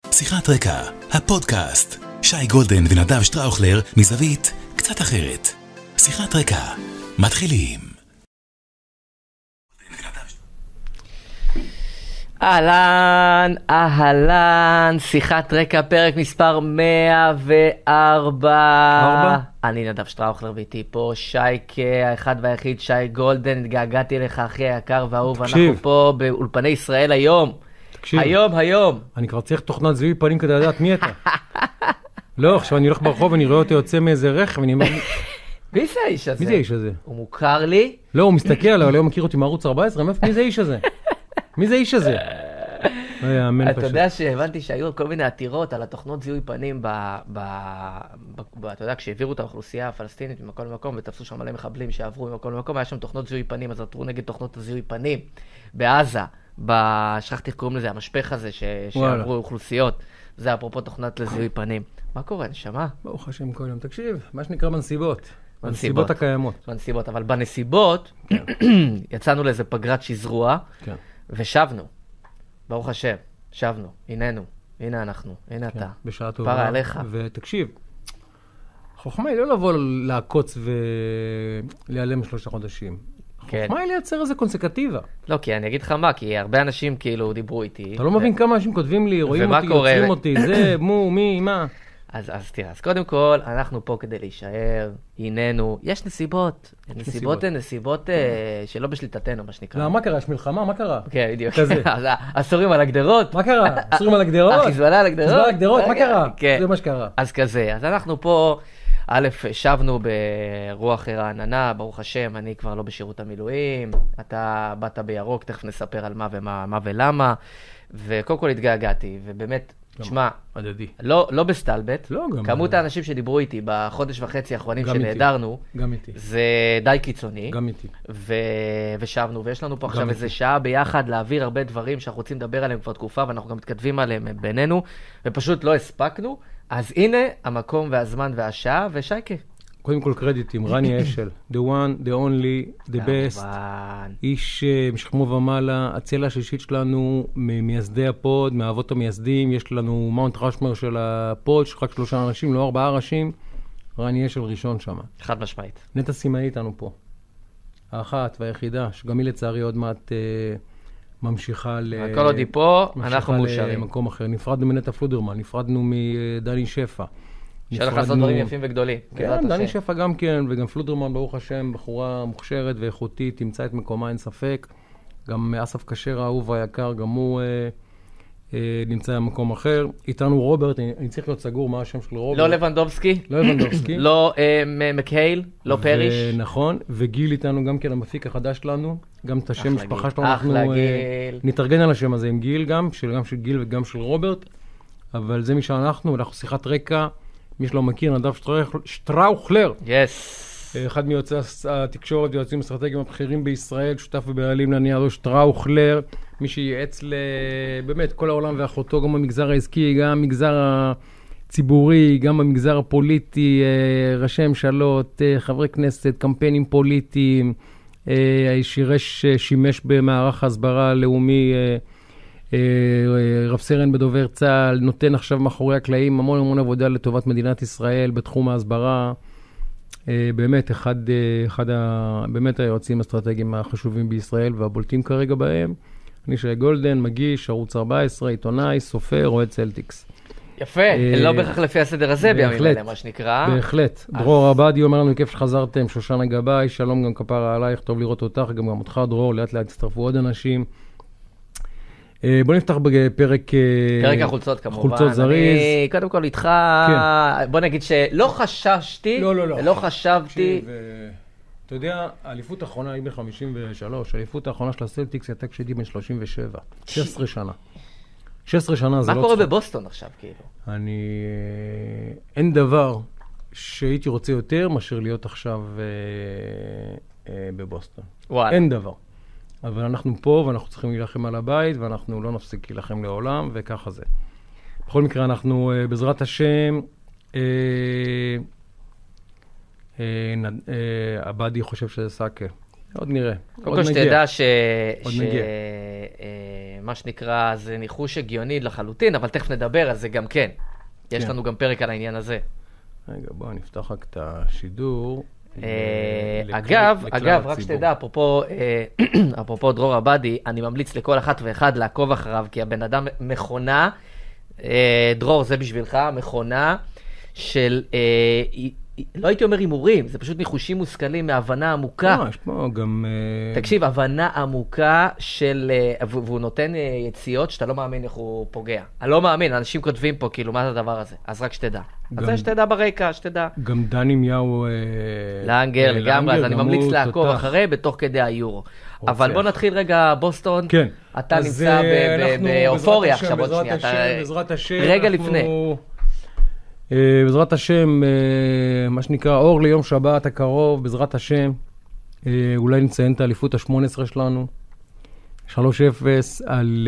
שיחת רקע, הפודקאסט. שי גולדן ונדב שטראוכלר מזווית קצת אחרת. שיחת רקע, מתחילים. אהלן, שיחת רקע, פרק מספר 104. אני נדב שטראוכלר ואיתי פה שייקה, האחד והיחיד שי גולדן. התגעגעתי לך אחי היקר והאהוב. אנחנו פה באולפני ישראל היום. תקשיב, היום. אני כבר צריך תוכנת זיהוי פנים כדי לדעת מי אתה. לא, עכשיו אני הולך ברחוב ואני רואה אותי יוצא מאיזה רכב ואני אומר... מי זה האיש הזה? מי זה האיש הזה? הוא מוכר לי? לא, הוא מסתכל עליו, אבל הוא מכיר אותי מערוץ 14, מי זה האיש הזה? מי זה האיש הזה? אתה יודע שהבנתי שהיו כל מיני עתירות על התוכנות זיהוי פנים, אתה יודע, כשהעבירו את האוכלוסייה הפלסטינית ממקום למקום, ותפסו שם מלא מחבלים שעברו ממקום למקום, היה שם תוכנות זיהוי פנים, אז עתרו נגד תוכנות הזיהוי פנים בעזה, שכחתי איך קוראים לזה, המשפך הזה שעברו אוכלוסיות, זה אפרופו תוכנת לזיהוי פנים. מה קורה, נשמה? ברוך השם כל יום. תקשיב, מה שנקרא בנסיבות הקיימות. בנסיבות, אבל בנסיבות יצאנו לאיזה פגרת שזרוע, ושבנו. ברוך השם, שבנו, הנה אנחנו, הנה אתה. בשעה טובה. פרה עליך. ותקשיב, חוכמה היא לא לבוא לעקוץ ולהיעלם 3 חודשים. חוכמה היא לייצר איזה קונסקטיבה. לא, כי אני אגיד לך מה, כי הרבה אנשים כאילו דיברו איתי. אתה לא מבין כמה אנשים כותבים לי, רואים אותי, יוצרים אותי, זה, מי, מה. אז תראה, אז קודם כל, אנחנו פה כדי להישאר, הננו, יש נסיבות. נסיבות הן נסיבות שלא בשליטתנו, מה שנקרא. לא, מה קרה? יש מלחמה? מה קרה? כן, בדיוק. אסורים על הגדרות. מה קרה? אסורים על הגדרות? החיזבאללה על הגדרות. מה קרה? זה מה שקרה. אז כזה, אז אנחנו פה, א', שבנו ברוח רעננה, ברוך השם, אני כבר לא בשירות המילואים, אתה באת בירוק, תכף נספר על מה ולמה, וקודם כל התגעגעתי, ובאמת, תשמע, לא בסטלבט, כמות האנשים שדיברו איתי בחודש וחצי האחרונים שנהדרנו, זה די קיצוני, ושבנו, ויש לנו פה עכשיו איזה שעה ביחד להעביר הרבה דברים שאנחנו רוצים לדבר עליהם כבר תקופה, ואנחנו גם מתכתבים עליהם בינינו, ופשוט לא הספקנו, אז הנה המקום והזמן והשעה, ושייקה. קודם כל קרדיטים, רני אשל, the one, the only, the best, איש משכמו ומעלה, הצלע השלישית שלנו ממייסדי הפוד, מהאבות המייסדים, יש לנו מאונט רשמר של הפוד, רק 3 אנשים, לא 4 ראשים, רני אשל ראשון שם. חד משמעית. נטע סימאי איתנו פה, האחת והיחידה, שגם היא לצערי עוד מעט ממשיכה כל עוד היא פה, אנחנו מאושרים. למקום אחר. נפרדנו מנטע פלודרמן, נפרדנו מדני שפע. שלך לעשות דברים יפים וגדולים. כן, דני שפע גם כן, וגם פלודרמן, ברוך השם, בחורה מוכשרת ואיכותית, תמצא את מקומה, אין ספק. גם אסף כשר האהוב היקר, גם הוא נמצא במקום אחר. איתנו רוברט, אני צריך להיות סגור מה השם של רוברט. לא לבנדובסקי. לא מקהיל, לא פריש. נכון, וגיל איתנו גם כן, המפיק החדש שלנו. גם את השם משפחה שלנו, אחלה גיל. נתארגן על השם הזה עם גיל גם של גיל וגם של רוברט. אבל זה מי שאנחנו שיחת רקע. מי שלא מכיר, נדב שטראוכלר. אחד מיוצאי התקשורת ויועצים אסטרטגיים הבכירים בישראל, שותף ובעלים לנייר שטראוכלר, מי שייעץ באמת כל העולם ואחותו, גם במגזר העסקי, גם במגזר הציבורי, גם במגזר הפוליטי, ראשי ממשלות, חברי כנסת, קמפיינים פוליטיים, שימש במערך ההסברה הלאומי, רב סרן בדובר צה"ל, נותן עכשיו מאחורי הקלעים המון עבודה לטובת מדינת ישראל בתחום ההסברה. באמת באמת היועצים האסטרטגיים החשובים בישראל והבולטים כרגע בהם. אני שי גולדן, מגיש, ערוץ 14, עיתונאי, סופר, אוהד צלטיקס. יפה, לא בהכרח לפי הסדר הזה בימים אלה, מה שנקרא. בהחלט. דרור עבדי אומר לנו כיף שחזרתם, שושנה גבאי, שלום גם כפרה עלייך, טוב לראות אותך, גם אותך דרור, לאט לאט תצטרפו עוד אנשים. בוא נפתח בפרק החולצות כמובן. חולצות זריז. אני קודם כל איתך, בוא נגיד שלא חששתי, לא חשבתי. אתה יודע, האליפות האחרונה היא ב-53, האליפות האחרונה של הסלטיקס הייתה כשהייתי בן 37, 16 שנה. 16 שנה זה לא... מה קורה בבוסטון עכשיו כאילו? אין דבר שהייתי רוצה יותר מאשר להיות עכשיו בבוסטון. אין דבר. אבל אנחנו פה ואנחנו צריכים להילחם על הבית, ואנחנו לא נפסיק להילחם לעולם, וככה זה. בכל מקרה, אנחנו בעזרת השם, עבדי חושב שזה סאקה. עוד נראה. קודם כל שתדע מה שנקרא, זה ניחוש הגיוני לחלוטין, אבל תכף נדבר על זה גם כן. יש לנו גם פרק על העניין הזה. רגע, בואו נפתח רק את השידור. אגב, רק שתדע, אפרופו דרור עבדי, אני ממליץ לכל אחת ואחד לעקוב אחריו, כי הבן אדם מכונה, דרור, זה בשבילך, מכונה של, לא הייתי אומר הימורים, זה פשוט ניחושים מושכלים מהבנה עמוקה. יש פה גם... תקשיב, הבנה עמוקה של, והוא נותן יציאות שאתה לא מאמין איך הוא פוגע. אני לא מאמין, אנשים כותבים פה, כאילו, מה זה הדבר הזה? אז רק שתדע. אז זה שתדע ברקע, שתדע. גם דני מיהו... לאנגר, לגמרי, אז אני ממליץ לעקוב אחרי בתוך כדי היורו. אבל בוא נתחיל רגע, בוסטון. כן. אתה נמצא באופוריה עכשיו עוד שנייה. בעזרת השם, רגע לפני. בעזרת השם, מה שנקרא, אור ליום שבת הקרוב, בעזרת השם, אולי נציין את האליפות ה-18 שלנו, 3-0 על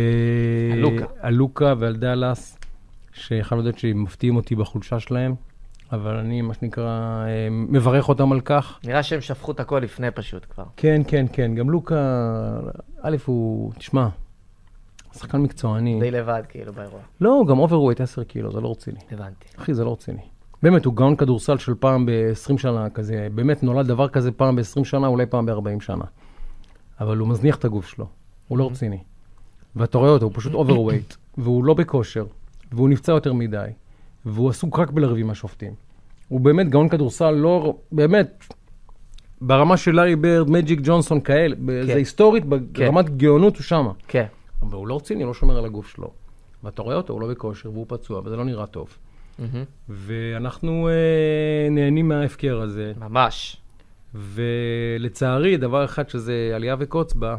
לוקה ועל דאלאס, שיכול לדעת שהם מפתיעים אותי בחולשה שלהם, אבל אני, מה שנקרא, מברך אותם על כך. נראה שהם שפכו את הכל לפני פשוט כבר. כן, כן, כן, גם לוקה, א' הוא, תשמע, שחקן מקצועני. די לבד, כאילו, באירוע. לא, גם אוברווייט 10 קילו, זה לא רציני. הבנתי. אחי, זה לא רציני. באמת, הוא גאון כדורסל של פעם ב-20 שנה כזה. באמת נולד דבר כזה פעם ב-20 שנה, אולי פעם ב-40 שנה. אבל הוא מזניח את הגוף שלו. הוא לא רציני. ואתה רואה אותו, הוא פשוט אוברווייט. והוא לא בכושר. והוא נפצע יותר מדי. והוא עסוק רק בלריב עם השופטים. הוא באמת גאון כדורסל, לא... באמת, ברמה של לארי ברד, מג'יק ג'ונסון כאלה. זה היסטורית, ברמת גאונות הוא שמה. כן. אבל הוא לא רציני, לא שומר על הגוף שלו. ואתה רואה אותו, הוא לא בכושר, והוא פצוע, וזה לא נראה טוב. ואנחנו נהנים מההפקר הזה. ממש. ולצערי, דבר אחד שזה עלייה וקוץ בה,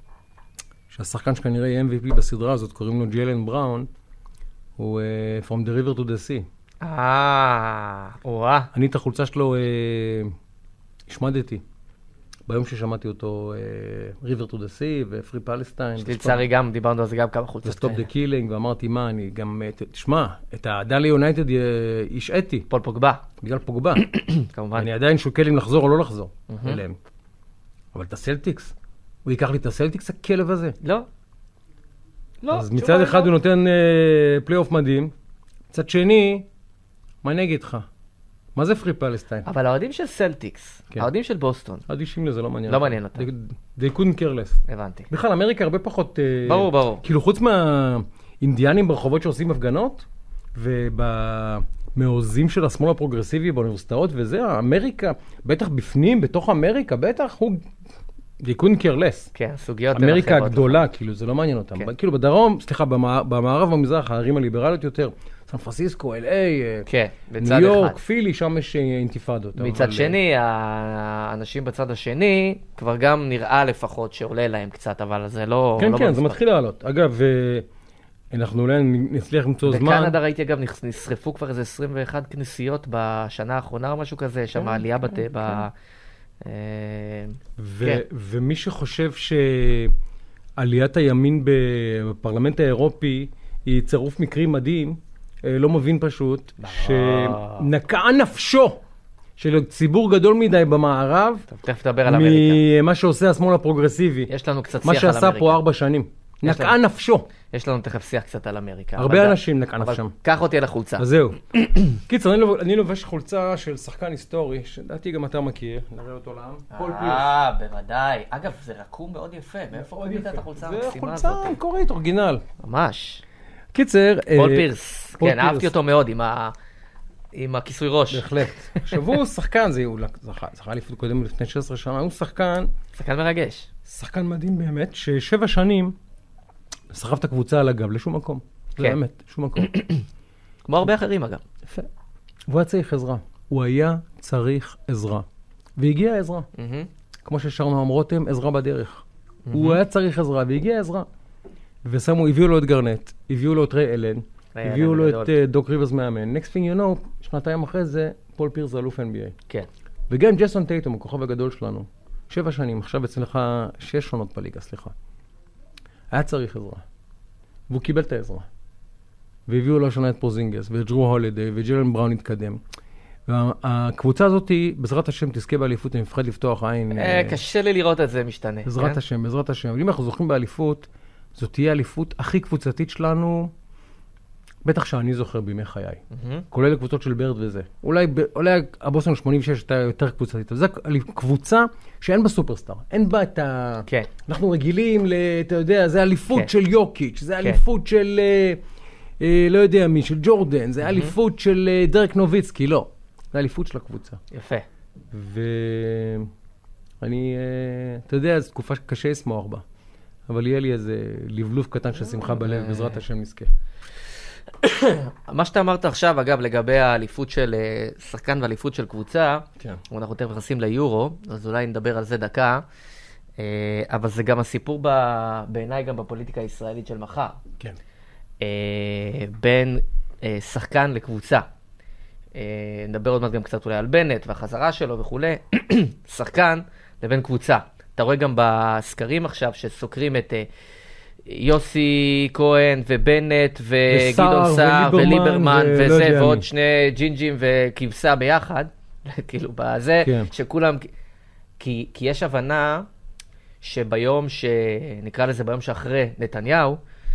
שהשחקן שכנראה יהיה MVP בסדרה הזאת, קוראים לו ג'יילן בראון, הוא From the River to the Sea. וואה. אני את החולצה שלו השמדתי. ביום ששמעתי אותו, River to the Sea ו-Free Palestine. לצערי גם, דיברנו על זה גם כמה חולצות. ו-Stop the Killing, ואמרתי, מה, אני גם, תשמע, את הדלי יונייטד השעתי. פול פוגבה. בגלל פוגבה. כמובן. אני עדיין שוקל אם לחזור או לא לחזור אליהם. אבל את הסלטיקס, הוא ייקח לי את הסלטיקס, הכלב הזה. לא. אז מצד אחד הוא נותן פלייאוף מדהים, מצד שני, מה אני אגיד לך? מה זה פרי פלסטיין? אבל האוהדים של סלטיקס, האוהדים של בוסטון. אדישים לזה, לא מעניין. לא מעניין אותם. They couldn't care less. הבנתי. בכלל, אמריקה הרבה פחות... ברור. כאילו, חוץ מהאינדיאנים ברחובות שעושים הפגנות, ובמעוזים של השמאל הפרוגרסיבי באוניברסיטאות וזה, אמריקה, בטח בפנים, בתוך אמריקה, בטח הוא... They couldn't care less. כן, סוגיות... אמריקה הגדולה, כאילו, זה לא מעניין אותם. כאילו, בדרום, סליחה, במערב ובמזרח, הערים הליברליות יותר, סן פרנסיסקו, LA, ניו יורק, פילי, שם יש אינתיפאדות. מצד שני, האנשים בצד השני, כבר גם נראה לפחות שעולה להם קצת, אבל זה לא... כן, זה מתחיל לעלות. אגב, אנחנו אולי נצליח למצוא זמן. בקנדה ראיתי, אגב, נשרפו כבר איזה 21 כנסיות בשנה האחרונה או משהו כזה, שם העלייה ומי שחושב שעליית הימין בפרלמנט האירופי היא צירוף מקרים מדהים, לא מבין פשוט, שנקעה נפשו של ציבור גדול מדי במערב, תכף תדבר על אמריקה. ממה שעושה השמאל הפרוגרסיבי. יש לנו קצת שיח על אמריקה. מה שעשה פה 4 שנים. נקעה נפשו. יש לנו תכף שיח קצת על אמריקה. הרבה אנשים נקעה נפשם. אבל קח אותי על החולצה. אז זהו. קיצר, אני לובש חולצה של שחקן היסטורי, שדעתי גם אתה מכיר, נראה אותו לעם. פול פירס. בוודאי. אגב, זה רקום מאוד יפה. מאיפה ראית את החולצה המקסימה הזאת? זה חולצה מקורית, אורגינל. ממש. קיצר... פול פירס. כן, אהבתי אותו מאוד עם הכיסוי ראש. בהחלט. עכשיו הוא שחקן, הוא זכה אליפות קודם לפני 16 שנה, הוא שחקן... שחקן מרגש. שחקן מדהים באמת, ש7 שנים סחב את הקבוצה על הגב לשום מקום. זה באמת, שום מקום. כמו הרבה אחרים אגב. יפה. והוא היה צריך עזרה. הוא היה צריך עזרה. והגיעה עזרה. כמו ששרנו אמרותם, עזרה בדרך. הוא היה צריך עזרה, והגיעה עזרה. הביאו לו את גרנט, הביאו לו את ריי אלן, הביאו לו את דוק ריברס מאמן. Next thing you know, שנתיים אחרי זה, פול פירס זה אלוף NBA. כן. וגם ג'ייסון טייטום, הכוכב הגדול שלנו, 7 שנים, עכשיו אצלך 6 שנות בליגה, סליחה. היה צריך עזרה. והוא קיבל את העזרה. והביאו לו השנה את פרוזינגס, ואת ג'רו הולידיי, וג'יילן בראון התקדם. והקבוצה הזאת, בעזרת השם, תזכה באליפות, אני מפחד לפתוח עין. קשה לי לראות את זה משתנה. בעזרת השם, בעזרת השם. אבל אם אנחנו זוכים באליפות, זאת תהיה האליפות הכי קבוצתית שלנו, בטח שאני זוכר בימי חיי. כולל הקבוצות של ברד וזה. אולי הבוסטון 86 הייתה יותר קבוצתית. זו קבוצה שאין בה סופרסטאר. אין בה את ה... כן. אנחנו רגילים, אתה יודע, זה אליפות של יוקיץ', זה אליפות של, לא יודע מי, של ג'ורדן, זה אליפות של דרק נוביצקי, לא. זה אליפות של הקבוצה. יפה. ואני, אתה יודע, זו תקופה קשה לשמוח בה. אבל יהיה לי איזה לבלוב קטן של שמחה בלב, בעזרת השם נזכה. מה שאתה אמרת עכשיו, אגב, לגבי האליפות של שחקן והאליפות של קבוצה, אנחנו תכף נכנסים ליורו, אז אולי נדבר על זה דקה, אבל זה גם הסיפור בעיניי גם בפוליטיקה הישראלית של מחר. כן. בין שחקן לקבוצה. נדבר עוד מעט גם קצת אולי על בנט והחזרה שלו וכו'. שחקן לבין קבוצה. אתה רואה גם בסקרים עכשיו שסוקרים את יוסי כהן ובנט וגדעון סער וליברמן וזה, ועוד שני ג'ינג'ים וכבשה ביחד, כאילו בזה, שכולם, כי יש הבנה שביום נקרא לזה ביום שאחרי נתניהו,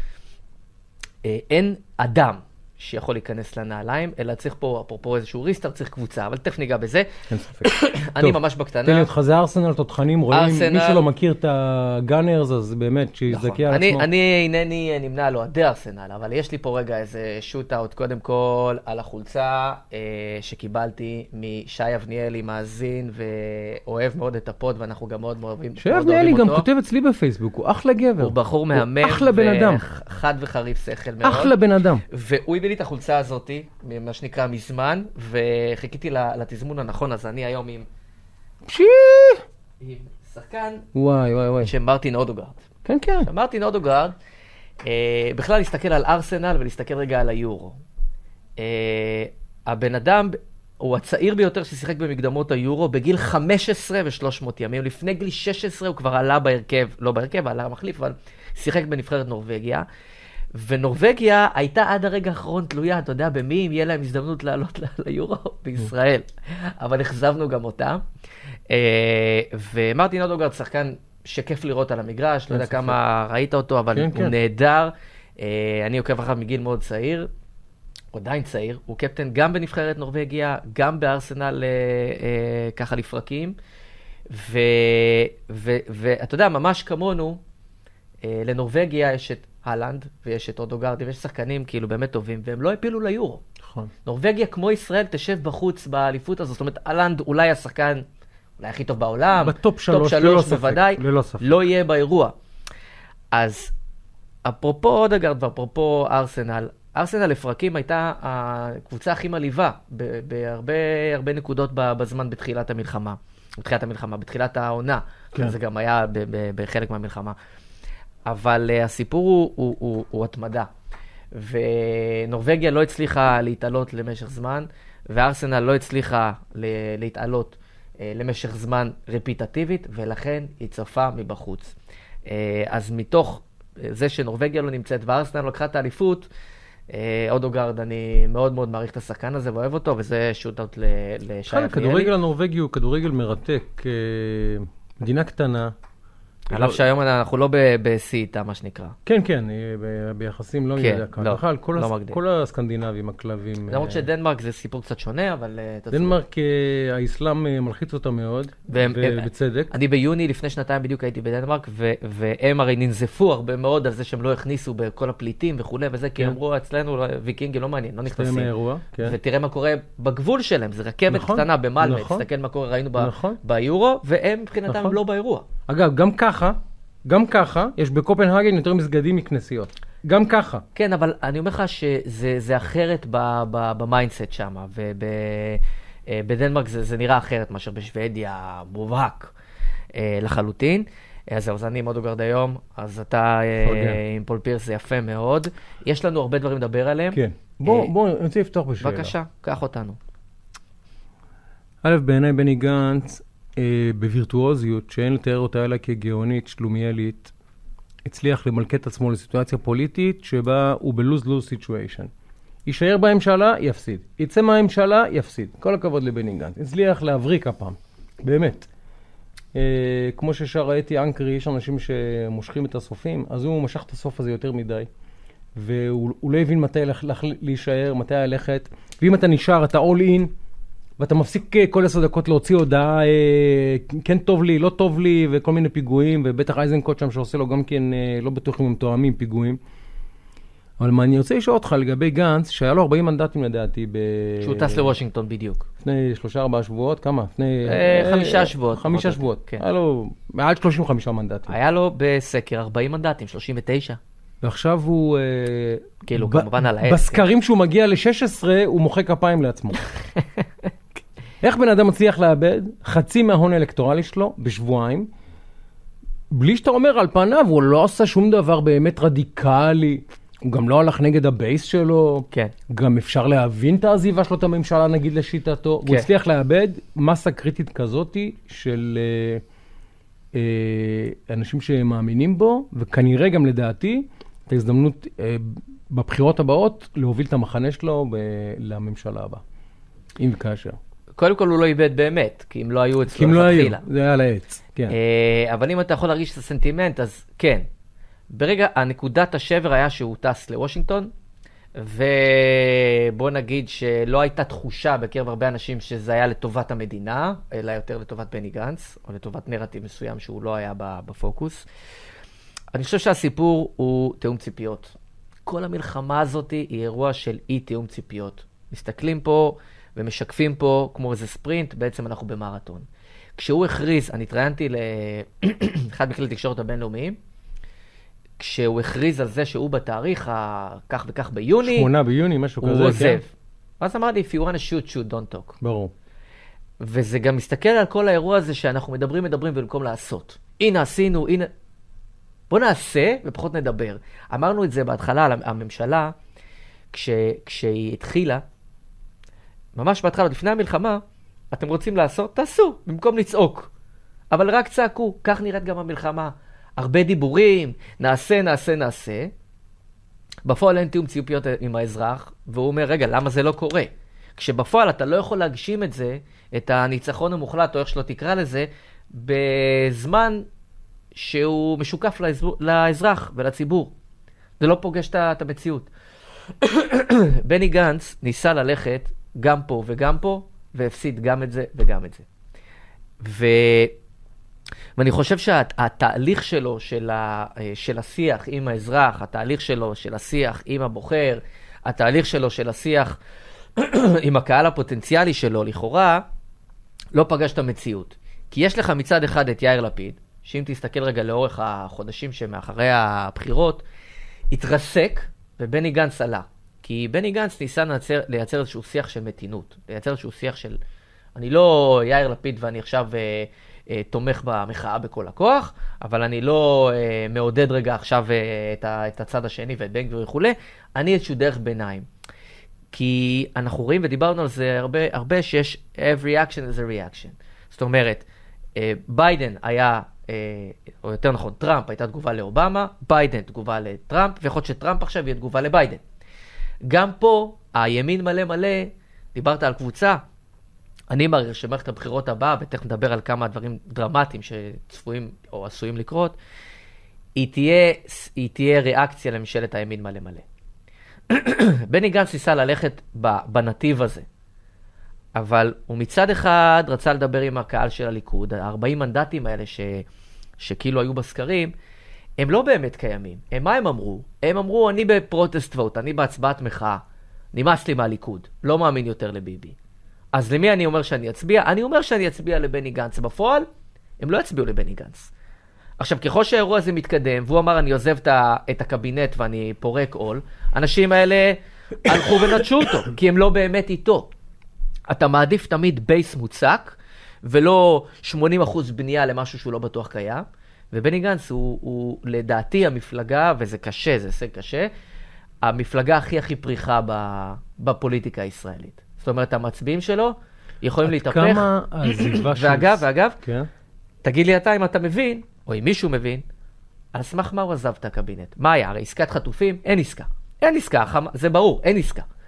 אין אדם שיכול להיכנס לנעליים, אלא צריך פה, אפרופו איזשהו ריסטר, צריך קבוצה, אבל תכף ניגע בזה. אין ספק. אני ממש בקטנה. תן לי אותך, זה ארסנל, תותחנים, רואים, מי שלא מכיר את הגאנרס, אז באמת, שיזדקי על עצמו. אני אינני נמנע לו, עדי ארסנל, אבל יש לי פה רגע איזה שוט-אאוט, קודם כל, על החולצה שקיבלתי משי אבניאלי, מאזין, ואוהב מאוד את הפוד, ואנחנו גם מאוד אוהבים אותו. שי אבניאלי גם כותב אצלי בפייסבוק, הוא אחלה גבר. הוא בחור מהמם, חד וחריף שכל מאוד. אחלה בן אדם. והוא הביא לי את החולצה הזאת, מה שנקרא מזמן, וחיכיתי לתזמון הנכון, אז אני היום עם שחקן שמרטין אודוגרד. כן, כן. מרטין אודוגרד, בכלל להסתכל על ארסנל ולהסתכל רגע על היורו. הבן אדם הוא הצעיר ביותר ששיחק במקדמות היורו בגיל 15 ו300 ימים. לפני גיל 16 הוא כבר עלה בהרכב, לא בהרכב, עלה מחליף, אבל שיחק בנבחרת נורווגיה. ונורווגיה הייתה עד הרגע האחרון תלויה, אתה יודע, במי אם יהיה להם הזדמנות לעלות ליורו בישראל. אבל החזבנו גם אותה. ומרטין אודוגרד שחקן שכיף לראות על המגרש, לא יודע כמה ראית אותו, אבל הוא נהדר. אני עוקב אחריו מגיל מאוד צעיר, הוא עדיין צעיר, הוא קפטן גם בנבחרת נורווגיה, גם בארסנל ככה לפרקים. ואתה יודע, ממש כמונו, לנורווגיה יש את הלנד, ויש את אודוגרד, ויש שחקנים כאילו באמת טובים, והם לא הפילו ליורו. נכון. נורווגיה כמו ישראל תשב בחוץ באליפות הזאת, זאת אומרת, הלנד אולי השחקן, אולי הכי טוב בעולם, בטופ 3, בוודאי, לא יהיה באירוע. אז אפרופו אודוגרד ואפרופו ארסנל, ארסנל לפרקים הייתה הקבוצה הכי מלאיבה, בהרבה נקודות בזמן בתחילת המלחמה, בתחילת העונה, זה גם היה בחלק מהמלחמה. אבל הסיפור הוא התמדה. ונורווגיה לא הצליחה להתעלות למשך זמן, וארסנל לא הצליחה להתעלות למשך זמן רפיטטיבית, ולכן היא צופה מבחוץ. אז מתוך זה שנורווגיה לא נמצאת וארסנל לקחה את האליפות, אודוגרד, אני מאוד מאוד מעריך את השחקן הזה ואוהב אותו, וזה שוט-אוט לשי אבניאלי. הכדורגל הנורווגי הוא כדורגל מרתק, מדינה קטנה. עליו שהיום אנחנו לא בסיטה, מה שנקרא. כן, כן, ביחסים לא יודע כאן. בכלל, כל הסקנדינבים, הכלבים. למרות שדנמרק זה סיפור קצת שונה, אבל... דנמרק, האסלאם מלחיץ אותה מאוד, ובצדק. אני ביוני, לפני שנתיים בדיוק הייתי בדנמרק, והם הרי ננזפו הרבה מאוד על זה שהם לא הכניסו בכל הפליטים וכו' וזה, כי אמרו אצלנו, ויקינגים לא מעניין, לא נכנסים. ותראה מה קורה בגבול שלהם, זה רכבת קטנה במלמד, תסתכל מה קורה, ראינו ביורו, והם מבחינתם לא באירוע. אגב, גם ככה, יש בקופנהגן יותר מסגדים מכנסיות. גם ככה. כן, אבל אני אומר לך שזה אחרת במיינדסט שם, ובדנמרק זה נראה אחרת מאשר בשוודיה, מובהק לחלוטין. אז אני עם אודוגרד היום, אז אתה עם פול פירס, זה יפה מאוד. יש לנו הרבה דברים לדבר עליהם. כן. בוא, אני רוצה לפתוח בשאלה. בבקשה, קח אותנו. א', בעיניי בני גנץ, בווירטואוזיות, שאין לתאר אותה אלא כגאונית, שלומיאלית, הצליח למלכת עצמו לסיטואציה פוליטית שבה הוא ב-lose-lose situation. יישאר בממשלה, יפסיד. יצא מהממשלה, יפסיד. כל הכבוד לבני גנץ. הצליח להבריק הפעם. באמת. כמו ששר אתי אנקרי, יש אנשים שמושכים את הסופים, אז הוא משך את הסוף הזה יותר מדי. והוא לא הבין מתי להישאר, מתי ללכת. ואם אתה נשאר, אתה all in, ואתה מפסיק כל 10 דקות להוציא הודעה, כן טוב לי, לא טוב לי, וכל מיני פיגועים, ובטח אייזנקוט שם שעושה לו גם כן, לא בטוח אם הם תואמים פיגועים. אבל מה, אני רוצה לשאול אותך לגבי גנץ, שהיה לו 40 מנדטים לדעתי שהוא טס לוושינגטון בדיוק. לפני 3-4 שבועות, כמה? לפני 5 שבועות. 5 שבועות, כן. היה לו מעל 35 מנדטים. היה לו בסקר 40 מנדטים, 39. ועכשיו הוא... כאילו, כמובן על העץ. בסקרים שהוא מגיע ל-16, הוא מוחא כפיים לעצמו. איך בן אדם מצליח לאבד חצי מההון האלקטורלי שלו בשבועיים, בלי שאתה אומר על פניו, הוא לא עושה שום דבר באמת רדיקלי, הוא גם לא הלך נגד הבייס שלו, כן. גם אפשר להבין את העזיבה שלו את הממשלה, נגיד לשיטתו, כן. הוא הצליח לאבד מסה קריטית כזאת של אנשים שמאמינים בו, וכנראה גם לדעתי, את ההזדמנות בבחירות הבאות, להוביל את המחנה שלו לממשלה הבאה, אם וכאשר. קודם כל הוא לא איבד באמת, כי אם לא היו אצלו, כי אם לא היו, זה היה לעץ, כן. אבל אם אתה יכול להרגיש את הסנטימנט, אז כן. ברגע, הנקודת השבר היה שהוא טס לוושינגטון, ובוא נגיד שלא הייתה תחושה בקרב הרבה אנשים שזה היה לטובת המדינה, אלא יותר לטובת בני גנץ, או לטובת נרטיב מסוים שהוא לא היה בפוקוס. אני חושב שהסיפור הוא תאום ציפיות. כל המלחמה הזאת היא אירוע של אי תאום ציפיות. מסתכלים פה ומשקפים פה כמו איזה ספרינט, בעצם אנחנו במרתון. כשהוא הכריז, אני התראיינתי לאחד מכלי תקשורת הבינלאומיים, כשהוא הכריז על זה שהוא בתאריך כך וכך ביוני, 8 ביוני, משהו כזה, הוא עוזב. אז אמרתי, if you want to shoot, shoot, don't talk. ברור. וזה גם מסתכל על כל האירוע הזה שאנחנו מדברים במקום לעשות. הנה עשינו, הנה... בוא נעשה ופחות נדבר. אמרנו את זה בהתחלה על הממשלה, כשהיא התחילה, ממש בהתחלה, לפני המלחמה, אתם רוצים לעשות? תעשו, במקום לצעוק. אבל רק צעקו, כך נראית גם המלחמה. הרבה דיבורים, נעשה. בפועל אין תיאום ציפיות עם האזרח, והוא אומר, רגע, למה זה לא קורה? כשבפועל אתה לא יכול להגשים את זה, את הניצחון המוחלט, או איך שלא תקרא לזה, בזמן שהוא משוקף לאזרח ולציבור. זה לא פוגש את המציאות. בני גנץ ניסה ללכת גם פה וגם פה, והפסיד גם את זה וגם את זה. ואני חושב שהתהליך שלו של השיח עם האזרח, התהליך שלו של השיח עם הבוחר, התהליך שלו של השיח עם הקהל הפוטנציאלי שלו, לכאורה, לא פגש את המציאות. כי יש לך מצד אחד את יאיר לפיד, שאם תסתכל רגע לאורך החודשים שמאחרי הבחירות, התרסק ובני גנץ עלה. כי בני גנץ ניסה לייצר איזשהו שיח של מתינות, לייצר איזשהו שיח של, אני לא יאיר לפיד ואני עכשיו תומך במחאה בכל הכוח, אבל אני לא מעודד רגע עכשיו את הצד השני ואת בן גביר וכו', אני איזשהו דרך ביניים. כי אנחנו רואים ודיברנו על זה הרבה שיש every action is a reaction. זאת אומרת, ביידן היה, או יותר נכון, טראמפ הייתה תגובה לאובמה, ביידן תגובה לטראמפ, ויכול להיות שטראמפ עכשיו יהיה תגובה לביידן. גם פה, הימין מלא, דיברת על קבוצה, אני מעריך שמערכת הבחירות הבאה, ותכף נדבר על כמה דברים דרמטיים שצפויים או עשויים לקרות, היא תהיה ריאקציה לממשלת הימין מלא. בני גנץ ניסה ללכת בנתיב הזה, אבל הוא מצד אחד רצה לדבר עם הקהל של הליכוד, ה-40 מנדטים האלה שכאילו היו בסקרים, הם לא באמת קיימים. מה הם אמרו? הם אמרו, אני בפרוטסט ווט, אני בהצבעת מחאה, נמאס לי מהליכוד, לא מאמין יותר לביבי. אז למי אני אומר שאני אצביע? אני אומר שאני אצביע לבני גנץ. בפועל, הם לא יצביעו לבני גנץ. עכשיו, ככל שהאירוע הזה מתקדם, והוא אמר, אני עוזב את הקבינט ואני פורק עול, אנשים האלה הלכו ונטשו אותו, כי הם לא באמת איתו. אתה מעדיף תמיד בייס מוצק, ולא 80% בנייה למשהו שהוא לא בטוח קיים, ובני גנץ הוא לדעתי המפלגה, וזה קשה, זה הישג קשה, המפלגה הכי פריחה בפוליטיקה הישראלית. זאת אומרת, המצביעים שלו יכולים להתהפך. עד כמה העזיבה של... ואגב, כן. תגיד לי אתה אם אתה מבין, או אם מישהו מבין, על סמך מה הוא עזב את הקבינט? מה היה? הרי עסקת חטופים? אין עסקה. זה ברור, אין עסקה.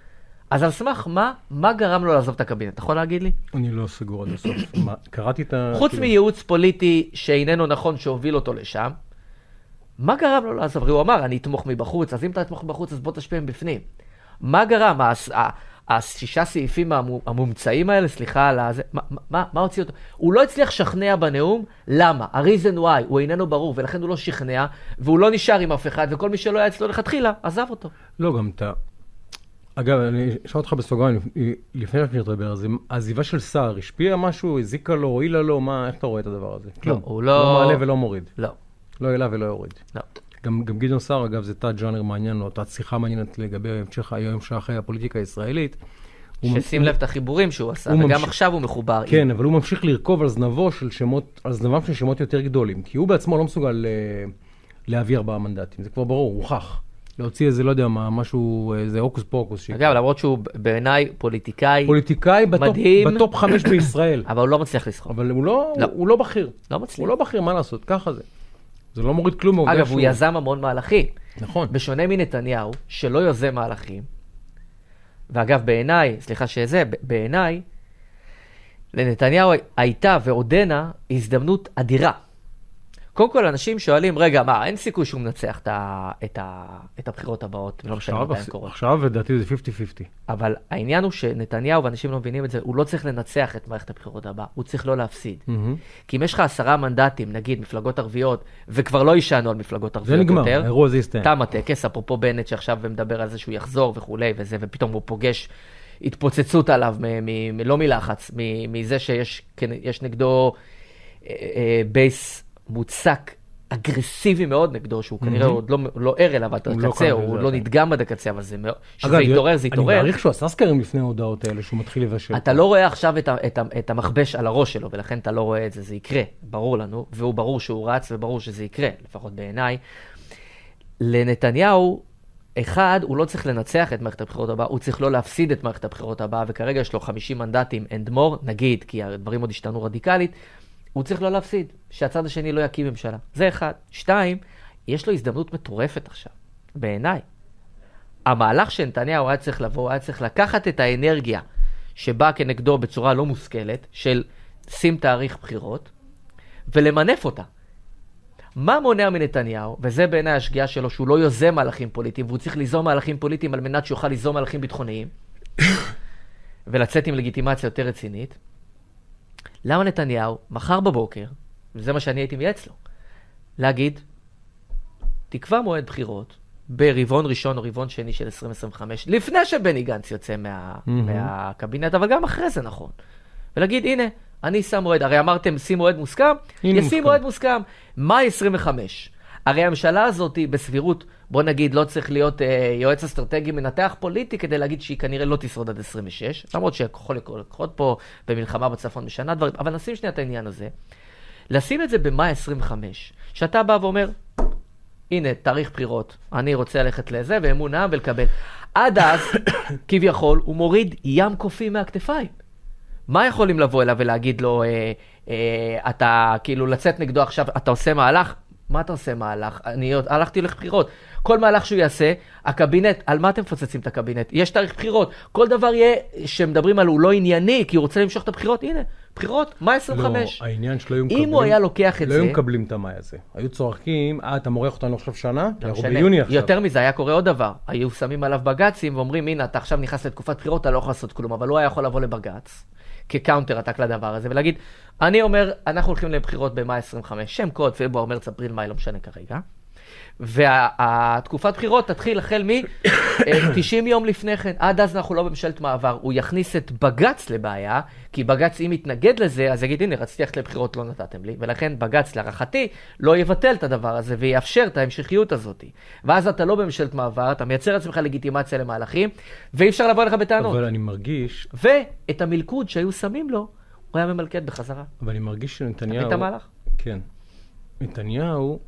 אז על סמך מה גרם לו לעזוב את הקבינט? אתה יכול להגיד לי? אני לא סגור עד הסוף. קראתי את חוץ מייעוץ פוליטי שאיננו נכון שהוביל אותו לשם, מה גרם לו לעזוב? הוא אמר, אני אתמוך מבחוץ, אז אם אתה אתמוך מבחוץ, אז בוא תשפיע מבפנים. מה גרם? השישה סעיפים המומצאים האלה, סליחה על זה, מה הוציא אותו? הוא לא הצליח לשכנע בנאום, למה? ה-reason why, הוא איננו ברור, ולכן הוא לא שכנע, והוא לא נשאר עם אף אחד, וכל מי שלא היה אצלו לכתחילה, עזב אותו. לא, גם אתה... אגב, אני אשאל אותך בסוגריים, לפני שנתדבר, העזיבה של שר, השפיע משהו, הזיקה לו, הועילה לו, איך אתה רואה את הדבר הזה? לא, הוא לא מעלה ולא מוריד. לא. לא העלה ולא יוריד. לא. גם גדעון סער, אגב, זה תת-ג'אנר מעניין לו, תת-שיחה מעניינת לגבי המשך היום שאחרי הפוליטיקה הישראלית. ששים לב את החיבורים שהוא עשה, וגם עכשיו הוא מחובר. כן, אבל הוא ממשיך לרכוב על זנבם של שמות יותר גדולים, כי הוא בעצמו לא מסוגל להביא 4 מנדטים, זה כבר ברור, הוא הוכח. להוציא איזה, לא יודע מה, משהו, איזה הוקוס פוקוס. אגב, למרות שהוא בעיניי פוליטיקאי מדהים. בטופ 5 בישראל. אבל הוא לא מצליח לסחוב. אבל הוא לא בכיר. לא מצליח. הוא לא בכיר, מה לעשות? ככה זה. זה לא מוריד כלום. אגב, הוא יזם המון מהלכים. נכון. בשונה מנתניהו, שלא יוזם מהלכים, ואגב, בעיניי, סליחה שזה, בעיניי, לנתניהו הייתה ועודנה הזדמנות אדירה. קודם כל, אנשים שואלים, רגע, מה, אין סיכוי שהוא מנצח את הבחירות הבאות, ולא משנה מתי הם קורות. עכשיו, לדעתי, זה 50-50. אבל העניין הוא שנתניהו, ואנשים לא מבינים את זה, הוא לא צריך לנצח את מערכת הבחירות הבאה, הוא צריך לא להפסיד. כי אם יש לך 10 מנדטים, נגיד, מפלגות ערביות, וכבר לא יישענו על מפלגות ערביות יותר, זה נגמר, האירוע הזה יסתיים. תם הטקס, אפרופו בנט שעכשיו מדבר על זה שהוא יחזור וכולי וזה, ופתאום הוא פוגש התפוצצות עליו, לא מלחץ, מזה שיש נגדו בייס מוצק אגרסיבי מאוד נגדו, שהוא כנראה עוד לא ער אליו עד הקצה, הוא לא נדגם עד הקצה, אבל זה שזה יתעורר, זה יתעורר. אני מעריך שהוא עשה סקרים לפני ההודעות האלה, שהוא מתחיל לבשל. אתה לא רואה עכשיו את המכבש על הראש שלו, ולכן אתה לא רואה את זה, זה יקרה, ברור לנו, והוא ברור שהוא רץ, וברור שזה יקרה, לפחות בעיניי. לנתניהו, אחד, הוא לא צריך לנצח את מערכת הבחירות הבאה, הוא צריך לא להפסיד את מערכת הבחירות הבאה, וכרגע יש לו 50 מנדטים and more, נגיד, כי הדברים עוד השתנו רדיקלית, הוא צריך לא להפסיד, שהצד השני לא יקים ממשלה. זה אחד. 2, יש לו הזדמנות מטורפת עכשיו, בעיניי. המהלך שנתניהו היה צריך לבוא, היה צריך לקחת את האנרגיה שבאה כנגדו בצורה לא מושכלת, של שים תאריך בחירות, ולמנף אותה. מה מונע מנתניהו, וזה בעיניי השגיאה שלו, שהוא לא יוזם מהלכים פוליטיים, והוא צריך ליזום מהלכים פוליטיים על מנת שיוכל ליזום מהלכים ביטחוניים, ולצאת עם לגיטימציה יותר רצינית. למה נתניהו, מחר בבוקר, וזה מה שאני הייתי מייעץ לו, להגיד, תקבע מועד בחירות, ברבעון ראשון או רבעון שני של 2025, לפני שבני גנץ יוצא מהקבינט, אבל גם אחרי זה נכון. ולהגיד, הנה, אני שם מועד, הרי אמרתם, שים מועד מוסכם, ישים מועד מוסכם, מאי 25. הרי הממשלה הזאת בסבירות, בוא נגיד, לא צריך להיות יועץ אסטרטגי מנתח פוליטי, כדי להגיד שהיא כנראה לא תשרוד עד 26, למרות שיכול לקרות פה במלחמה בצפון משנה דברים, אבל נשים שנייה את העניין הזה, לשים את זה במאי 25, שאתה בא ואומר, הנה, תאריך בחירות, אני רוצה ללכת לזה, ואמון העם ולקבל. עד אז, כביכול, הוא מוריד ים קופים מהכתפיים. מה יכולים לבוא אליו ולהגיד לו, אתה כאילו לצאת נגדו עכשיו, אתה עושה מהלך? מה אתה עושה מהלך? אני הלכתי הולך בחירות. כל מהלך שהוא יעשה, הקבינט, על מה אתם מפוצצים את הקבינט? יש תאריך בחירות. כל דבר יהיה שמדברים על הוא לא ענייני, כי הוא רוצה למשוך את הבחירות. הנה, בחירות, מאי 25. לא, העניין שלא היו מקבלים. אם הוא היה לוקח את זה... לא היו מקבלים את המאי הזה. היו צורקים, אתה מורח אותנו עכשיו שנה? אנחנו ביוני עכשיו. יותר מזה, היה קורה עוד דבר. היו שמים עליו בגצים ואומרים, הנה, אתה עכשיו נכנס לתקופת בחירות, אתה לא יכול לעשות כלום, אבל הוא היה יכול לבוא לבגץ, כקאונטר עתק לדבר הזה, ולהגיד, אני אומר, אנחנו הולכים לבחירות במאי 25, שם קוד, פברואר, מרץ, אפריל, מאי, לא משנה כרגע. והתקופת בחירות תתחיל החל מ-90 יום לפני כן, עד אז אנחנו לא בממשלת מעבר, הוא יכניס את בגץ לבעיה, כי בגץ אם יתנגד לזה, אז יגיד, הנה, רציתי ללכת לבחירות, לא נתתם לי, ולכן בגץ להערכתי לא יבטל את הדבר הזה, ויאפשר את ההמשכיות הזאת. ואז אתה לא בממשלת מעבר, אתה מייצר לעצמך לגיטימציה למהלכים, ואי אפשר לבוא לך בטענות. אבל אני מרגיש... ואת המלכוד שהיו שמים לו, הוא היה ממלכד בחזרה. אבל אני מרגיש שנתניהו... תבין את המהלך? כן. נתניהו...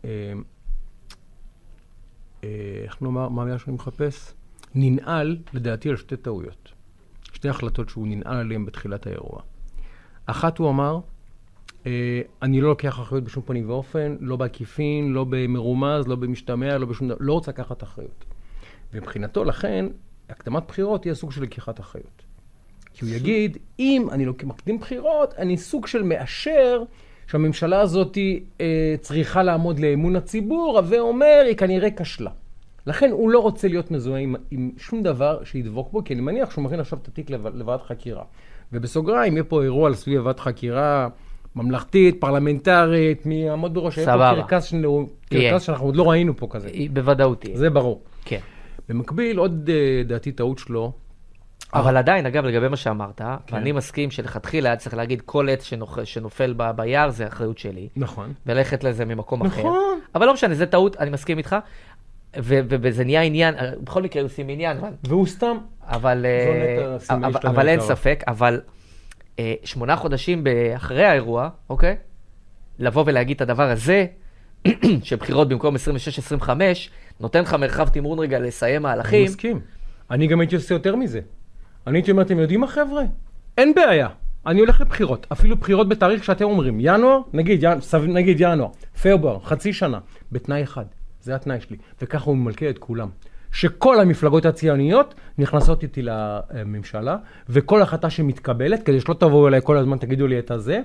איך נאמר, מה המילה שאני מחפש? ננעל, לדעתי, על 2 טעויות. 2 החלטות שהוא ננעל עליהן בתחילת האירוע. אחת הוא אמר, אני לא לוקח אחריות בשום פנים ואופן, לא בעקיפין, לא במרומז, לא במשתמע, לא בשום דבר, לא רוצה לקחת אחריות. ומבחינתו, לכן, הקדמת בחירות תהיה סוג של לקיחת אחריות. כי הוא יגיד, אם אני לא מקדים בחירות, אני סוג של מאשר שהממשלה הזאת צריכה לעמוד לאמון הציבור, ואומר, היא כנראה כשלה. לכן הוא לא רוצה להיות מזוהה עם שום דבר שידבוק בו, כי אני מניח שהוא מכין עכשיו את התיק לוועדת חקירה. ובסוגריים, יהיה פה אירוע על סביב ועדת חקירה ממלכתית, פרלמנטרית, מי יעמוד בראש, יהיה פה קרקס שאנחנו עוד לא ראינו פה כזה. בוודאות. זה ברור. כן. במקביל, עוד דעתי טעות שלו. אבל עדיין, אגב, לגבי מה שאמרת, ואני מסכים שלכתחילה היה צריך להגיד, כל עץ שנופל ביער זה אחריות שלי. נכון. ולכת לזה ממקום אחר. נכון. אבל לא משנה, זה טעות, אני מסכים איתך. וזה נהיה עניין, בכל מקרה עושים עניין. והוא סתם. אבל אין ספק, אבל 8 חודשים אחרי האירוע, אוקיי? לבוא ולהגיד את הדבר הזה, שבחירות במקום 26-25, נותן לך מרחב תמרון רגע לסיים מהלכים. אני מסכים. אני גם הייתי עושה יותר מזה. אני הייתי אומר, אתם יודעים מה חבר'ה? אין בעיה. אני הולך לבחירות. אפילו בחירות בתאריך שאתם אומרים, ינואר, נגיד ינואר, פברואר, חצי שנה, בתנאי אחד. זה התנאי שלי. וככה הוא ממלכה את כולם. שכל המפלגות הציוניות נכנסות איתי לממשלה, וכל החלטה שמתקבלת, כדי שלא תבואו אליי כל הזמן, תגידו לי את הזה,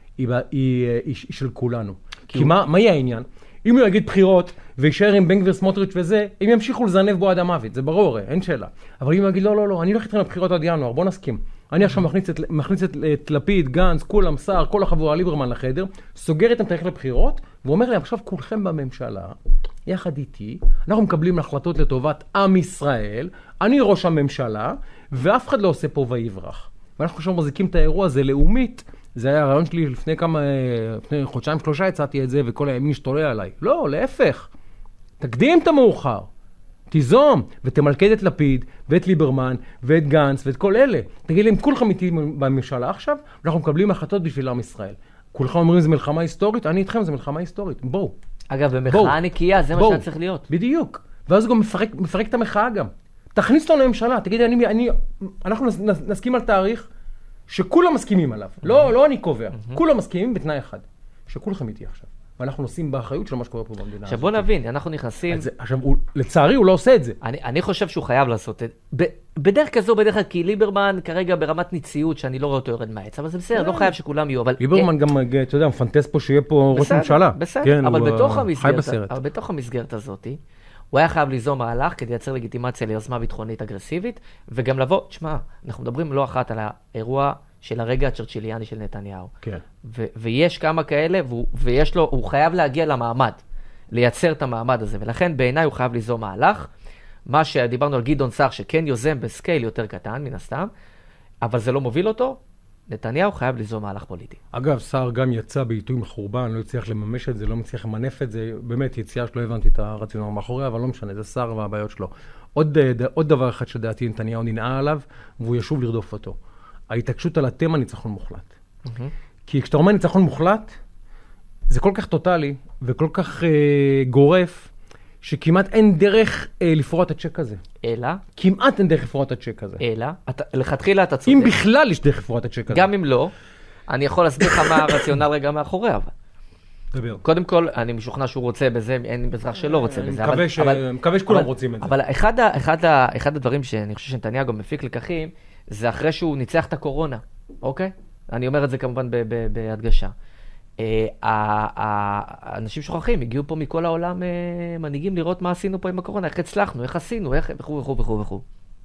היא של כולנו. כי מה יהיה העניין? אם הוא יגיד בחירות, וישאר עם בן גביר סמוטריץ' וזה, הם ימשיכו לזנב בו עד המוות, זה ברור, אין שאלה. אבל אם הוא יגיד, לא, אני הולך איתכם לבחירות עד ינואר, בוא נסכים. אני עכשיו מכניס את לפיד, גנץ, כולם, שר, כל החבורה ליברמן לחדר, סוגר איתם תאריך לבחירות, ואומר להם, עכשיו כולכם בממשלה, יחד איתי, אנחנו מקבלים החלטות לטובת עם ישראל, אני ראש הממשלה, ואף אחד לא עושה פה ויברח. ואנחנו עכשיו מחזיקים את האירוע הזה לאומית, זה היה הרעיון שלי לפני חודשיים, 3 הצעתי את זה, וכל הימין השתולל עליי. לא, להפך. תקדים את המאוחר. תיזום, ותמלכד את לפיד, ואת ליברמן, ואת גנץ, ואת כל אלה. תגיד להם, כולכם איתי בממשלה עכשיו, ואנחנו מקבלים החלטות בשביל עם ישראל. כולכם אומרים, זה מלחמה היסטורית, אני איתכם, זה מלחמה היסטורית. בואו. אגב, במחאה נקייה, זה מה שהיה צריך להיות. בדיוק. ואז הוא גם מפרק את המחאה גם. תכניס אותו לממשלה, תגיד, אנחנו נסכים על תאריך שכולם מסכימים עליו. לא אני קובע. כולם מסכימים בתנאי אחד. שכולכם איתי עכשיו. ואנחנו נוסעים באחריות של מה שקורה פה במדינה. עכשיו בוא נבין, אנחנו נכנסים... עכשיו, לצערי הוא לא עושה את זה. אני חושב שהוא חייב לעשות את זה. בדרך כזו, בדרך כלל, כי ליברמן כרגע ברמת ניציות, שאני לא רואה אותו יורד מהעץ, אבל זה בסדר, לא חייב שכולם יהיו, אבל... ליברמן גם, אתה יודע, מפנטס פה שיהיה פה ראש ממשלה. בסדר, אבל בתוך המסגרת הזאת, הוא היה חייב ליזום מהלך כדי לייצר לגיטימציה ליוזמה ביטחונית אגרסיבית, וגם לבוא, תשמע, אנחנו מדברים לא אחת על האירוע של הרגע הצ'רצ'יליאני של נתניהו. כן. ויש כמה כאלה, הוא חייב להגיע למעמד, לייצר את המעמד הזה, ולכן בעיניי הוא חייב ליזום מהלך, מה שדיברנו על גדעון סער, שכן יוזם בסקייל יותר קטן, מן הסתם, אבל זה לא מוביל אותו, נתניהו חייב ליזום מהלך פוליטי. אגב, סער גם יצא בעיתוי מחורבן, לא הצליח לממש את זה, לא מצליח למנף את זה, באמת יציאה שלא הבנתי את הרציונל מאחורי, אבל לא משנה, זה סער והבעיות שלו. עוד דבר אחד שדעתי נתניהו ננעה עליו, והוא ישוב לרדוף אותו. ההתעקשות על התמה ניצחון מוחלט. כי כשאתה אומר ניצחון מוחלט, זה כל כך טוטלי וכל כך גורף, שכמעט אין דרך לפרוע את הצ'ק הזה. אלא? כמעט אין דרך לפרוע את הצ'ק הזה. אלא? לכתחילה אתה צודק. אם בכלל יש דרך לפרוע את הצ'ק הזה. גם אם לא, אני יכול להסביר לך מה הרציונל רגע מאחורי, אבל. קודם כל, אני משוכנע שהוא רוצה בזה, אין בזרח שלא רוצה בזה. אני מקווה שכולם רוצים את זה. אבל אחד הדברים שאני חושב שנתניהו גם מפיק לקחים, זה אחרי שהוא ניצח את הקורונה, אוקיי? אני אומר את זה כמובן בהדגשה. האנשים שוכחים, הגיעו פה מכל העולם מנהיגים לראות מה עשינו פה עם הקורונה, איך הצלחנו, איך עשינו, איך וכו'.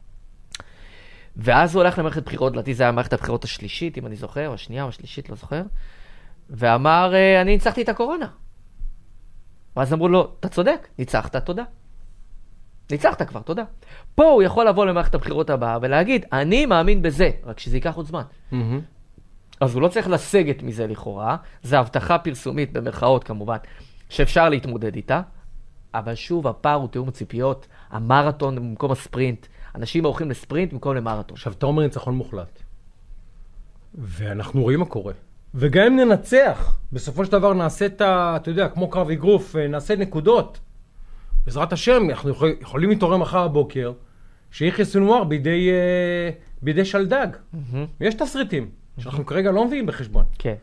ואז הוא הולך למערכת בחירות, לדעתי זה היה מערכת הבחירות השלישית, אם אני זוכר, או השנייה או השלישית, לא זוכר, ואמר, אני ניצחתי את הקורונה. ואז אמרו לו, אתה צודק, ניצחת, תודה. ניצחת כבר, תודה. פה הוא יכול לבוא למערכת הבחירות הבאה ולהגיד, אני מאמין בזה, רק שזה ייקח עוד זמן. אז הוא לא צריך לסגת מזה לכאורה, זה הבטחה פרסומית במרכאות כמובן, שאפשר להתמודד איתה, אבל שוב, הפער הוא תיאום ציפיות, המרתון במקום הספרינט, אנשים הולכים לספרינט במקום למרתון. עכשיו, אתה אומר ניצחון מוחלט, ואנחנו רואים מה קורה. וגם אם ננצח, בסופו של דבר נעשה את ה... אתה יודע, כמו קרב אגרוף, נעשה נקודות. בעזרת השם, אנחנו יכולים להתעורר מחר הבוקר, שיחיא סנוואר בידי שלדג. יש תסריטים, שאנחנו כרגע לא מביאים בחשבון. כן.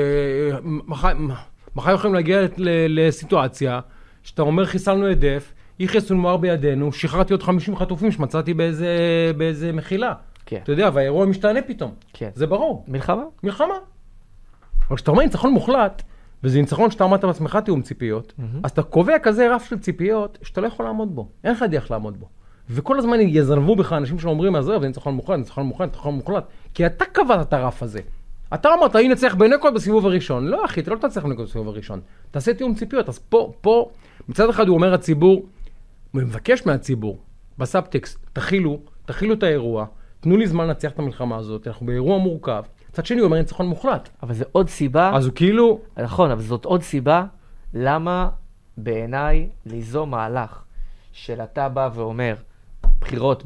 מחר יכולים להגיע לסיטואציה, שאתה אומר חיסלנו עדף, יחיא סנוואר בידינו, שחררתי עוד 50 חטופים שמצאתי באיזה מחילה. כן. אתה יודע, והאירוע משתנה פתאום. כן. זה ברור. מלחמה? מלחמה. אבל כשאתה אומר ניצחון מוחלט, וזה ניצחון שאתה אמרת בעצמך תיאום ציפיות, אז אתה קובע כזה רף של ציפיות שאתה לא יכול לעמוד בו. אין לך דרך לעמוד בו. וכל הזמן יזנבו בך אנשים שאומרים, אז זה ניצחון מוחלט, ניצחון מוחלט, ניצחון מוחלט. כי אתה קבעת את הרף הזה. אתה אמרת, הנה נצליח בנקוד בסיבוב הראשון. לא, אחי, אתה לא תצליח בנקוד בסיבוב הראשון. תעשה תיאום ציפיות. אז פה, מצד אחד הוא אומר הציבור, הוא מבקש מהציבור, בסאבטקסט, תכילו את האירוע, תנו לי זמן להצליח את המלחמה הזאת, אנחנו באירוע מורכב. מצד שני הוא אומר ניצחון מוחלט. אבל זה עוד סיבה. אז הוא כאילו... נכון, אבל זאת עוד סיבה למה בעיניי ליזום מהלך של אתה בא ואומר בחירות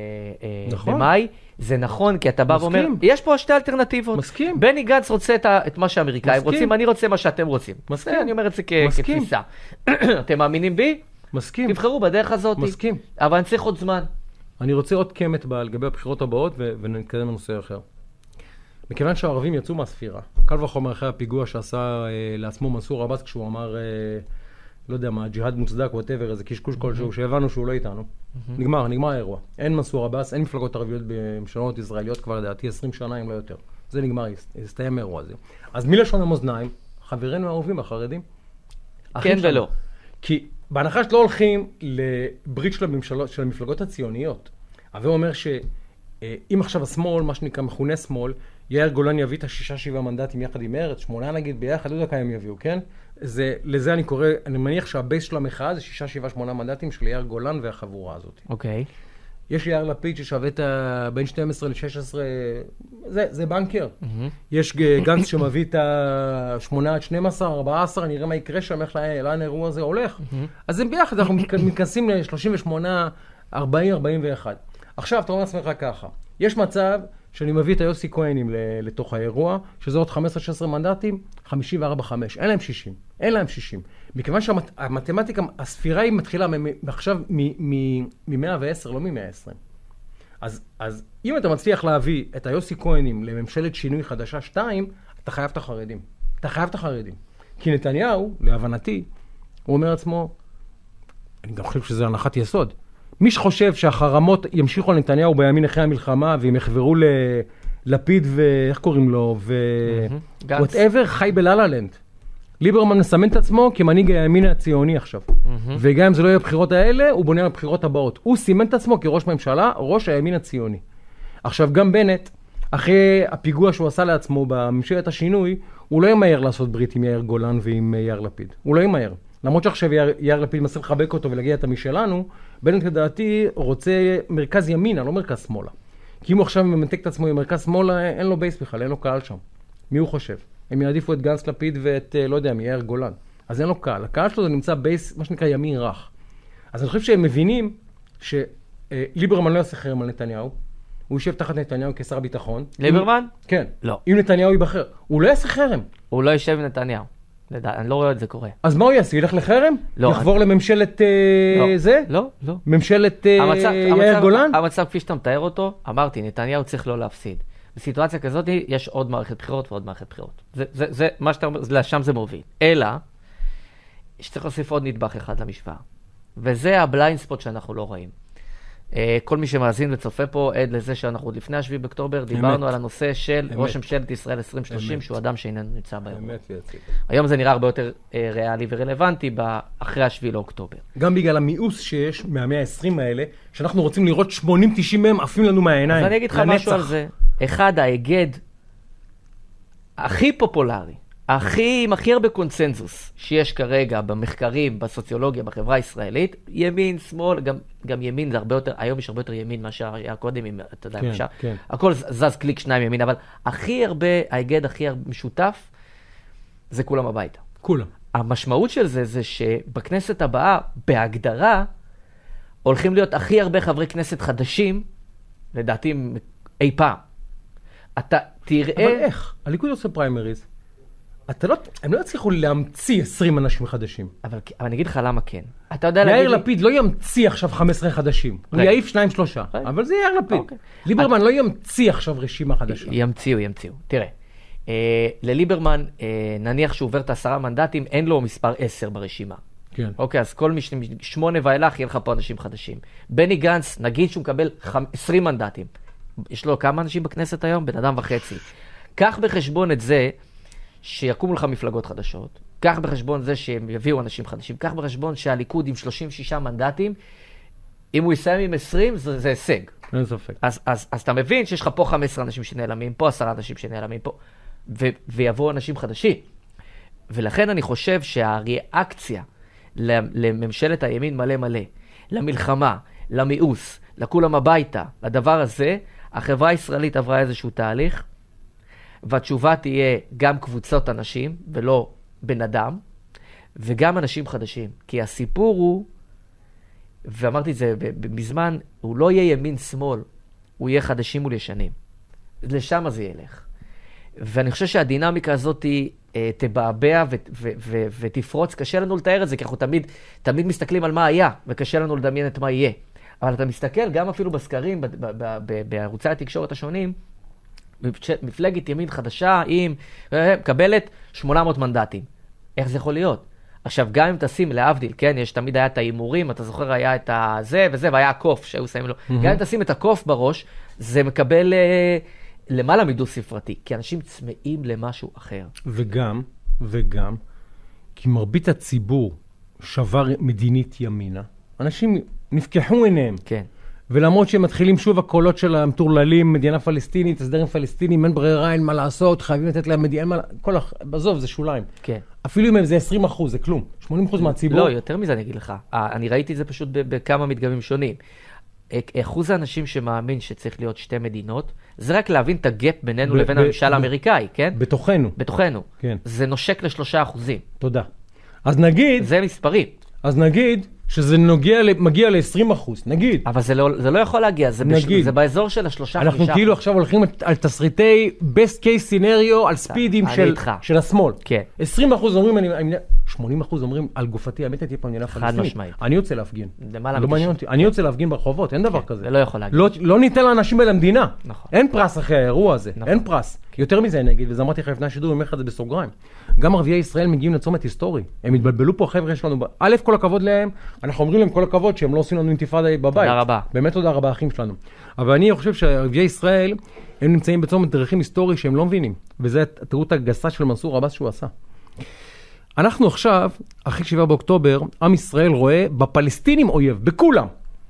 במאי, זה נכון, כי אתה בא ואומר, יש פה שתי אלטרנטיבות. מסכים. בני גנץ רוצה את מה שהאמריקאים רוצים, אני רוצה מה שאתם רוצים. מסכים. אני אומר את זה כתפיסה. אתם מאמינים בי? מסכים. תבחרו בדרך הזאת. מסכים. אבל אני צריך עוד זמן. אני רוצה עוד קמת לגבי הבחירות הבאות ונתקדם לנושא אחר. מכיוון שהערבים יצאו מהספירה, קל וחומר אחרי הפיגוע שעשה לעצמו מנסור עבאס כשהוא אמר, לא יודע מה, ג'יהאד מוצדק, whatever, איזה קשקוש כלשהו, שהבנו שהוא לא איתנו. נגמר האירוע. אין מנסור עבאס, אין מפלגות ערביות בממשלות ישראליות כבר לדעתי 20 שנה, אם לא יותר. זה נגמר, הסתיים האירוע הזה. אז מי לשון המאזניים? חברינו האהובים, החרדים. כן ולא. כי בהנחה שלא הולכים לברית של המפלגות הציוניות, אבל הוא אומר שאם עכשיו השמאל, מה שנקרא מכונה שמאל, יאיר גולן יביא את 6-7 מנדטים יחד עם מרצ, 8 נגיד ביחד, לא יודע כמה הם יביאו, כן? לזה אני קורא, אני מניח שהבייס של המחאה זה 6-7-8 מנדטים של יאיר גולן והחבורה הזאת. אוקיי. יש יאיר לפיד ששווה את בין 12 ל-16, זה בנקר. יש גנץ שמביא את 8 עד 12, 14, נראה מה יקרה שם, איך לאן האירוע הזה הולך. אז הם ביחד, אנחנו מתכנסים ל-38, 40, 41. עכשיו, אתה אומר לעצמך ככה, יש מצב שאני מביא את היוסי כהנים לתוך האירוע, שזה עוד 15-16 מנדטים, 54-5, אין להם 60. מכיוון שהמתמטיקה, הספירה היא מתחילה עכשיו מ-110, לא מ-120. אז אם אתה מצליח להביא את היוסי כהנים לממשלת שינוי חדשה 2, אתה חייב את החרדים. כי נתניהו, להבנתי, הוא אומר עצמו, אני גם חושב שזה הנחת יסוד, מי שחושב שהחרמות ימשיכו על נתניהו בימין אחרי המלחמה, והם יחברו ללפיד ואיך קוראים לו, whatever, חי בלללנד. ליברמן מסמן את עצמו כמנהיג הימין הציוני עכשיו. וגם אם זה לא יהיה הבחירות האלה, הוא בונה על הבחירות הבאות. הוא סימן את עצמו כראש ממשלה, ראש הימין הציוני. עכשיו, גם בנט, אחרי הפיגוע שהוא עשה לעצמו בממשלת השינוי, הוא לא ימהר לעשות ברית עם יאיר גולן ועם יאיר לפיד. הוא לא ימהר. למרות שעכשיו יאיר לפיד מנסה לחבק אותו ולהגיע את משלנו, בנט לדעתי רוצה מרכז ימינה, לא מרכז שמאלה. כי אם הוא עכשיו ממתק את עצמו עם מרכז שמאלה, אין לו בייס בכלל, אין לו קהל שם. מי הוא חושב? הם יעדיפו את גנץ לפיד ואת, לא יודע, יאיר גולן. אז אין לו קהל. הקהל שלו זה נמצא בייס, מה שנקרא ימין רך. אז אני חושב שהם מבינים שליברמן לא יעשה חרם על נתניהו, הוא יושב תחת נתניהו כשר הביטחון. ליברמן? כן. לא. אם נתניהו ייבחר. הוא לא יעשה חרם. הוא לא יישב עם נתניהו. אני לא רואה את זה קורה. אז מה הוא יעשה? ילך לחרם? לא. יחבור לממשלת זה? לא, לא. ממשלת יאיר גולן? המצב כפי שאתה מתאר אותו, אמרתי, נתניהו צריך לא להפסיד. בסיטואציה כזאת יש עוד מערכת בחירות ועוד מערכת בחירות. זה מה שאתה אומר, לשם זה מוביל. אלא, שצריך להוסיף עוד נדבך אחד למשוואה. וזה הבליינד ספוט שאנחנו לא רואים. כל מי שמאזין וצופה פה עד לזה שאנחנו עוד לפני 7 באוקטובר דיברנו על הנושא של ראש ממשלת ישראל 2030, שהוא אדם שאיננו נמצא באירוע. היום זה נראה הרבה יותר ריאלי ורלוונטי אחרי 7 לאוקטובר. גם בגלל המיאוס שיש מהמאה ה-20 האלה, שאנחנו רוצים לראות 80-90 מהם עפים לנו מהעיניים. אז אני אגיד לך משהו על זה. אחד, ההיגד הכי פופולרי, עם הכי הרבה קונצנזוס שיש כרגע במחקרים, בסוציולוגיה, בחברה הישראלית, ימין, שמאל, גם ימין זה הרבה יותר, היום יש הרבה יותר ימין מה שהיה קודם, אתה יודע, כן, כן. הכל זז קליק 2 ימין, אבל הכי הרבה, ההיגד הכי משותף, זה כולם הביתה. כולם. המשמעות של זה שבכנסת הבאה, בהגדרה, הולכים להיות הכי הרבה חברי כנסת חדשים, לדעתי אי פעם. אתה תראה... אבל איך? הליכוד עושה פריימריז. הם לא יצליחו להמציא 20 אנשים חדשים. אבל אני אגיד לך למה כן. אתה יודע יאיר לפיד לא ימציא עכשיו 15 חדשים. הוא יעיף 2-3. אבל זה יאיר לפיד. ליברמן לא ימציא עכשיו רשימה חדשה. ימציאו. תראה, לליברמן, נניח שהוא עובר את 10 מנדטים, אין לו מספר 10 ברשימה. כן. אוקיי, אז כל 8 ואילך יהיה לך פה אנשים חדשים. בני גנץ, נגיד שהוא מקבל 20 מנדטים. יש לו כמה אנשים בכנסת היום? בן אדם וחצי. קח בחשבון את זה שיקומו לך מפלגות חדשות. קח בחשבון זה שהם יביאו אנשים חדשים. קח בחשבון שהליכוד עם 36 מנדטים, אם הוא יסיים עם 20, זה הישג. אין ספק. אז אתה מבין שיש לך פה 15 אנשים שנעלמים, פה 10 אנשים שנעלמים, פה, ויבואו אנשים חדשים. ולכן אני חושב שהריאקציה לממשלת הימין מלא מלא, למלחמה, למיאוס, לכולם הביתה, לדבר הזה, החברה הישראלית עברה איזשהו תהליך, והתשובה תהיה גם קבוצות אנשים, ולא בן אדם, וגם אנשים חדשים. כי הסיפור הוא, ואמרתי את זה בזמן, הוא לא יהיה ימין-שמאל, הוא יהיה חדשים מול ישנים. לשם זה ילך. ואני חושב שהדינמיקה הזאת תבעבע ותפרוץ. קשה לנו לתאר את זה, כי אנחנו תמיד מסתכלים על מה היה, וקשה לנו לדמיין את מה יהיה. אבל אתה מסתכל, גם אפילו בסקרים, בערוצי התקשורת השונים, מפלגת ימין חדשה, מקבלת 800 מנדטים. איך זה יכול להיות? עכשיו, גם אם תשים להבדיל, כן, תמיד היה את האימורים, אתה זוכר, היה את זה וזה, והיה הקוף שהיו שמים לו. גם אם תשים את הקוף בראש, זה מקבל למעלה מדו ספרתי, כי אנשים צמאים למשהו אחר. וגם, כי מרבית הציבור שבר מדינית ימינה, אנשים נפקחו עיניהם. כן. ולמרות שהם מתחילים שוב הקולות של המטורללים, מדינה פלסטינית, הסדרים פלסטינים, אין ברירה, אין מה לעשות, חייבים לתת להם מדינה, בזוב, זה שוליים. כן. אפילו אם זה 20%, זה כלום. 80% מהציבור. לא, יותר מזה אני אגיד לך. אני ראיתי את זה פשוט בכמה מדגמים שונים. אחוז האנשים שמאמין שצריך להיות 2 מדינות, זה רק להבין את הגאפ בינינו לבין הממשל האמריקאי, כן? בתוכנו. כן. זה נושק ל3%. תודה. אז נגיד... זה מספרים. אז נגיד... שזה מגיע ל-20%, נגיד. אבל זה לא יכול להגיע, זה באזור של 3-5%. אנחנו כאילו עכשיו הולכים על תסריטי best case scenario, על ספידים של השמאל. כן. 20% אומרים, 80% אומרים על גופתי, האמת תהיה פה מדינה פלסטינית. אני יוצא להפגין. לא מעניין אותי. אני יוצא להפגין ברחובות, אין דבר כזה. זה לא יכול להגיע. לא ניתן לאנשים אל המדינה. אין פרס אחרי האירוע הזה, אין פרס. יותר מזה נגיד, וזה אמרתי לך לפני השידור, אומר לך את זה בסוגריים. גם ערביי ישראל מגיעים לצומת היסטורי. הם התבלבלו פה, חבר'ה, יש לנו... א', כל הכבוד להם, אנחנו אומרים להם כל הכבוד שהם לא עושים לנו אינתיפאדה בבית. תודה רבה. באמת תודה רבה, אחים שלנו. אבל אני חושב שערביי ישראל, הם נמצאים בצומת דרכים היסטורי שהם לא מבינים. וזה הטעות הגסה של מנסור עבאס שהוא עשה. אנחנו עכשיו, אחרי 7 באוקטובר, עם ישראל רואה בפלסטינים אויב, בכולם.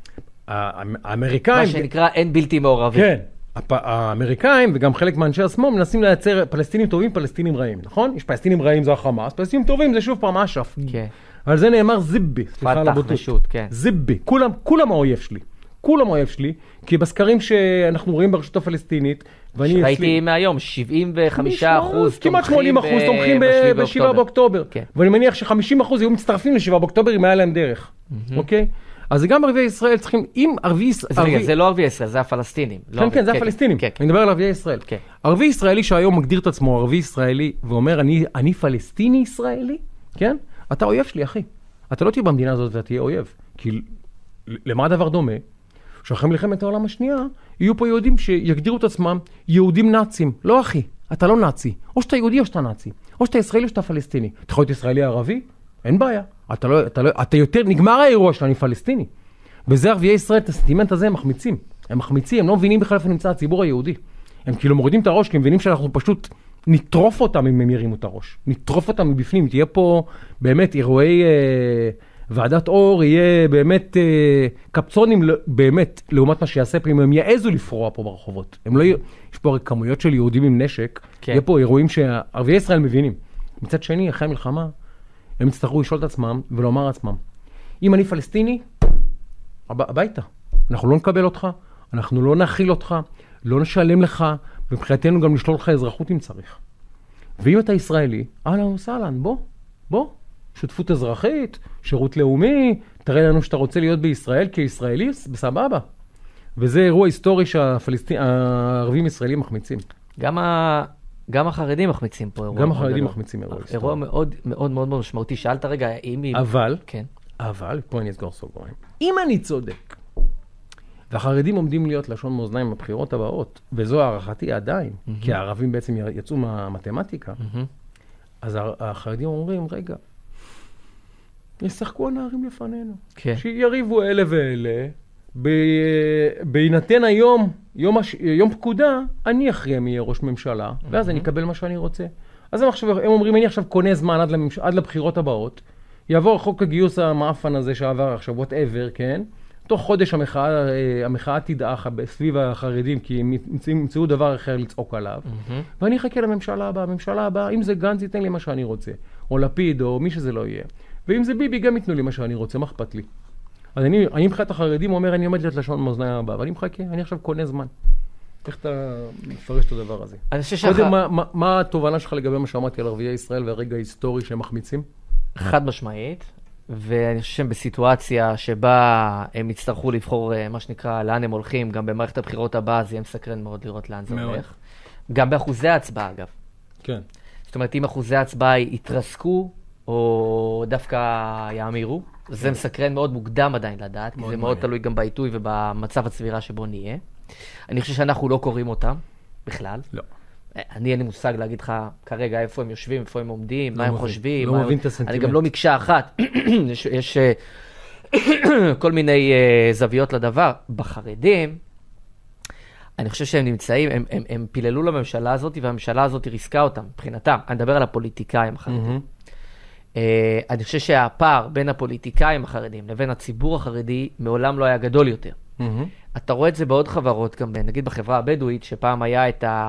האמריקאים... מה שנקרא אין בלתי מעורבים. כן. האמריקאים וגם חלק מאנשי השמאל מנסים לייצר פלסטינים טובים, פלסטינים רעים, נכון? יש פלסטינים רעים, זה החמאס, פלסטינים טובים, זה שוב פעם אש"ף. כן. אבל זה נאמר זיבי, פתח רשות, כן. זיבי, כולם האויב שלי. כולם האויב שלי, כי בסקרים שאנחנו רואים ברשות הפלסטינית, ראיתי מהיום, 75% כמעט 80% תומכים ב-7 באוקטובר. ואני מניח ש50% היו מצטרפים ל-7 באוקטובר אם היה להם דרך. אוקיי? אז גם ערביי ישראל צריכים, אם ערבי... זה לא ערביי ישראל, זה הפלסטינים. כן, זה הפלסטינים. אני מדבר על ערביי ישראל. ערבי ישראלי שהיום מגדיר את עצמו ערבי ישראלי, ואומר, אני פלסטיני ישראלי, כן? אתה אויב שלי, אחי. אתה לא תהיה במדינה הזאת ואתה תהיה אויב. כי למה הדבר דומה? שאחרי מלחמת העולם השנייה, יהיו פה יהודים שיגדירו את עצמם יהודים נאצים. לא, אחי, אתה לא נאצי. או שאתה יהודי או שאתה נאצי. או שאתה ישראלי או שאתה פלסטיני. אתה יכול להיות ישראלי ערבי? אין בעיה. אתה יותר, נגמר האירוע שלנו, אני פלסטיני. וזה ערביי ישראל, את הסנטימנט הזה הם מחמיצים. הם מחמיצים, הם לא מבינים בכלל איפה נמצא הציבור היהודי. הם כאילו מורידים את הראש, כי הם מבינים שאנחנו פשוט נטרוף אותם אם הם ירימו את הראש. נטרוף אותם מבפנים. תהיה פה באמת אירועי ועדת אור, יהיה באמת קפצונים באמת, לעומת מה שיעשה פה, אם הם יעזו לפרוע פה ברחובות. הם לא, יש פה כמויות של יהודים עם נשק, יהיה פה אירועים שערביי ישראל מבינים. מצד שני, אחרי המלחמה, הם יצטרכו לשאול את עצמם ולומר עצמם, אם אני פלסטיני, הביתה. אנחנו לא נקבל אותך, אנחנו לא נכיל אותך, לא נשלם לך, ומבחינתנו גם לשלול לך אזרחות אם צריך. ואם אתה ישראלי, אהלן וסהלן, בוא. שותפות אזרחית, שירות לאומי, תראה לנו שאתה רוצה להיות בישראל כישראלי, בסבבה. וזה אירוע היסטורי שהערבים ישראלים מחמיצים. גם החרדים מחמיצים פה אירוע. גם החרדים מחמיצים אירוע היסטורי. אירוע מאוד מאוד מאוד משמעותי. שאלת רגע, אם... אבל, פה אני אסגור סוגריים. אם אני צודק, והחרדים עומדים להיות לשון מאזניים בבחירות הבאות, וזו הערכתי עדיין, כי הערבים בעצם יצאו מהמתמטיקה, אז החרדים אומרים, רגע, ישחקו הנערים לפנינו. כן. שיריבו אלה ואלה, בהינתן היום, יום פקודה, אני אכריע מי יהיה ראש ממשלה, ואז אני אקבל מה שאני רוצה. אז הם אומרים, אני עכשיו קונה זמן עד לבחירות הבאות, יעבור חוק הגיוס המאפן הזה שעבר עכשיו, whatever, כן? תוך חודש המחאה תדעך סביב החרדים, כי הם ימצאו דבר אחר לצעוק עליו. ואני אחכה לממשלה הבאה. הממשלה הבאה, אם זה גנץ, ייתן לי מה שאני רוצה. או לפיד, או מי שזה לא יהיה. ואם זה ביבי, גם ייתנו לי מה שאני רוצה, מה אכפת לי? אז אני מבחינת החרדים אומר, אני עומד להיות לשון מאזניים הבאה, ואני מחכה, אני עכשיו קונה זמן. איך אתה מפרש את הדבר הזה? קודם, מה התובנה שלך לגבי מה שאמרתי על ערביי ישראל והרגע ההיסטורי שהם מחמיצים? חד משמעית, ואני חושב שהם בסיטואציה שבה הם יצטרכו לבחור מה שנקרא לאן הם הולכים, גם במערכת הבחירות הבאה זה יהיה מסקרן מאוד לראות לאן זה הולך. גם באחוזי ההצבעה אגב. כן. זאת אומרת, אם אחוזי ההצבעה יתרסקו, או דווקא יאמירו, זה מסקרן מאוד מוקדם עדיין לדעת, כי זה מאוד תלוי גם בעיתוי ובמצב הצבירה שבו נהיה. אני חושב שאנחנו לא קוראים אותם בכלל. לא. אני אין לי מושג להגיד לך כרגע איפה הם יושבים, איפה הם עומדים, מה הם חושבים. לא מבין את הסנטימנט. אני גם לא מקשה אחת. יש כל מיני זוויות לדבר. בחרדים, אני חושב שהם נמצאים, הם פיללו לממשלה הזאת, והממשלה הזאת ריסקה אותם, מבחינתם. אני מדבר על הפוליטיקאים החרדים. אני חושב שהפער בין הפוליטיקאים החרדים לבין הציבור החרדי מעולם לא היה גדול יותר. אתה רואה את זה בעוד חברות, גם נגיד בחברה הבדואית, שפעם היה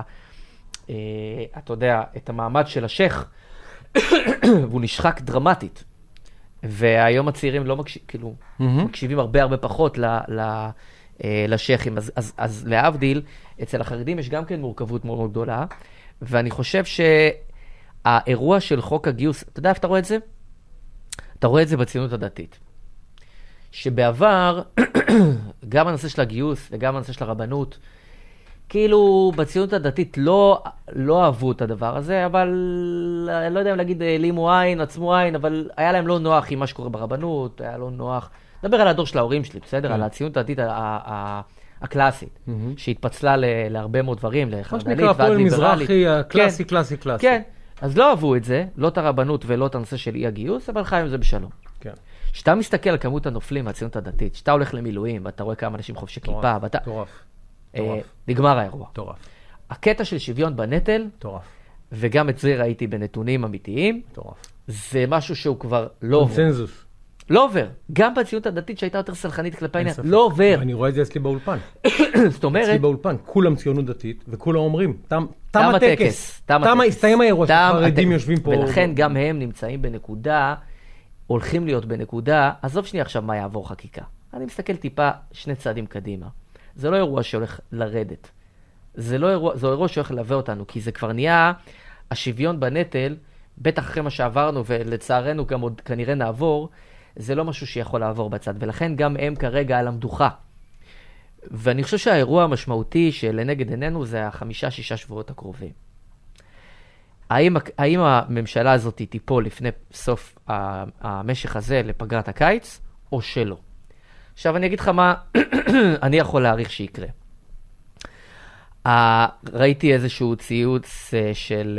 אתה יודע, את המעמד של השייך, והוא נשחק דרמטית. והיום הצעירים לא מקשיבים הרבה פחות לשייכים. אז להבדיל, אצל החרדים יש גם כן מורכבות מאוד גדולה, ואני חושב שהאירוע של חוק הגיוס, אתה יודע איפה אתה רואה את זה? אתה רואה את זה בציונות הדתית. שבעבר, גם הנושא של הגיוס וגם הנושא של הרבנות, כאילו בציונות הדתית לא אהבו את הדבר הזה, אבל אני לא יודע אם להגיד לימו עין, עצמו עין, אבל היה להם לא נוח עם מה שקורה ברבנות, היה לא נוח. נדבר על הדור של ההורים שלי, בסדר? על הציונות הדתית הקלאסית, שהתפצלה להרבה מאוד דברים, לחרד"לית ועד ליברלית. מה שנקרא הפועל מזרחי, הקלאסי, קלאסי. כן, אז לא אהבו את זה, לא את הרבנות ולא את הנושא של אי הגיוס, אבל חיים זה בשלום. כן. כשאתה מסתכל על כמות הנופלים מהציונות הדתית, כשאתה הולך למילואים, ואתה רואה כמה אנשים חובשי כיפה, ואתה... נגמר האירוע. טורף. הקטע של שוויון בנטל, טורף. וגם את זה ראיתי בנתונים אמיתיים, טורף. זה משהו שהוא כבר לא עובר. קונצנזוס. לא עובר. גם בציונות הדתית שהייתה יותר סלחנית כלפי העניין, לא עובר. אני רואה את זה אצלי באולפן. זאת אומרת... אצלי באולפן, כולם ציונות דתית, וכולם אומרים, תם הטקס. הסתיים האירוע שהחרדים יושבים פה. ולכן גם הם נמצאים בנקודה, הולכים להיות בנקודה, עזוב שנייה עכשיו מה יעבור חקיקה. אני מסתכל טיפה שני צעדים קדימה. זה לא אירוע שהולך לרדת. זה אירוע שהולך ללווה אותנו, כי זה כבר נהיה השוויון בנטל, בטח אחרי מה שעברנו, ולצערנו גם עוד כנראה נעבור, זה לא משהו שיכול לעבור בצד, ולכן גם הם כרגע על המדוכה. ואני חושב שהאירוע המשמעותי שלנגד עינינו זה 5-6 שבועות הקרובים. האם הממשלה הזאת תיפול לפני סוף המשך הזה לפגרת הקיץ, או שלא? עכשיו אני אגיד לך מה אני יכול להעריך שיקרה. ראיתי איזשהו ציוץ של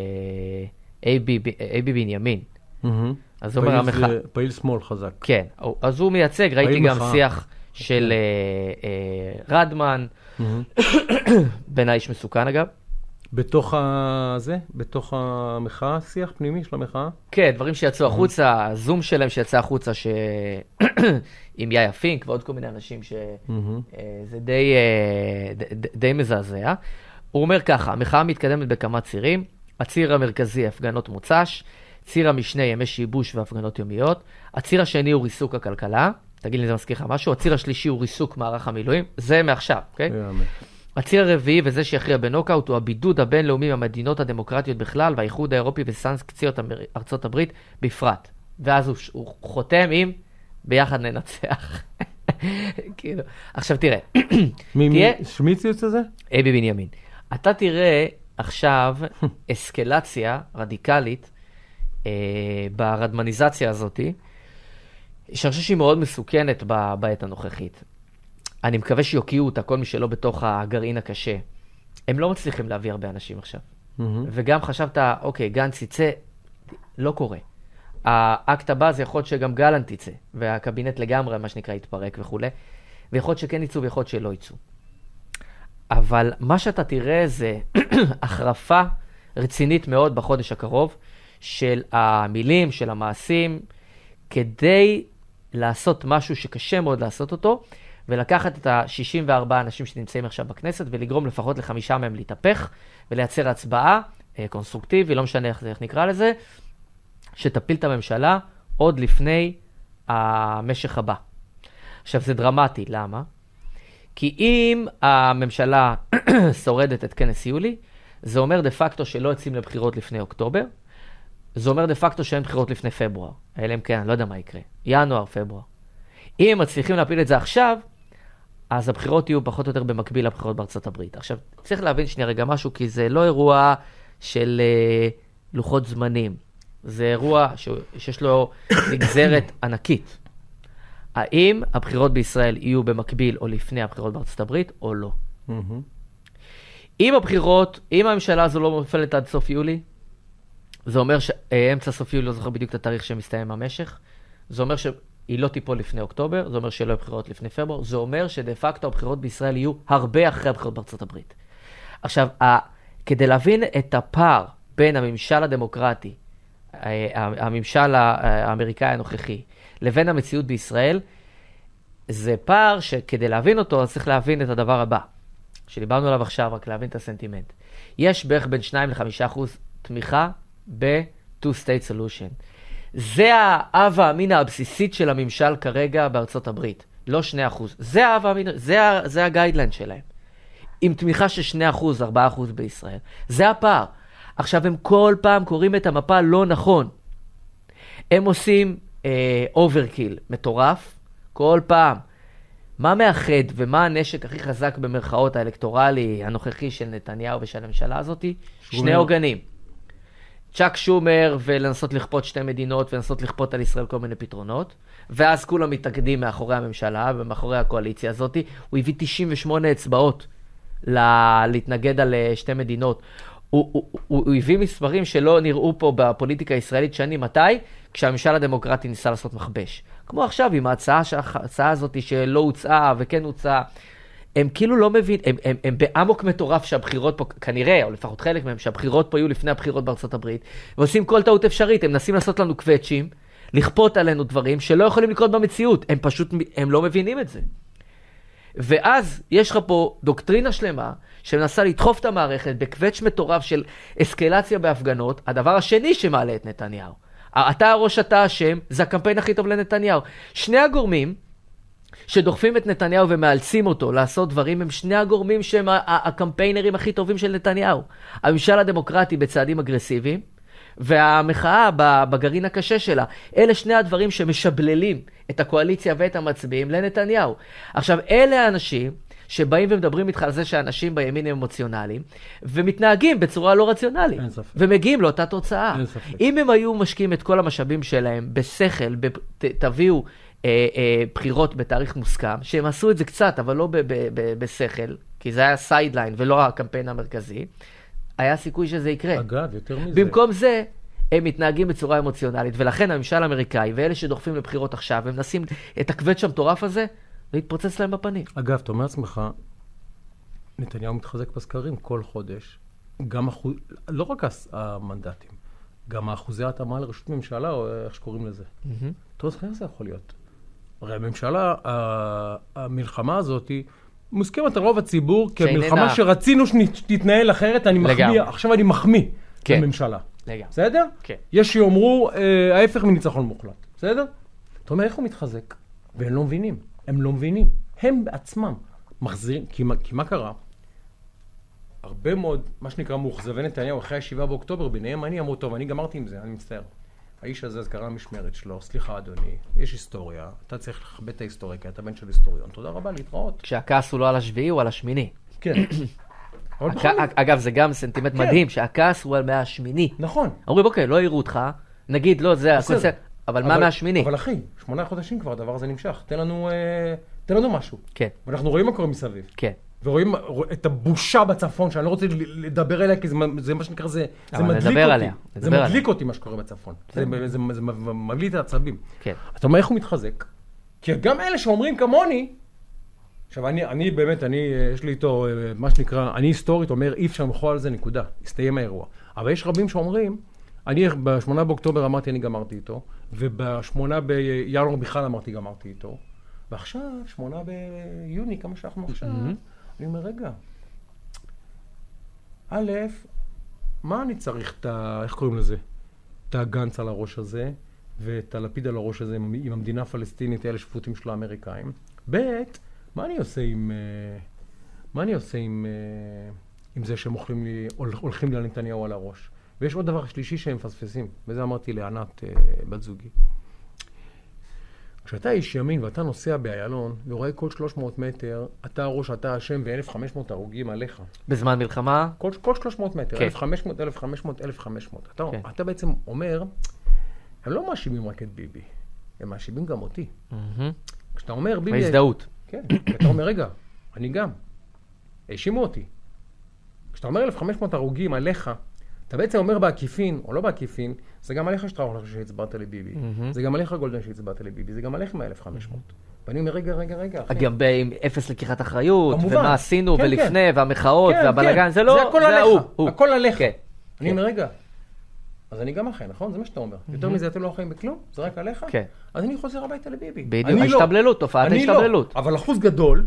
אייבי בנימין. אז הוא אומר המחאה. פעיל שמאל חזק. כן, אז הוא מייצג, ראיתי גם שיח של רדמן, בין האיש מסוכן אגב. בתוך בתוך המחאה, שיח פנימי של המחאה? כן, דברים שיצאו החוצה, הזום שלהם שיצא החוצה, עם יאיה פינק ועוד כל מיני אנשים שזה די מזעזע. הוא אומר ככה, המחאה מתקדמת בכמה צירים, הציר המרכזי, הפגנות מוצ"ש, ציר המשנה, ימי שיבוש והפגנות יומיות, הציר השני הוא ריסוק הכלכלה, תגיד לי זה מזכיר לך משהו, הציר השלישי הוא ריסוק מערך המילואים, זה מעכשיו, אוקיי? הציר הרביעי, וזה שיכריע בנוקאוט, הוא הבידוד הבינלאומי מהמדינות הדמוקרטיות בכלל, והאיחוד האירופי וסנקציות ארצות הברית בפרט. ואז הוא חותם עם ביחד ננצח. כאילו. עכשיו תראה. שמי ציוץ הזה? אייבי בנימין. אתה תראה עכשיו אסקלציה רדיקלית ברדמניזציה הזאת, שאני חושב שהיא מאוד מסוכנת בעת הנוכחית. אני מקווה שיוקיעו אותה, כל מי שלא בתוך הגרעין הקשה. הם לא מצליחים להביא הרבה אנשים עכשיו. וגם חשבת, אוקיי, גנץ יצא, לא קורה. האקט הבא זה יכול להיות שגם גלנט יצא, והקבינט לגמרי, מה שנקרא, יתפרק וכו'. ויכול להיות שכן יצאו ויכול להיות שלא יצאו. אבל מה שאתה תראה זה החרפה רצינית מאוד בחודש הקרוב של המילים, של המעשים, כדי לעשות משהו שקשה מאוד לעשות אותו, ולקחת את ה-64 אנשים שנמצאים עכשיו בכנסת, ולגרום לפחות ל5 מהם להתהפך, ולייצר הצבעה קונסטרוקטיבי, לא משנה איך נקרא לזה, שתפיל את הממשלה עוד לפני המשך הבא. עכשיו זה דרמטי, למה? כי אם הממשלה שורדת את כנס יולי, זה אומר דה פקטו שלא יוצאים לבחירות לפני אוקטובר, זה אומר דה פקטו שאין בחירות לפני פברואר. אלא אם כן, אני לא יודע מה יקרה. ינואר, פברואר. אם הם מצליחים להפיל את זה עכשיו, אז הבחירות יהיו פחות או יותר במקביל לבחירות בארצות הברית. עכשיו, צריך להבין שנייה רגע משהו, כי זה לא אירוע של לוחות זמנים. זה אירוע שיש לו נגזרת ענקית. האם הבחירות בישראל יהיו במקביל או לפני הבחירות בארצות הברית, או לא? אם הממשלה הזו לא מופעלת עד סוף יולי, זה אומר שאמצע סוף יולי, לא זוכר בדיוק את התאריך שמסתיים המשך, זה אומר שהיא לא תיפול לפני אוקטובר, זה אומר שלא יהיו בחירות לפני פברואר, זה אומר שדה פקטו הבחירות בישראל יהיו הרבה אחרי הבחירות בארצות הברית. עכשיו, כדי להבין את הפער בין הממשל הדמוקרטי, הממשל האמריקאי הנוכחי, לבין המציאות בישראל, זה פער שכדי להבין אותו, אז צריך להבין את הדבר הבא, שדיברנו עליו עכשיו, רק להבין את הסנטימנט. יש בערך בין 2-5% תמיכה ב-two-state solution. זה האב האמין הבסיסית של הממשל כרגע בארצות הברית, לא 2%. זה האב האמין, זה הגיידליין שלהם. עם תמיכה של 2%, 4% בישראל. זה הפער. עכשיו הם כל פעם קוראים את המפה לא נכון. הם עושים אוברקיל מטורף, כל פעם. מה מאחד ומה הנשק הכי חזק במרכאות האלקטורלי הנוכחי של נתניהו ושל הממשלה הזאת? שני עוגנים. צ'אק שומר ולנסות לכפות שתי מדינות ולנסות לכפות על ישראל כל מיני פתרונות. ואז כולם מתאגדים מאחורי הממשלה ומאחורי הקואליציה הזאת. הוא הביא 98 אצבעות להתנגד על שתי מדינות. הוא הביא מספרים שלא נראו פה בפוליטיקה הישראלית שנים. מתי? כשהממשל הדמוקרטי ניסה לעשות מכבש. כמו עכשיו עם ההצעה הזאת שלא הוצאה וכן הוצאה. הם כאילו לא מבין, הם בעמוק מטורף שהבחירות פה, כנראה, או לפחות חלק מהם, שהבחירות פה יהיו לפני הבחירות בארצות הברית, ועושים כל טעות אפשרית, הם מנסים לעשות לנו קווצ'ים, לכפות עלינו דברים שלא יכולים לקרות במציאות, הם לא מבינים את זה. ואז יש לך פה דוקטרינה שלמה, שמנסה לדחוף את המערכת בקווץ' מטורף של אסקלציה בהפגנות, הדבר השני שמעלה את נתניהו. אתה הראש, אתה השם, זה הקמפיין הכי טוב לנתניהו. שני הגורמים שדוחפים את נתניהו ומאלצים אותו לעשות דברים, הם שני הגורמים שהם הקמפיינרים הכי טובים של נתניהו. הממשל הדמוקרטי בצעדים אגרסיביים, והמחאה בגרעין הקשה שלה. אלה שני הדברים שמשבללים את הקואליציה ואת המצביעים לנתניהו. עכשיו, אלה האנשים שבאים ומדברים איתך על זה שאנשים בימין הם אמוציונליים, ומתנהגים בצורה לא רציונלית, ומגיעים לאותה תוצאה. אם הם היו משקיעים את כל המשאבים שלהם בשכל, תביאו בחירות בתאריך מוסכם, שהם עשו את זה קצת, אבל לא בשכל, כי זה היה סיידליין ולא הקמפיין המרכזי, היה סיכוי שזה יקרה. אגב, יותר מזה. במקום זה, הם מתנהגים בצורה אמוציונלית, ולכן הממשל האמריקאי, ואלה שדוחפים לבחירות עכשיו, הם מנסים את הקווץ' המטורף הזה, להתפוצץ להם בפנים. אגב, אתה אומר לעצמך, נתניהו מתחזק בסקרים כל חודש, גם לא רק המנדטים, גם האחוזי התאמה לרשות ממשלה, או איך שקוראים לזה. אתה יודע, איך זה יכול להיות? הרי הממשלה, המלחמה הזאת, מוסכמת על רוב הציבור, כמלחמה שרצינו שתתנהל אחרת, אני מחמיא, עכשיו אני מחמיא לממשלה. בסדר? כן. יש שיאמרו, ההפך מניצחון מוחלט. בסדר? אתה אומר, איך הוא מתחזק? והם לא מבינים. הם לא מבינים. הם בעצמם מחזירים, כי מה קרה? הרבה מאוד, מה שנקרא מאוכזבי נתניהו, אחרי 7 באוקטובר, ביניהם אני אמרו, טוב, אני גמרתי עם זה, אני מצטער. האיש הזה, אז קרה המשמרת שלו, סליחה אדוני, יש היסטוריה, אתה צריך לכבד את ההיסטוריה, כי אתה בן של היסטוריון, תודה רבה, להתראות. כשהכעס הוא לא על השביעי, הוא על השמיני. כן. אגב, זה גם סנטימנט מדהים, שהכעס הוא על מהשמיני. נכון. אומרים, אוקיי, לא יראו אותך, נגיד, לא, זה הקונספט, אבל מה מהשמיני? אבל אחי, 8 חודשים כבר הדבר הזה נמשך, תן לנו משהו. כן. ואנחנו רואים מה קורה מסביב. כן. ורואים את הבושה בצפון, שאני לא רוצה לדבר עליה, כי זה מה שנקרא, זה מדליק אותי. זה מדליק אותי מה שקורה בצפון. זה מבליט את העצבים. אתה אומר, איך הוא מתחזק? כי גם אלה שאומרים כמוני, עכשיו, אני באמת, יש לי איתו, מה שנקרא, אני היסטורית אומר, אי אפשר למחוא על זה נקודה, הסתיים האירוע. אבל יש רבים שאומרים, אני ב8 באוקטובר אמרתי, אני גמרתי איתו, וב8 בינואר בכלל אמרתי, גמרתי איתו, ועכשיו, 8 ביוני, כמה שאנחנו עכשיו, אני אומר, רגע, א', מה אני צריך איך קוראים לזה? את הגנץ על הראש הזה, ואת הלפיד על הראש הזה, עם המדינה הפלסטינית, אלה שפוטים של האמריקאים. ב', מה אני עושה עם זה שהם הולכים לי על נתניהו על הראש? ויש עוד דבר שלישי שהם מפספסים, וזה אמרתי לענת, בת זוגי. כשאתה איש ימין ואתה נוסע באיילון, ורואה כל 300 מטר, אתה הראש, אתה אשם ו-1,500 הרוגים עליך. בזמן מלחמה? כל 300 מטר, 1,500, 1,500, 1,500. אתה בעצם אומר, הם לא מאשימים רק את ביבי, הם מאשימים גם אותי. כשאתה אומר ביבי... ההזדהות. כן, כשאתה אומר, רגע, אני גם. האשימו אותי. כשאתה אומר 1,500 הרוגים עליך, אתה בעצם אומר בעקיפין, או לא בעקיפין, זה גם עליך שטראוכלר שהצבעת לביבי. זה גם עליך גולדן שהצבעת לביבי, זה גם עליך מה-1,500. ואני אומר, רגע, אחי. גם באפס לקיחת אחריות, ומה עשינו, ולפני, והמחאות, והבלגן, זה לא... זה הכל עליך. אני אומר, רגע, אז אני גם אחרי, נכון? זה מה שאתה אומר. יותר מזה אתם לא אחראים בכלום? זה רק עליך? כן. אז אני חוזר הביתה לביבי. בדיוק, ההשתבללות, תופעת ההשתבללות. אבל אחוז גדול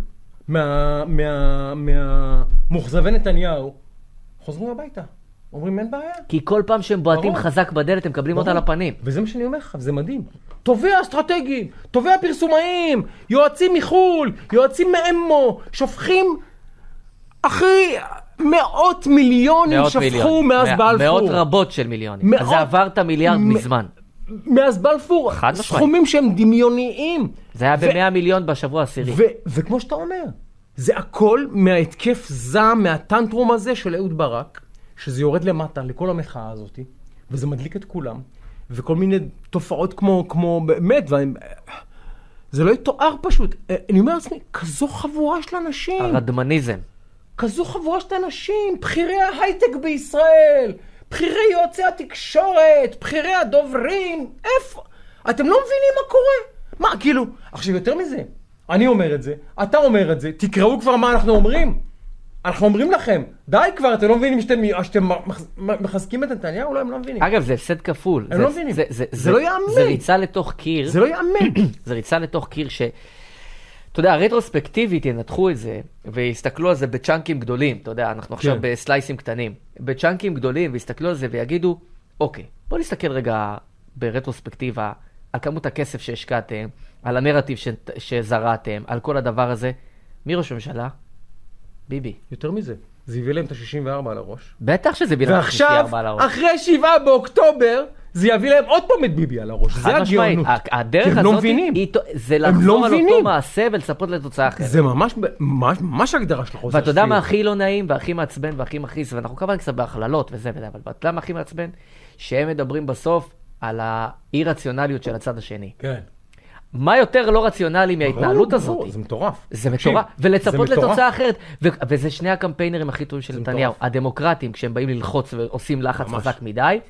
מהמוחזבי נתניהו חוזרים הביתה. אומרים, אין בעיה. כי כל פעם שהם בועטים חזק בדלת, הם מקבלים אותה לפנים. וזה מה שאני אומר לך, זה מדהים. טובי האסטרטגיים, טובי הפרסומאים, יועצים מחול, יועצים מאמו, שופכים אחרי... מאות מיליונים שפכו מאז בלפור. מאות רבות של מיליונים. אז זה עבר את המיליארד מזמן. מאז בלפור. סכומים שהם דמיוניים. זה היה ב100 מיליון בשבוע העשירי. וכמו שאתה אומר, זה הכל מההתקף זעם, מהטנטרום הזה של אהוד ברק, שזה יורד למטה לכל המחאה הזאת, וזה מדליק את כולם, וכל מיני תופעות כמו באמת, זה לא יתואר פשוט. אני אומר לעצמי, כזו חבורה של אנשים. הרדמניזם. כזו חבורה של אנשים, בכירי ההייטק בישראל, בכירי יועצי התקשורת, בכירי הדוברים, איפה? אתם לא מבינים מה קורה? מה, כאילו, עכשיו יותר מזה, אני אומר את זה, אתה אומר את זה, תקראו כבר מה אנחנו אומרים. אנחנו אומרים לכם, די כבר, אתם לא מבינים שאתם מחזקים את נתניהו? לא, הם לא מבינים. אגב, זה הפסד כפול. הם לא מבינים. זה לא יאמן. זה ריצה לתוך קיר. זה לא יאמן. זה ריצה לתוך קיר אתה יודע, הרטרוספקטיבית ינתחו את זה, ויסתכלו על זה בצ'אנקים גדולים, אתה יודע, אנחנו עכשיו בסלייסים קטנים, בצ'אנקים גדולים, ויסתכלו על זה ויגידו, אוקיי, בוא נסתכל רגע ברטרוספקטיבה, על כמות הכסף שהשקעתם, על הנרטיב שזרעתם, על כל הדבר הזה. מי ראש הממשלה? ביבי. יותר מזה. זה הביא להם את ה-64 על הראש. בטח שזה הביא להם את ה-64 על הראש. ועכשיו, אחרי 7 באוקטובר, זה יביא להם עוד פעם את ביבי על הראש. זה הגאונות. הדרך הזאת, זה לחזור על אותו מעשה ולצפות לתוצאה אחרת. זה ממש הגדרה של חוסר. ואתה יודע מה הכי לא נעים והכי מעצבן והכי מכעיס, ואנחנו כמובן קצת בהכללות וזה וזה, אבל אתה יודע מה הכי מעצבן? שהם מדברים בסוף על האי-רציונליות של הצד השני. כן. מה יותר לא רציונלי מההתנהלות הזאת? זה מטורף. זה מטורף. ולצפות לתוצאה אחרת. וזה שני הקמפיינרים הכי טובים של נתניהו. הדמוקרטים, כשהם באים ללחוץ ועושים לחץ חזק מדי,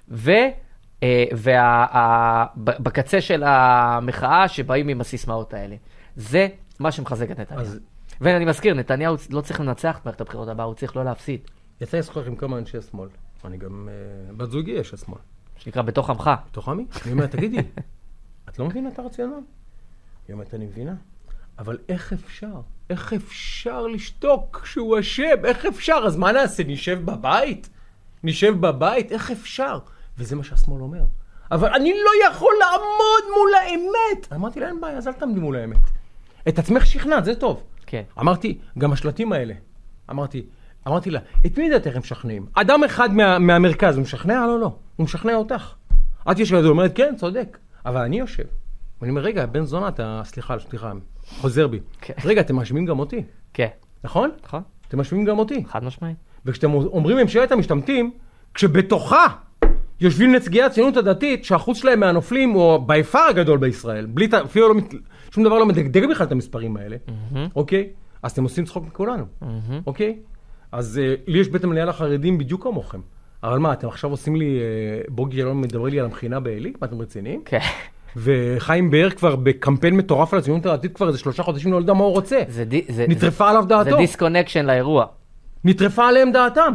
ובקצה של המחאה שבאים עם הסיסמאות האלה. זה מה שמחזק את נתניהו. ואני מזכיר, נתניהו לא צריך לנצח את מערכת הבחירות הבאה, הוא צריך לא להפסיד. יצא לשוחח עם כמה אנשי השמאל. אני גם בת זוגי יש השמאל. שנקרא בתוך עמך. בתוך עמי? אני אומר, תגידי, את לא מבינה את הרציונל? היא אומרת, אני מבינה. אבל איך אפשר לשתוק שהוא אשם? איך אפשר? אז מה נעשה? נשב בבית? איך אפשר? וזה מה שהשמאל אומר. אבל אני לא יכול לעמוד מול האמת. אמרתי לה, אין בעיה, אז אל תעמדי מול האמת. את עצמך שכנעת, זה טוב. כן. אמרתי, גם השלטים האלה. אמרתי לה, את מי דעתך הם משכנעים? אדם אחד מהמרכז, הוא משכנע? לא. הוא משכנע אותך. את יושבת, הוא אומרת, כן, צודק. אבל אני יושב. ואני אומר, רגע, בן זונה, סליחה, חוזר בי. כן. רגע, אתם מאשימים גם אותי. כן. נכון? נכון. אתם מאשימים גם אותי. חד משמעית. וכשאתם אומרים ממשלת המשתמטים, כשבתוכה יושבים נציגי הציונות הדתית, שהחוץ שלהם מהנופלים הוא ביפר הגדול בישראל, בלי אפילו שום דבר לא מדגדג בכלל את המספרים האלה, אוקיי? אז אתם עושים צחוק מכולנו, אוקיי? אז לי יש בית המנהל לחרדים בדיוק כמוכם. אבל מה, אתם עכשיו עושים לי, בוגי יעלון מדבר לי על המכינה בעלי? מה אתם רציניים? כן. וחיים באר כבר בקמפיין מטורף על הציונות הדתית כבר איזה 3 חודשים לא יודע מה הוא רוצה. נטרפה עליו דעתו. זה דיסקונקשן לאירוע. נטרפה עליהם דעתם.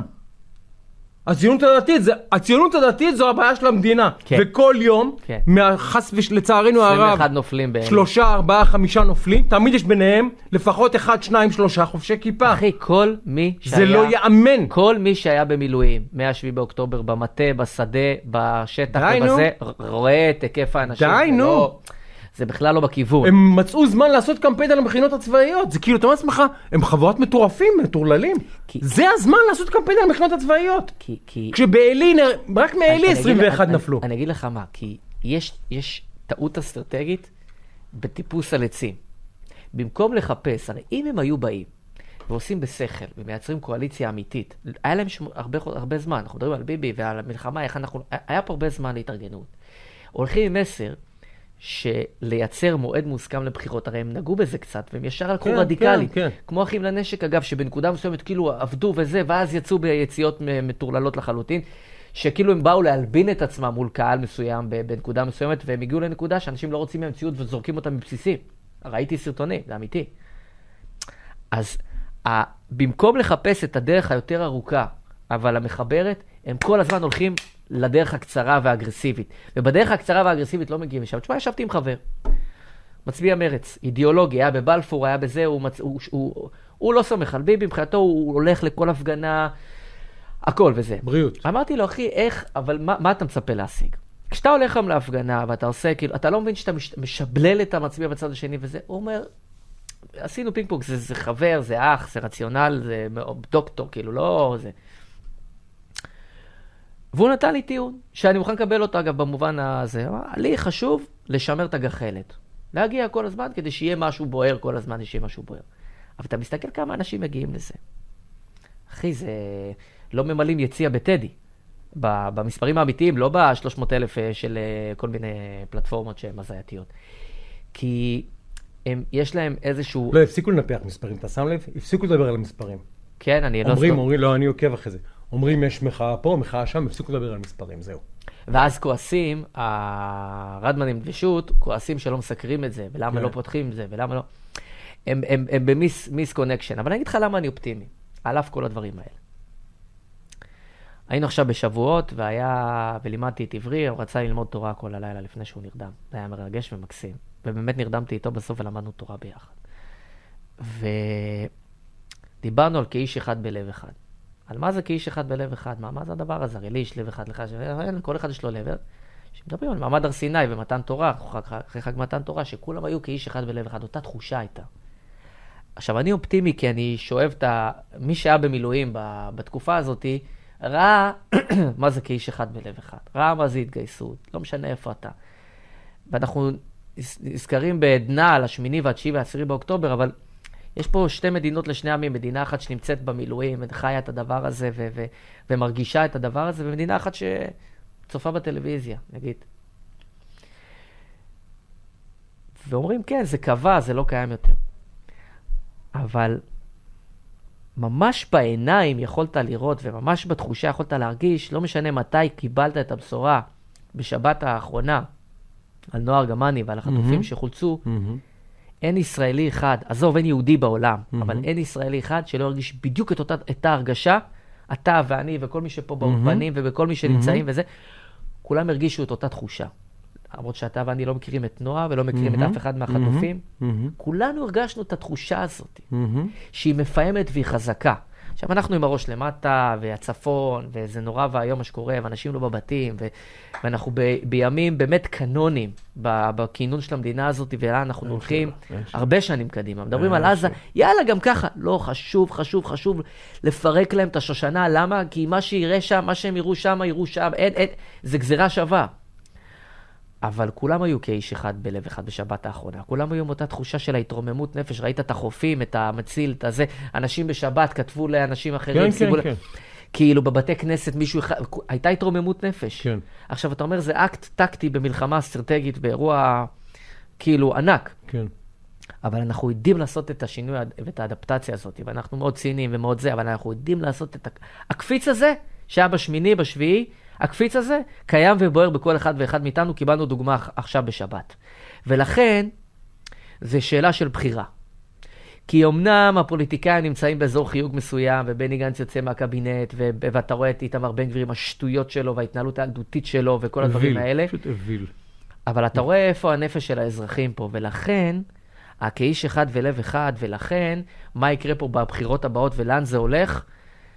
הציונות הדתית זו הבעיה של המדינה. כן. וכל יום, כן. לצערנו הרב, 21 נופלים בעלי. 3, 4, 5 נופלים, תמיד יש ביניהם לפחות 1, 2, 3 חובשי כיפה. אחי, כל מי שהיה... זה לא יאמן. כל מי שהיה במילואים, 7 באוקטובר, במטה, בשדה, בשטח ובזה, רואה את היקף האנשים. די, נו. זה בכלל לא בכיוון. הם מצאו זמן לעשות קמפיין על המכינות הצבאיות. זה כאילו, אתה אומר לעצמך, הם חבורת מטורפים, מטורללים. זה הזמן לעשות קמפיין על המכינות הצבאיות. כשבעלי, רק מעלי 21 נפלו. אני אגיד לך מה, כי יש טעות אסטרטגית בטיפוס על עצים. במקום לחפש, הרי אם הם היו באים ועושים בשכל ומייצרים קואליציה אמיתית, היה להם הרבה זמן, אנחנו מדברים על ביבי ועל המלחמה, היה פה הרבה זמן להתארגנות. הולכים עם מסר, שלייצר מועד מוסכם לבחירות, הרי הם נגעו בזה קצת, והם ישר הלכו רדיקלית. כמו אחים לנשק, אגב, שבנקודה מסוימת כאילו עבדו וזה, ואז יצאו ביציאות מטורללות לחלוטין, שכאילו הם באו להלבין את עצמם מול קהל מסוים בנקודה מסוימת, והם הגיעו לנקודה שאנשים לא רוצים מהמציאות וזורקים אותם מבסיסים. ראיתי סרטונים, זה אמיתי. אז במקום לחפש את הדרך היותר ארוכה, אבל המחברת, הם כל הזמן הולכים לדרך הקצרה והאגרסיבית. ובדרך הקצרה והאגרסיבית לא מגיעים לשם. תשמע, ישבתי עם חבר. מצביע מרץ, אידיאולוגי, היה בבלפור, היה בזה, הוא לא סומך על ביבי, מבחינתו הוא הולך לכל הפגנה, הכל וזה. בריאות. אמרתי לו, אחי, איך, אבל מה אתה מצפה להשיג? כשאתה הולך גם להפגנה ואתה עושה, כאילו, אתה לא מבין שאתה משבלל את המצביע בצד השני וזה, הוא אומר, עשינו פינג פונג, זה חבר, זה אח, זה רציונל, זה דוקטור, כאילו, לא זה. והוא נתן לי טיעון, שאני מוכן לקבל אותו, אגב, במובן הזה. לי חשוב לשמר את הגחלת. להגיע כל הזמן כדי שיהיה משהו בוער, כל הזמן שיהיה משהו בוער. אבל אתה מסתכל כמה אנשים מגיעים לזה. אחי, זה לא ממלאים יציע בטדי. במספרים האמיתיים, לא ב-300,000 של כל מיני פלטפורמות שהן הזייתיות. כי יש להם איזשהו... לא, הפסיקו לנפח מספרים, אתה שם לב? הפסיקו לדבר על המספרים. כן, אני לא... אומרים, לא, אני עוקב אחרי זה. אומרים, יש מחאה פה, מחאה שם, הפסיקו לדבר על מספרים, זהו. ואז כועסים, הרדמנים ושות' כועסים שלא מסקרים את זה, ולמה לא פותחים את זה, ולמה לא... הם במיס קונקשן. אבל אני אגיד לך למה אני אופטימי, על אף כל הדברים האלה. היינו עכשיו בשבועות, ולימדתי את עברי, הוא רצה ללמוד תורה כל הלילה לפני שהוא נרדם. זה היה מרגש ומקסים. ובאמת נרדמתי איתו בסוף ולמדנו תורה ביחד. ודיברנו על כאיש אחד בלב אחד. על מה זה כאיש אחד בלב אחד? מה זה הדבר הזה? הרי לי יש לב אחד לך, כל אחד יש לו לב. שמדברים על מעמד הר סיני ומתן תורה, אחרי חג מתן תורה, שכולם היו כאיש אחד בלב אחד, אותה תחושה הייתה. עכשיו, אני אופטימי כי אני שואב מי שהיה במילואים בתקופה הזאת, ראה מה זה כאיש אחד בלב אחד. ראה מה זה התגייסות, לא משנה איפה אתה. ואנחנו נזכרים בעדנה על 8 וה-9 וה-10 באוקטובר, אבל יש פה 2 מדינות לשני עמים, מדינה אחת שנמצאת במילואים, וחיה את הדבר הזה ומרגישה את הדבר הזה, ומדינה אחת שצופה בטלוויזיה, נגיד. ואומרים, כן, זה קבע, זה לא קיים יותר. אבל ממש בעיניים יכולת לראות, וממש בתחושה יכולת להרגיש, לא משנה מתי קיבלת את הבשורה בשבת האחרונה, על נוער גמני ועל החטופים שחולצו, אין ישראלי אחד, עזוב, אין יהודי בעולם, אבל אין ישראלי אחד שלא הרגיש בדיוק את ההרגשה, אתה ואני וכל מי שפה באולפנים ובכל מי שנמצאים וזה, כולם הרגישו את אותה תחושה. למרות שאתה ואני לא מכירים את נועה ולא מכירים את אף אחד מהחטופים, כולנו הרגשנו את התחושה הזאת, שהיא מפעמת והיא חזקה. עכשיו אנחנו עם הראש למטה, והצפון, וזה נורא והיום מה שקורה, ואנשים לא בבתים, ואנחנו בימים באמת קנונים בכינון של המדינה הזאת, ולאן אנחנו הולכים הרבה שנים קדימה. מדברים על עזה, יאללה, גם ככה. לא, חשוב לפרק להם את השושנה. למה? כי מה שיראה שם, מה שהם יראו שם, זה גזירה שווה. אבל כולם היו כאיש אחד בלב אחד בשבת האחרונה. כולם היו עם אותה תחושה של ההתרוממות נפש. ראית את החופים, את המציל, את הזה. אנשים בשבת כתבו לאנשים אחרים. כן. כאילו בבתי כנסת מישהו אחד, הייתה התרוממות נפש. כן. עכשיו אתה אומר, זה אקט טקטי במלחמה אסטרטגית, באירוע כאילו ענק. כן. אבל אנחנו יודעים לעשות את השינוי ואת האדפטציה הזאת, ואנחנו מאוד ציניים ומאוד זה, אבל אנחנו יודעים לעשות את הקפיץ הזה, שהיה בשמיני, בשביעי, הקפיץ הזה קיים ובוער בכל אחד ואחד מאיתנו, קיבלנו דוגמה עכשיו בשבת. ולכן, זה שאלה של בחירה. כי אמנם הפוליטיקאים נמצאים באזור חיוג מסוים, ובני גנץ יוצא מהקבינט, ואתה רואה את איתמר בן גביר עם השטויות שלו, וההתנהלות הילדותית שלו, וכל הדברים האלה. פשוט אוויל. אבל אתה רואה איפה הנפש של האזרחים פה, ולכן, כאיש אחד ולב אחד, ולכן, מה יקרה פה בבחירות הבאות, ולאן זה הולך?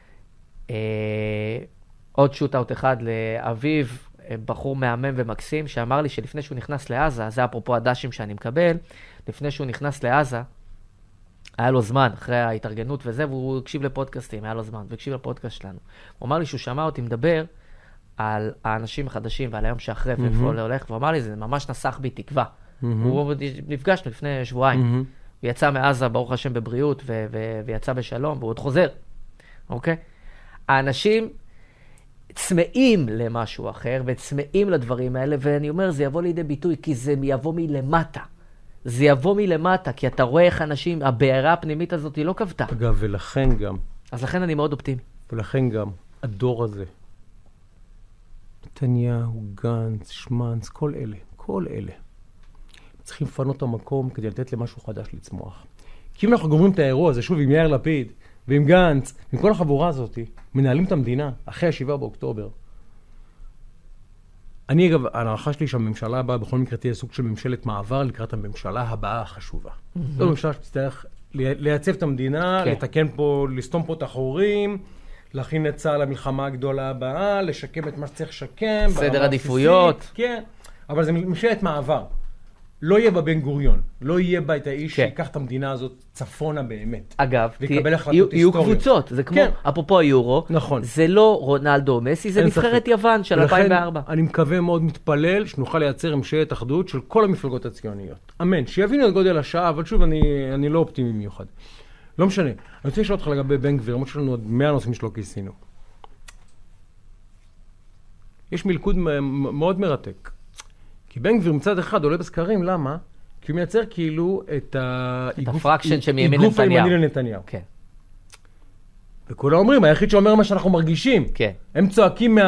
עוד שוט-אוט אחד לאביב, בחור מהמם ומקסים, שאמר לי שלפני שהוא נכנס לעזה, זה אפרופו הדשים שאני מקבל, לפני שהוא נכנס לעזה, היה לו זמן, אחרי ההתארגנות וזה, והוא הקשיב לפודקאסטים, היה לו זמן, והקשיב לפודקאסט שלנו. הוא אמר לי שהוא שמע אותי מדבר על האנשים החדשים ועל היום שאחרי, ואיפה הוא הולך, והוא אמר לי, זה ממש נסח בי תקווה. הוא נפגשנו לפני שבועיים, הוא יצא מעזה, ברוך השם, בבריאות, ויצא בשלום, והוא עוד חוזר, אוקיי? האנשים צמאים למשהו אחר, וצמאים לדברים האלה, ואני אומר, זה יבוא לידי ביטוי, כי זה יבוא מלמטה. זה יבוא מלמטה, כי אתה רואה איך אנשים, הבעירה הפנימית הזאת היא לא כבתה. אגב, ולכן גם. אז לכן אני מאוד אופטימי. ולכן גם, הדור הזה, נתניהו, גנץ, שמנץ, כל אלה, צריכים לפנות את המקום כדי לתת למשהו חדש לצמוח. כי אם אנחנו גומרים את האירוע הזה, שוב, עם יאיר לפיד, ועם גנץ, עם כל החבורה הזאת, מנהלים את המדינה, אחרי 7 באוקטובר. אני אגב, ההערכה שלי שהממשלה הבאה בכל מקרה תהיה סוג של ממשלת מעבר לקראת הממשלה הבאה החשובה. זו ממשלה שתצטרך לייצב את המדינה, לתקן פה, לסתום פה את החורים, להכין את צה"ל למלחמה הגדולה הבאה, לשקם את מה שצריך לשקם. סדר עדיפויות. כן, אבל זה ממשלת מעבר. לא יהיה בה בן גוריון, לא יהיה בה את האיש שיקח את המדינה הזאת צפונה באמת. אגב, ויקבל החלטות היסטוריות. יהיו קבוצות, זה כמו, אפרופו היורו, נכון. זה לא רונלדו או מסי, זה נבחרת יוון של 2004. אני מקווה מאוד מתפלל שנוכל לייצר ממשלת אחדות של כל המפלגות הציוניות. אמן, שיבינו את גודל השעה, אבל שוב אני לא אופטימי מיוחד. לא משנה, אני רוצה לשאול אותך לגבי בן גביר, למרות שלנו עוד 100 נושאים שלא כיסינו. יש מלכוד מאוד מרתק. כי בן גביר מצד אחד עולה בסקרים, למה? כי הוא מייצר כאילו את הפרקשן שמימין איגוף הימני לנתניהו. כן. וכולם אומרים, היחיד שאומר מה שאנחנו מרגישים. כן. הם צועקים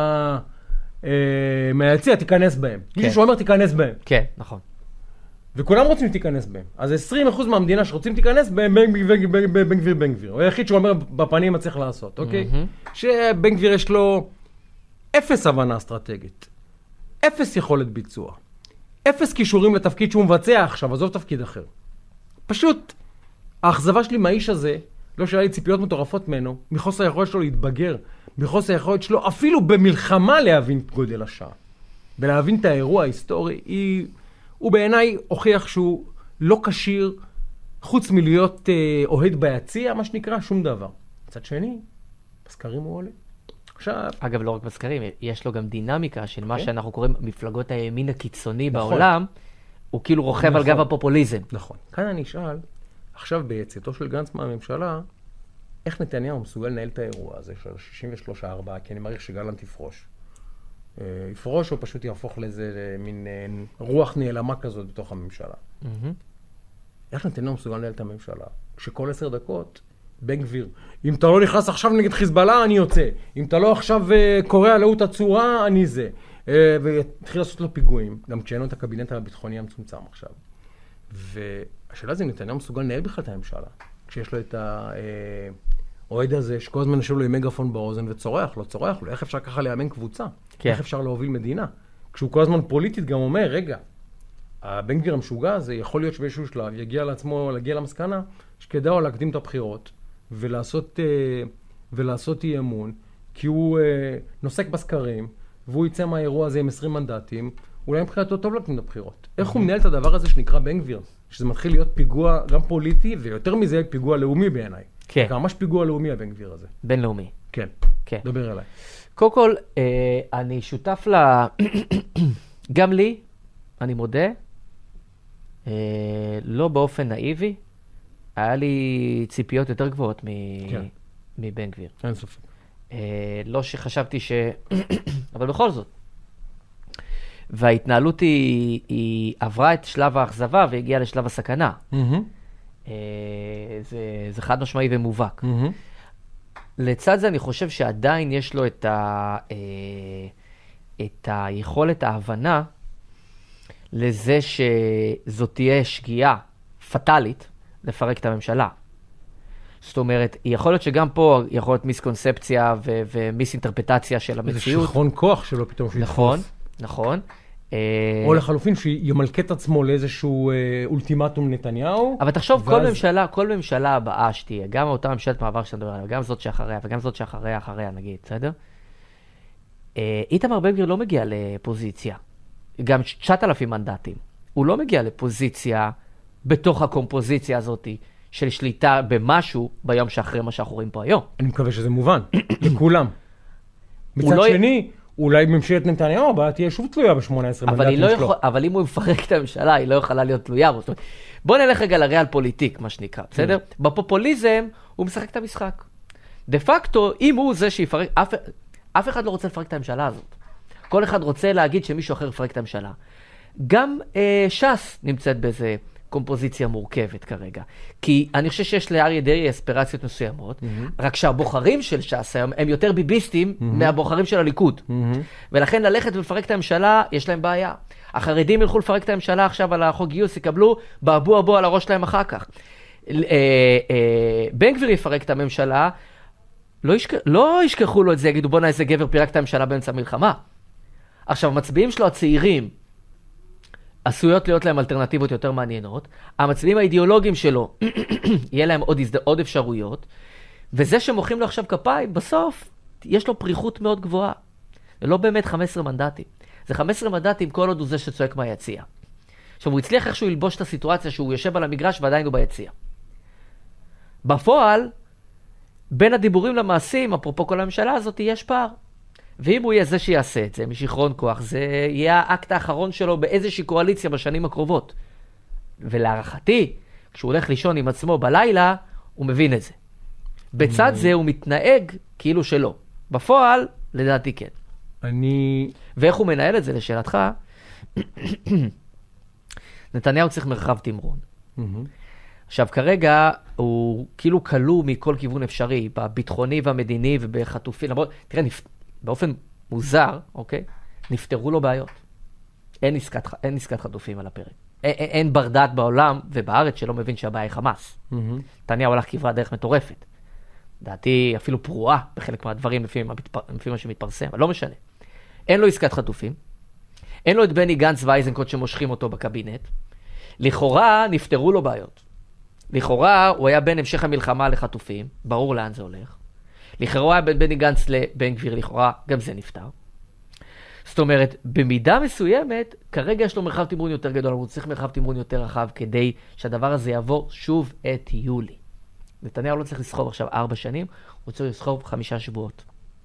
מהיציע, תיכנס בהם. מישהו שאומר תיכנס בהם. כן, נכון. וכולם רוצים תיכנס בהם. אז 20% מהמדינה שרוצים תיכנס בהם, בן גביר. הוא היחיד שאומר בפנים מה צריך לעשות, אוקיי? שבן גביר יש לו 0 הבנה אסטרטגית. 0 יכולת ביצוע. 0 קישורים לתפקיד שהוא מבצע עכשיו, עזוב תפקיד אחר. פשוט, האכזבה שלי מהאיש הזה, לא שהיה לי ציפיות מטורפות ממנו, מחוסר היכולת שלו להתבגר, מחוסר היכולת שלו אפילו במלחמה להבין את גודל השעה. ולהבין את האירוע ההיסטורי, הוא בעיניי הוכיח שהוא לא קשיר, חוץ מלהיות אוהד ביציע, מה שנקרא, שום דבר. מצד שני, בסקרים הוא עולה. עכשיו... אגב, לא רק בסקרים, יש לו גם דינמיקה של מה שאנחנו קוראים מפלגות הימין הקיצוני בעולם, הוא כאילו רוכב על גב הפופוליזם. נכון. כאן אני אשאל, עכשיו ביציאתו של גנץ מהממשלה, איך נתניהו מסוגל לנהל את האירוע הזה של 63-4, כי אני מעריך שגלנט יפרוש או פשוט יהפוך לאיזה מין רוח נעלמה כזאת בתוך הממשלה. איך נתניהו מסוגל לנהל את הממשלה? כשכל 10 דקות, בן גביר, אם אתה לא נכנס עכשיו נגד חיזבאללה, אני יוצא. אם אתה לא עכשיו קורא עליו את הצורה, אני זה. והתחיל לעשות לו פיגועים, גם כשאין לו את הקבינט הביטחוני המצומצם עכשיו. והשאלה זה אם נתניהו מסוגל לנהל בכלל את הממשלה. כשיש לו את האוהד הזה, שכל הזמן נשאר לו עם מגפון באוזן וצורח, לא צורח לו. איך אפשר ככה לאמן קבוצה? כן. איך אפשר להוביל מדינה? כשהוא כל הזמן פוליטית גם אומר, רגע, הבן גביר המשוגע הזה יכול להיות שבאיזשהו שלב יגיע לעצמו, להגיע למסקנה, שכדאי לו להקדים את הבחירות ולעשות אי אמון, כי הוא נוסק בסקרים, והוא יצא מהאירוע הזה עם 20 מנדטים, אולי מבחינתו טוב להקדים את הבחירות. איך הוא מנהל את הדבר הזה שנקרא בן גביר? שזה מתחיל להיות פיגוע גם פוליטי, ויותר מזה פיגוע לאומי בעיניי. כן. ממש פיגוע לאומי הבן גביר הזה. בינלאומי. כן. כן. דבר אליי. קודם כל, אני שותף גם לי, אני מודה, לא באופן נאיבי, היה לי ציפיות יותר גבוהות מבן גביר. אין ספק. לא שחשבתי אבל בכל זאת. וההתנהלות היא עברה את שלב האכזבה והגיעה לשלב הסכנה. זה חד משמעי ומובהק. לצד זה אני חושב שעדיין יש לו את היכולת ההבנה לזה שזאת תהיה שגיאה פטלית לפרק את הממשלה. זאת אומרת, יכול להיות שגם פה יכול להיות מיסקונספציה ומיסאינטרפטציה של המציאות. זה שכרון כוח שלו פתאום שיתפוס. נכון, נכון. או לחלופין שימלכה את עצמו לאיזשהו אולטימטום נתניהו. אבל תחשוב, כל ממשלה הבאה שתהיה, גם אותה ממשלת מעבר שאתה מדבר עליה, וגם זאת שאחריה, וגם זאת שאחריה, נגיד, בסדר? איתמר בן גביר לא מגיע לפוזיציה. גם 9,000 מנדטים. הוא לא מגיע לפוזיציה בתוך הקומפוזיציה הזאת של שליטה במשהו ביום שאחרי מה שאנחנו רואים פה היום. אני מקווה שזה מובן, לכולם. מצד שני, אולי ממשלת נתניהו הבאה תהיה שוב תלויה ב-18 מנדטים שלו. אבל אם הוא מפרק את הממשלה, היא לא יכולה להיות תלויה בו. בוא נלך רגע לריאל פוליטיק, מה שנקרא, בסדר? בפופוליזם הוא משחק את המשחק. דה פקטו, אם הוא זה שיפרק, אף אחד לא רוצה לפרק את הממשלה הזאת. כל אחד רוצה להגיד שמישהו אחר יפרק את הממשלה. גם ש"ס נמצאת באיזה קומפוזיציה מורכבת כרגע. כי אני חושב שיש לאריה דרעי אספירציות מסוימות, רק שהבוחרים של ש"ס היום הם יותר ביביסטים מהבוחרים של הליכוד. ולכן ללכת ולפרק את הממשלה, יש להם בעיה. החרדים ילכו לפרק את הממשלה עכשיו על החוק גיוס, יקבלו באבו על הראש שלהם אחר כך. בן גביר יפרק את הממשלה, לא ישכחו לו את זה, יגידו בוא איזה גבר פירק את הממשלה באמצע המלחמה. עכשיו, המצביעים שלו הצעירים, עשויות להיות להם אלטרנטיבות יותר מעניינות, המצביעים האידיאולוגיים שלו, יהיה להם עוד אפשרויות, וזה שמוכרים לו עכשיו כפיים, בסוף יש לו פריחות מאוד גבוהה. זה לא באמת 15 מנדטים. זה 15 מנדטים כל עוד הוא זה שצועק מהיציאה. עכשיו, הוא הצליח איכשהו ללבוש את הסיטואציה שהוא יושב על המגרש ועדיין הוא ביציאה. בפועל, בין הדיבורים למעשים, אפרופו כל הממשלה הזאת, יש פער. ואם הוא יהיה זה שיעשה את זה, משכרון כוח, זה יהיה האקט האחרון שלו באיזושהי קואליציה בשנים הקרובות. ולהערכתי, כשהוא הולך לישון עם עצמו בלילה, הוא מבין את זה. בצד זה הוא מתנהג כאילו שלא. בפועל, לדעתי כן. ואיך הוא מנהל את זה, לשאלתך? נתניהו צריך מרחב תמרון. עכשיו, כרגע הוא כאילו כלוא מכל כיוון אפשרי, בביטחוני והמדיני ובחטופים. תראה, באופן מוזר, אוקיי? נפטרו לו בעיות. אין עסקת חטופים על הפרק. אין בר דעת בעולם ובארץ שלא מבין שהבעיה היא חמאס. נתניהו הלך כברת דרך מטורפת. דעתי אפילו פרועה בחלק מהדברים לפי מה שמתפרסם, אבל לא משנה. אין לו עסקת חטופים. אין לו את בני גנץ ואייזנקוט שמושכים אותו בקבינט. לכאורה נפטרו לו בעיות. לכאורה הוא היה בין המשך המלחמה לחטופים, ברור לאן זה הולך. לכאורה היה בין בני גנץ לבן גביר, לכאורה גם זה נפטר. זאת אומרת, במידה מסוימת, כרגע יש לו מרחב תמרון יותר גדול, אבל הוא צריך מרחב תמרון יותר רחב כדי שהדבר הזה יעבור שוב את יולי. נתניהו לא צריך לסחוב עכשיו 4 שנים, הוא צריך לסחוב 5 שבועות.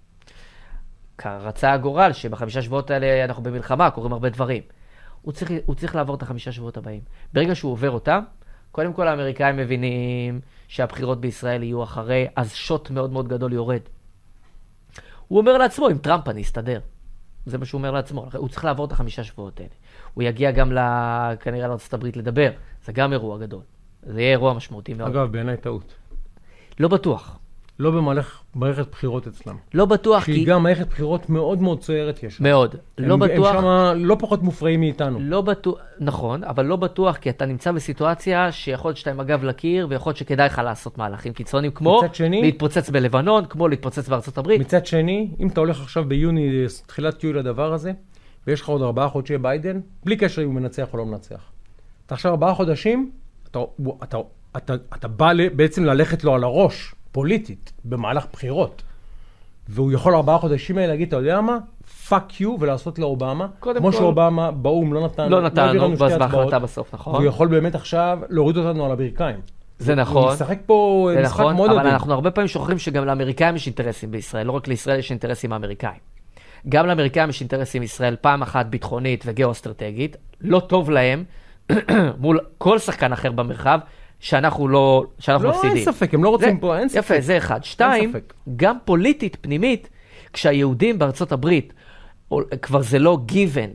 רצה הגורל שב5 שבועות האלה אנחנו במלחמה, קוראים הרבה דברים. הוא צריך לעבור את 5 שבועות הבאים. ברגע שהוא עובר אותם, קודם כל האמריקאים מבינים שהבחירות בישראל יהיו אחרי, אז שוט מאוד מאוד גדול יורד. הוא אומר לעצמו, עם טראמפ אני אסתדר. זה מה שהוא אומר לעצמו. הוא צריך לעבור את 5 שבועות האלה. הוא יגיע גם כנראה לארצות הברית לדבר. זה גם אירוע גדול. זה יהיה אירוע משמעותי מאוד. אגב, בעיניי טעות. לא בטוח. לא במהלך מערכת בחירות אצלם. לא בטוח שהיא גם מערכת בחירות מאוד מאוד צוערת יש. מאוד. לא בטוח. הם שם לא פחות מופרעים מאיתנו. לא בטוח, נכון, אבל לא בטוח כי אתה נמצא בסיטואציה שיכול להיות שאתה עם הגב לקיר ויכול להיות שכדאי לך לעשות מהלכים קיצוניים כמו להתפוצץ בלבנון, כמו להתפוצץ בארצות הברית. מצד שני, אם אתה הולך עכשיו ביוני, תחילת יולי לדבר הזה, ויש לך עוד 4 חודשי ביידן, בלי קשר אם הוא מנצח או לא מנצח. אתה עכשיו 4 חודשים, אתה בא בעצם ללכת לו על הראש. פוליטית, במהלך בחירות. והוא יכול 4 חודשים האלה להגיד, אתה יודע מה? פאק יו, ולעשות לאובמה. כמו שאובמה באום לא נתן. לא נתן, אז בהחלטה בסוף, נכון. והוא יכול באמת עכשיו להוריד אותנו על הברכיים. זה נכון. הוא משחק פה משחק מאוד אבל אנחנו הרבה פעמים שוכחים שגם לאמריקאים יש אינטרסים בישראל. לא רק לישראל יש אינטרסים האמריקאים. גם לאמריקאים יש אינטרסים בישראל, פעם אחת ביטחונית וגאו-אסטרטגית. לא טוב להם, מול כל שחקן אחר במרחב, שאנחנו מפסידים. לא, אין ספק, הם לא רוצים פה, אין ספק. יפה, זה 1. 2, גם פוליטית, פנימית, כשהיהודים בארצות הברית, כבר זה לא given,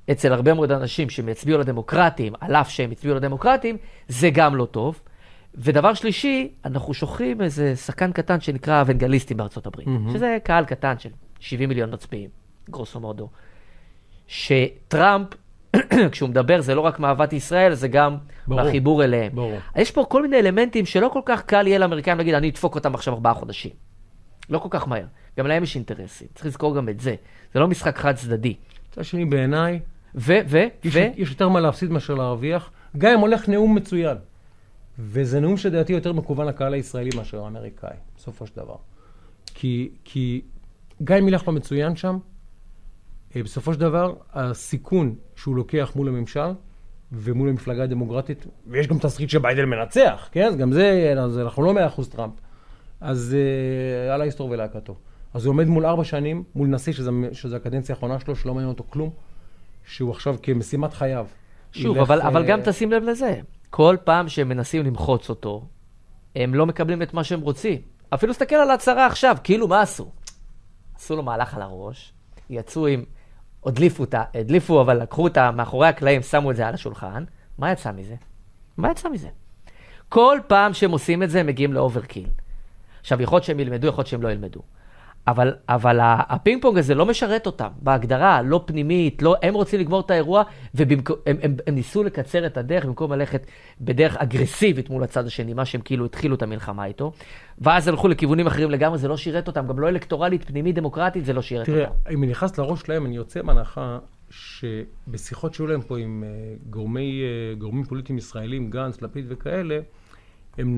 אצל הרבה מאוד אנשים שמייצביעו לדמוקרטים, על אף שהם יצביעו לדמוקרטים, זה גם לא טוב. ודבר שלישי, אנחנו שוכחים איזה שחקן קטן שנקרא האוונגליסטים בארצות הברית, שזה קהל קטן של 70 מיליון מצביעים, גרוסו מודו, שטראמפ, כשהוא מדבר, זה לא רק מאהבת ישראל, זה גם החיבור אליהם. יש פה כל מיני אלמנטים שלא כל כך קל יהיה לאמריקאים להגיד, אני אדפוק אותם עכשיו 4 חודשים. לא כל כך מהר. גם להם יש אינטרסים. צריך לזכור גם את זה. זה לא משחק חד צדדי. זה שני בעיניי. יש יותר מה להפסיד מאשר להרוויח. גם אם הולך נאום מצוין. וזה נאום שדעתי יותר מכוון לקהל הישראלי מאשר האמריקאי, בסופו של דבר. כי גם אם ילך לו מצוין שם, בסופו של דבר, הסיכון שהוא לוקח מול הממשל, ומול המפלגה הדמוקרטית, ויש גם תסריט שביידן מנצח, כן? גם זה, אנחנו לא 100% טראמפ. אז על ההיסטור ולהקתו. אז הוא עומד מול 4 שנים, מול נשיא, שזה הקדנציה האחרונה שלו, שלא מעניין אותו כלום, שהוא עכשיו כמשימת חייו. שוב, אבל גם תשים לב לזה. כל פעם שהם מנסים למחוץ אותו, הם לא מקבלים את מה שהם רוצים. אפילו סתכל על ההצהרה עכשיו, כאילו מה עשו? עשו לו מהלך על הראש, יצאו עם, הדליפו, אבל לקחו אותה מאחורי הקלעים, שמו את זה על השולחן. מה יצא מזה? כל פעם שהם עושים את זה, הם מגיעים לאוברקיל. עכשיו, יכול להיות שהם ילמדו, יכול להיות שהם לא ילמדו. אבל הפינג פונג הזה לא משרת אותם, בהגדרה, לא פנימית, הם רוצים לגמור את האירוע, והם ניסו לקצר את הדרך, במקום ללכת בדרך אגרסיבית מול הצד השני, מה שהם כאילו התחילו את המלחמה איתו, ואז הלכו לכיוונים אחרים לגמרי, זה לא שירת אותם, גם לא אלקטורלית, פנימית, דמוקרטית, זה לא שירת אותם. תראה, אם אני נכנס לראש שלהם, אני יוצא מהנחה שבשיחות שהיו להם פה עם גורמים פוליטיים ישראלים, גנץ, לפיד וכאלה, הם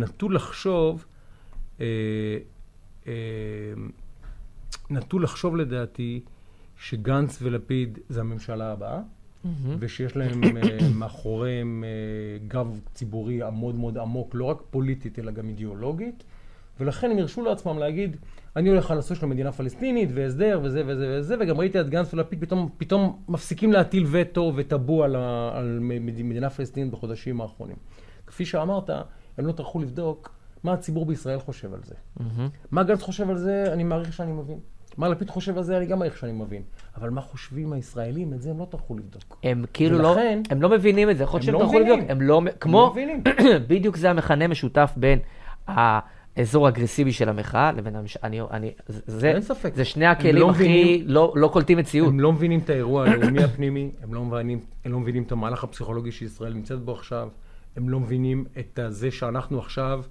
נטו לחשוב לדעתי שגנץ ולפיד זה הממשלה הבאה, ושיש להם מאחוריהם גב ציבורי מאוד מאוד עמוק, לא רק פוליטית אלא גם אידיאולוגית, ולכן הם הרשו לעצמם להגיד, אני הולך על הסוס של מדינה פלסטינית והסדר וזה וזה וזה, וגם ראיתי את גנץ ולפיד פתאום מפסיקים להטיל וטו וטאבו על מדינה פלסטינית בחודשים האחרונים. כפי שאמרת, הם לא טרחו לבדוק מה הציבור בישראל חושב על זה. מה גנץ חושב על זה, אני מעריך שאני מבין. מה לפיד חושב על זה, אני גם מעריך שאני מבין. אבל מה חושבים הישראלים, את זה הם לא טרחו לבדוק. הם כאילו לא, הם לא מבינים את זה. יכול להיות שהם טרחו לבדוק. הם לא מבינים. בדיוק זה המכנה משותף בין האזור האגרסיבי של המחאה לבין אין ספק. זה שני הכלים הכי לא קולטים מציאות. הם לא מבינים את האירוע הלאומי הפנימי, הם לא מבינים את המהלך הפסיכולוגי שישראל נמצאת בו עכשיו, הם לא מבינים את זה שאנחנו עכשיו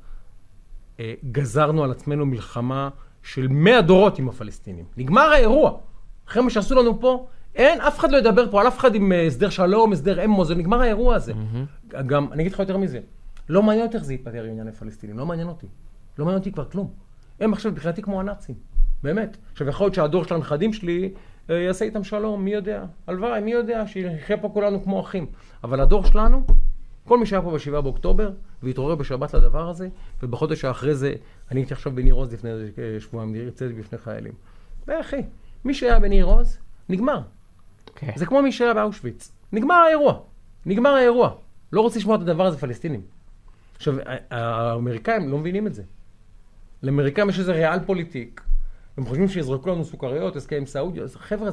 גזרנו על עצמנו מלחמה של 100 דורות עם הפלסטינים. נגמר האירוע. אחרי מה שעשו לנו פה, אף אחד לא ידבר פה על אף אחד עם הסדר שלום, הסדר אמו, זה נגמר האירוע הזה. גם, אני אגיד לך יותר מזה, לא מעניין אותי איך זה ייפטר עם ענייני פלסטינים, לא מעניין אותי. לא מעניין אותי כבר כלום. הם עכשיו בכללתי כמו הנאצים, באמת. עכשיו יכול להיות שהדור של הנכדים שלי יעשה איתם שלום, מי יודע? הלוואי, מי יודע? שיחיה פה כולנו כמו אחים. אבל הדור שלנו, כל מי שהיה פה ב7 באוקטובר, והתעורר בשבת לדבר הזה, ובחודש האחרי זה, אני הייתי עכשיו בניר עוז לפני שבועיים, הרציתי בפני חיילים. ואחי, מי שהיה בניר עוז, נגמר. Okay. זה כמו מי שהיה באושוויץ. נגמר האירוע. לא רוצה לשמוע את הדבר הזה פלסטינים. עכשיו, האמריקאים לא מבינים את זה. לאמריקאים יש איזה ריאל פוליטיק. הם חושבים שיזרקו לנו סוכריות, הסכם סעודיה. חבר'ה,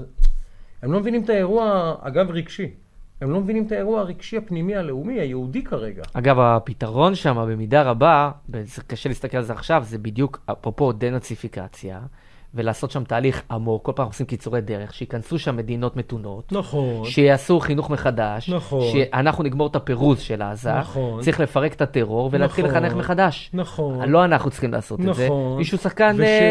הם לא מבינים את האירוע, אגב, רגשי. הם לא מבינים את האירוע הרגשי הפנימי הלאומי, היהודי כרגע. אגב, הפתרון שם במידה רבה, קשה להסתכל על זה עכשיו, זה בדיוק, אפרופו דנאציפיקציה, ולעשות שם תהליך עמוק, כל פעם עושים קיצורי דרך, שיכנסו שם מדינות מתונות, נכון. שיעשו חינוך מחדש, נכון. שאנחנו נגמור את הפירוז של עזה, נכון. צריך לפרק את הטרור ולהתחיל לחנך מחדש. נכון. לא אנחנו צריכים לעשות נכון. את זה. מישהו שחקן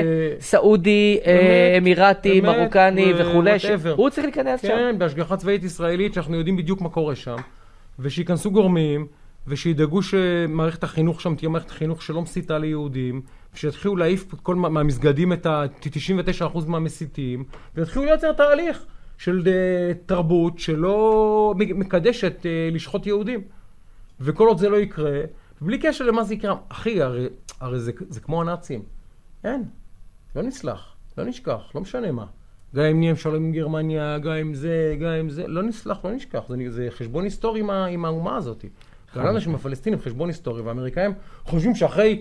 סעודי, אמירתי, מרוקני וכו', הוא צריך להיכנס שם. כן, בהשגחה צבאית ישראלית, שאנחנו יודעים בדיוק מה קורה שם, ושיכנסו גורמים, ושידאגו שמערכת החינוך שם תהיה מערכת חינוך שלא מסיתה ליהודים, שיתחילו להעיף כל מהמסגדים את ה-99% מהמסיתים, ויתחילו לייצר תהליך של תרבות שלא מקדשת לשחוט יהודים. וכל עוד זה לא יקרה, בלי קשר למה זה יקרה, אחי, הרי זה כמו הנאצים. אין, לא נסלח, לא נשכח, לא משנה מה. גם אם נהיה שלום עם גרמניה, גם אם זה, לא נסלח, לא נשכח. זה חשבון היסטורי עם האומה הזאת. כל אנשים הפלסטינים חשבון היסטורי, והאמריקאים חושבים שאחרי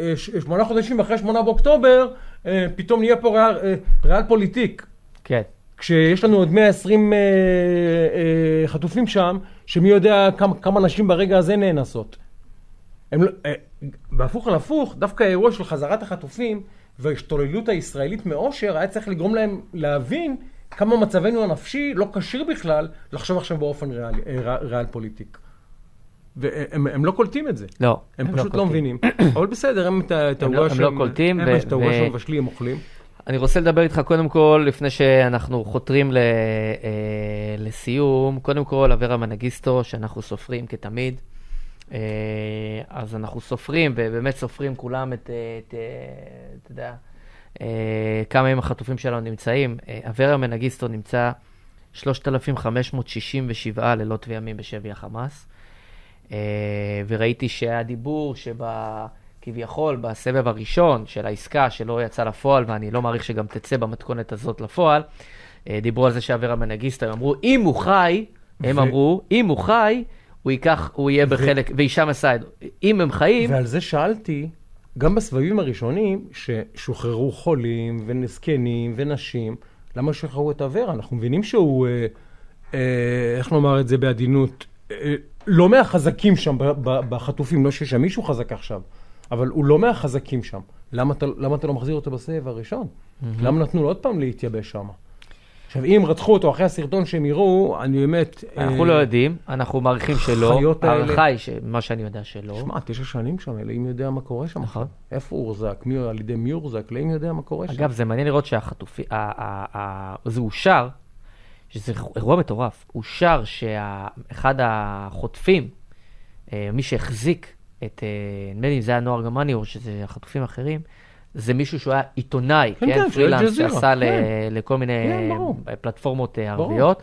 8 חודשים, אחרי 8 באוקטובר, פתאום נהיה פה ריאל פוליטיק. כן. כשיש לנו עוד 120 חטופים שם, שמי יודע כמה נשים ברגע הזה נאנסות. בהפוך על הפוך, דווקא האירוע של חזרת החטופים וההשתוללות הישראלית מאושר, היה צריך לגרום להם להבין כמה מצבנו הנפשי לא קשיר בכלל לחשוב עכשיו באופן ריאל פוליטיק. והם לא קולטים את זה. לא. הם פשוט לא מבינים. אבל בסדר, הם את האירוע שהם... הם לא קולטים. הם את האירוע שהם מבשלים, הם אוכלים. אני רוצה לדבר איתך קודם כל, לפני שאנחנו חותרים לסיום, קודם כל, אברה מנגיסטו, שאנחנו סופרים כתמיד. אז אנחנו סופרים, ובאמת סופרים כולם אתה יודע, כמה הם החטופים שלנו נמצאים. אברה מנגיסטו נמצא 3,567 לילות וימים בשבי החמאס. וראיתי שהיה דיבור כביכול בסבב הראשון של העסקה שלא יצא לפועל, ואני לא מעריך שגם תצא במתכונת הזאת לפועל, דיברו על זה שאברה מנגיסטו, הם אמרו, אם הוא חי, אם הוא חי, הוא יהיה בחלק, ואישם אסייד. אם הם חיים... ועל זה שאלתי, גם בסבבים הראשונים, ששוחררו חולים ונזקנים ונשים, למה שחררו את אברה? אנחנו מבינים שהוא, איך נאמר את זה בעדינות, לא מהחזקים שם בחטופים, לא שיש שם מישהו חזק עכשיו, אבל הוא לא מהחזקים שם. למה אתה לא מחזיר אותו בסבב הראשון? למה נתנו לו עוד פעם להתייבש שם? עכשיו, אם רצחו אותו אחרי הסרטון שהם יראו, אני באמת... אנחנו לא יודעים, אנחנו מעריכים שלא. הערכה היא מה שאני יודע שלא. שמע, 9 שנים שם, אלוהים יודע מה קורה שם. איפה הוא הורזק? על ידי מי הוא הורזק? אלוהים יודע מה קורה שם. אגב, זה מעניין לראות שהחטופי... זה אושר, שזה אירוע מטורף. אושר שאחד החוטפים, מי שהחזיק את... נדמה לי, זה היה נוער גרמני, או שזה החטופים האחרים, זה מישהו שהוא היה עיתונאי, כן? פרילנס שעשה לכל מיני פלטפורמות ערביות.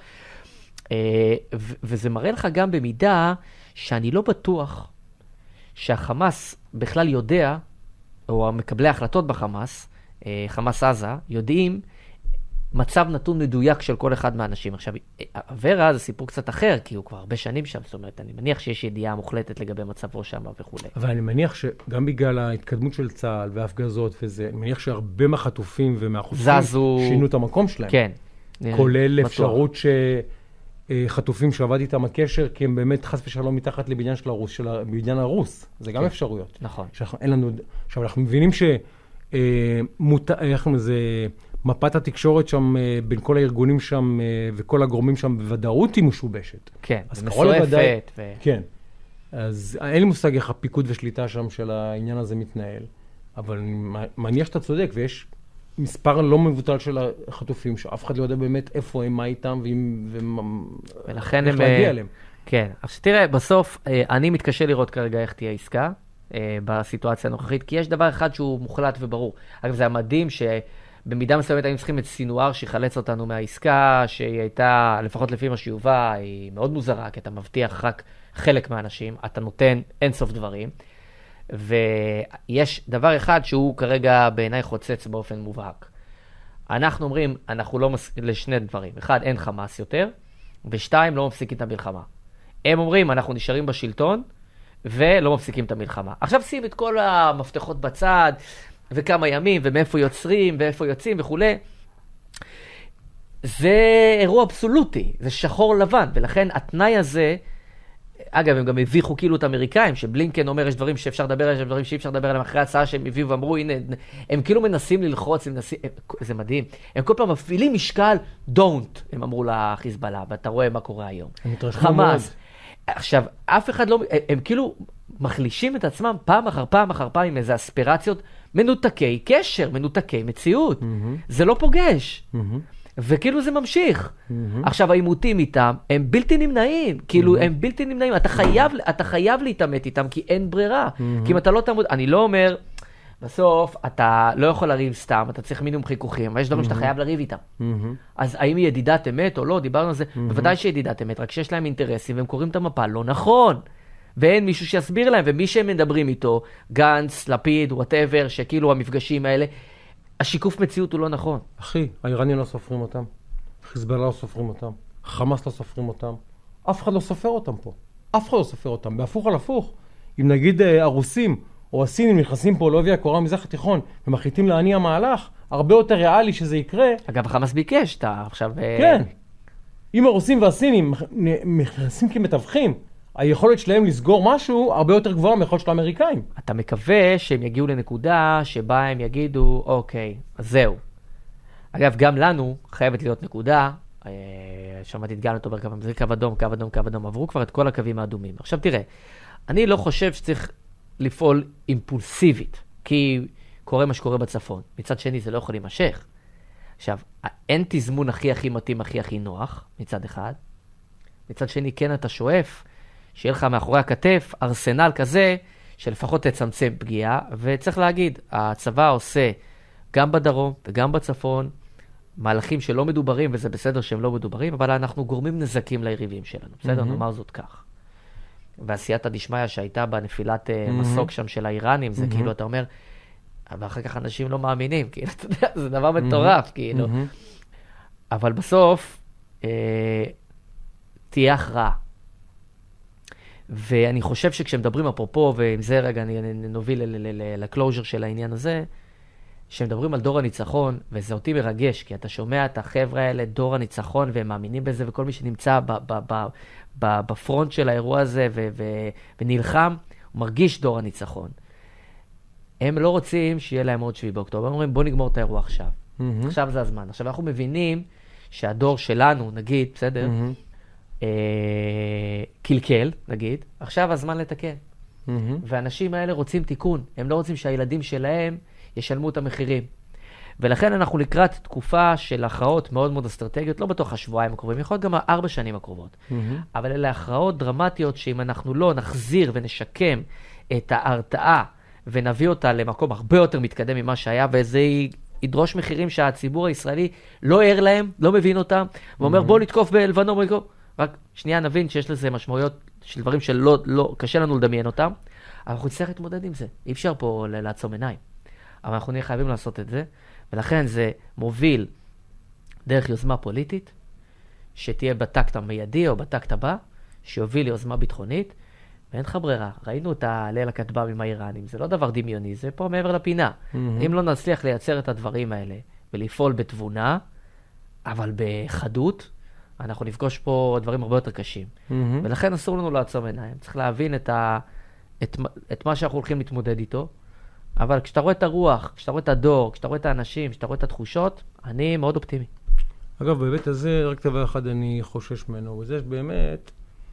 וזה מראה לך גם במידה שאני לא בטוח שהחמאס בכלל יודע, או מקבלי ההחלטות בחמאס, חמאס עזה, יודעים מצב נתון מדויק של כל אחד מהאנשים. עכשיו, אברה זה סיפור קצת אחר, כי הוא כבר הרבה שנים שם, זאת אומרת, אני מניח שיש ידיעה מוחלטת לגבי מצבו שם וכו'. אבל אני מניח שגם בגלל ההתקדמות של צה"ל וההפגזות וזה, אני מניח שהרבה מהחטופים ומהחוטפים שינו את המקום שלהם. כן. כולל אפשרות שחטופים שעבד איתם הקשר, כי הם באמת חס ושלום מתחת לבניין של הרוס, בבניין הרוס. זה גם אפשרויות. נכון. עכשיו, אנחנו מבינים מפת התקשורת שם, בין כל הארגונים שם, וכל הגורמים שם, בוודאות היא משובשת. כן, מסועפת. כן. אז אין לי מושג איך הפיקוד ושליטה שם של העניין הזה מתנהל. אבל אני מניח שאתה צודק, ויש מספר לא מבוטל של החטופים, שאף אחד לא יודע באמת איפה הם, מה איתם, ולכן הם... להגיע אליהם. כן. אז תראה, בסוף, אני מתקשה לראות כרגע איך תהיה עסקה, בסיטואציה הנוכחית, כי יש דבר אחד שהוא מוחלט וברור. אגב, זה המדהים במידה מסוימת היינו צריכים את סינואר שיחלץ אותנו מהעסקה, שהיא הייתה, לפחות לפי מה שיובא, היא מאוד מוזרה, כי אתה מבטיח רק חלק מהאנשים, אתה נותן אינסוף דברים, ויש דבר אחד שהוא כרגע בעיניי חוצץ באופן מובהק. אנחנו אומרים, אנחנו לא לשני דברים. אחד, אין חמאס יותר, ושתיים, לא מפסיקים את המלחמה. הם אומרים, אנחנו נשארים בשלטון, ולא מפסיקים את המלחמה. עכשיו שים את כל המפתחות בצד, וכמה ימים, ומאיפה יוצרים, ואיפה יוצאים וכו'. זה אירוע אבסולוטי, זה שחור לבן, ולכן התנאי הזה, אגב, הם גם הביכו כאילו את האמריקאים, שבלינקן אומר, יש דברים שאפשר לדבר עליהם, יש דברים שאי אפשר לדבר עליהם, אחרי הצעה שהם הביאו ואמרו, הנה, הם כאילו מנסים ללחוץ, זה מדהים. הם כל פעם מפעילים משקל, don't, הם אמרו לחיזבאללה, ואתה רואה מה קורה היום. חמאס. עכשיו, אף אחד לא, הם כאילו מחלישים את עצמם פעם אחר פעם אחר פעם עם איזה אספירציות מנותקי קשר, מנותקי מציאות. זה לא פוגש. וכאילו זה ממשיך. עכשיו, העימותים איתם הם בלתי נמנעים. כאילו, הם בלתי נמנעים. אתה חייב להתעמת איתם, כי אין ברירה. כי אם אתה לא תעמוד, אני לא אומר, בסוף, אתה לא יכול לריב סתם, אתה צריך מינימום חיכוכים, אבל יש דברים שאתה חייב לריב איתם. אז האם היא ידידת אמת או לא? דיברנו על זה. בוודאי שהיא ידידת אמת, רק שיש להם אינטרסים, והם קוראים את המפה לא נכון. ואין מישהו שיסביר להם, ומי שהם מדברים איתו, גנץ, לפיד, whatever, שכאילו המפגשים האלה, השיקוף מציאות הוא לא נכון. אחי, האיראנים לא סופרים אותם, חיזבאללה לא סופרים אותם, חמאס לא סופרים אותם, אף אחד לא סופר אותם פה. אף אחד לא סופר אותם. בהפוך על הפוך, אם נגיד הרוסים או הסינים נכנסים פה לעובי הקורה מזרח התיכון ומחליטים להניע מהלך, הרבה יותר ריאלי שזה יקרה. אגב, החמאס ביקש, אתה עכשיו... כן. אם הרוסים והסינים נכנסים כמתווכים, היכולת שלהם לסגור משהו הרבה יותר גבוהה מהיכולת של האמריקאים. אתה מקווה שהם יגיעו לנקודה שבה הם יגידו, אוקיי, אז זהו. אגב, גם לנו חייבת להיות נקודה, שמעתי את גלנט אומר, זה קו אדום, קו אדום, קו אדום, עברו כבר את כל הקווים האדומים. עכשיו תראה, אני לא חושב שצריך לפעול אימפולסיבית, כי קורה מה שקורה בצפון. מצד שני, זה לא יכול להימשך. עכשיו, אין תזמון הכי מתאים, הכי נוח, מצד אחד. מצד שני, כן אתה שואף, שיהיה לך מאחורי הכתף ארסנל כזה, שלפחות תצמצם פגיעה, וצריך להגיד, הצבא עושה גם בדרום וגם בצפון, מהלכים שלא מדוברים, וזה בסדר שהם לא מדוברים, אבל אנחנו גורמים נזקים ליריבים שלנו. בסדר, נאמר זאת כך. ועשיית הדשמיא שהייתה בנפילת מסוק שם של האיראנים, זה כאילו, אתה אומר, ואחר כך אנשים לא מאמינים, כאילו, אתה יודע, זה דבר מטורף, כאילו. אבל בסוף, תהיה הכרעה. ואני חושב שכשמדברים אפרופו, ועם זה רגע נוביל לקלוז'ר של העניין הזה, שמדברים על דור הניצחון, וזה אותי מרגש, כי אתה שומע את החבר'ה האלה, דור הניצחון, והם מאמינים בזה, וכל מי שנמצא בפרונט של האירוע הזה, ונלחם, הוא מרגיש דור הניצחון. הם לא רוצים שיהיה להם עוד 7 באוקטובר, הם אומרים, בוא נגמור את האירוע עכשיו. עכשיו זה הזמן. עכשיו אנחנו מבינים שהדור שלנו, נגיד, בסדר, קלקל, נגיד, עכשיו הזמן לתקן. ואנשים האלה רוצים תיקון. הם לא רוצים שהילדים שלהם ישלמו את המחירים. ולכן אנחנו לקראת תקופה של הכרעות מאוד מאוד אסטרטגיות, לא בתוך השבועיים הקרובים, יכול להיות גם 4 שנים הקרובות. אבל אלה הכרעות דרמטיות שאם אנחנו לא נחזיר ונשקם את ההרתעה ונביא אותה למקום הרבה יותר מתקדם ממה שהיה, וזה ידרוש מחירים שהציבור הישראלי לא ער להם, לא מבין אותם, ואומר בוא נתקוף בלבנון, רק שנייה נבין שיש לזה משמעויות של דברים שלא, קשה לנו לדמיין אותם, אבל אנחנו נצטרך להתמודד עם זה. אי אפשר פה לעצום עיניים. אבל אנחנו נהיה חייבים לעשות את זה, ולכן זה מוביל דרך יוזמה פוליטית, שתהיה בטקט המיידי או בטקט הבא, שיוביל ליוזמה ביטחונית, ואין לך ברירה. ראינו את הליל הכתב"ם עם האיראנים, זה לא דבר דמיוני, זה פה מעבר לפינה. אם לא נצליח לייצר את הדברים האלה, ולפעול בתבונה, אבל בחדות, אנחנו נפגוש פה דברים הרבה יותר קשים. ולכן אסור לנו לעצום עיניים. צריך להבין את מה שאנחנו הולכים להתמודד איתו, אבל כשאתה רואה את הרוח, כשאתה רואה את הדור, כשאתה רואה את האנשים, כשאתה רואה את התחושות, אני מאוד אופטימי. אגב, בהיבט הזה, רק דבר אחד אני חושש ממנו, וזה באמת,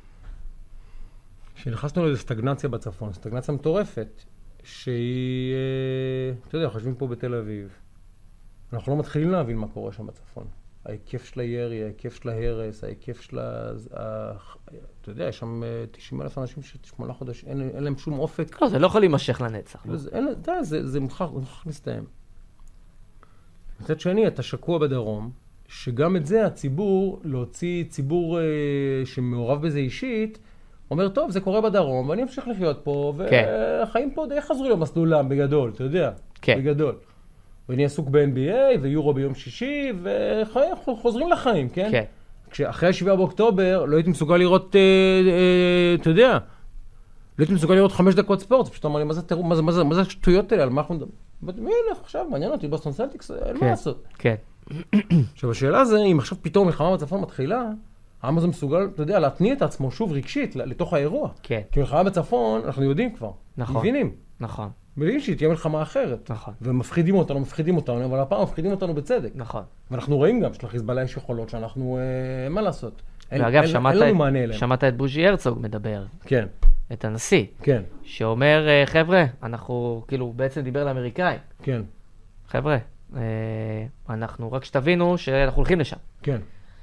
שנכנסנו לאיזו סטגנציה בצפון, סטגנציה מטורפת, שהיא, אתה יודע, חושבים פה בתל אביב. אנחנו לא מתחילים להבין מה קורה שם בצפון. ההיקף של הירי, ההיקף של ההרס, ההיקף של אתה יודע, יש שם 90,000 אנשים ש8 חודשים, אין להם שום אופק. לא, זה לא יכול להימשך לנצח. זה מוכרח להסתיים. מצד שני, אתה שקוע בדרום, שגם את זה הציבור, להוציא ציבור שמעורב בזה אישית, אומר, טוב, זה קורה בדרום, ואני אמשיך לחיות פה, והחיים פה די חזרו למסלולם בגדול, אתה יודע, בגדול. ואני עסוק ב-NBA ויורו ביום שישי, ואנחנו חוזרים לחיים, כן? כן. כשאחרי 7 באוקטובר לא הייתי מסוגל לראות, אתה יודע, לא הייתי מסוגל לראות 5 דקות ספורט, פשוט אמר לי, מה זה השטויות האלה, על מה אנחנו מדברים? מי ילך עכשיו, מעניין אותי, בוסטון סלטיקס, אין מה לעשות. כן. עכשיו, השאלה זה, אם עכשיו פתאום מלחמה בצפון מתחילה, העם הזה מסוגל, אתה יודע, להתניע את עצמו שוב רגשית לתוך האירוע. כן. כי מלחמה בצפון, אנחנו יודעים כבר. נכון. מבינים. נכון. מבינים שהיא תהיה מלחמה אחרת. נכון. ומפחידים אותנו, אבל הפעם מפחידים אותנו בצדק. נכון. ואנחנו רואים גם שלחיזבאללה יש יכולות שאנחנו, מה לעשות? ואגב, שמעת את בוז'י הרצוג מדבר. כן. את הנשיא. כן. שאומר, חבר'ה, אנחנו, כאילו, בעצם דיבר לאמריקאים. כן. חבר'ה, אנחנו, רק שתבינו שאנחנו הולכים לשם. כן.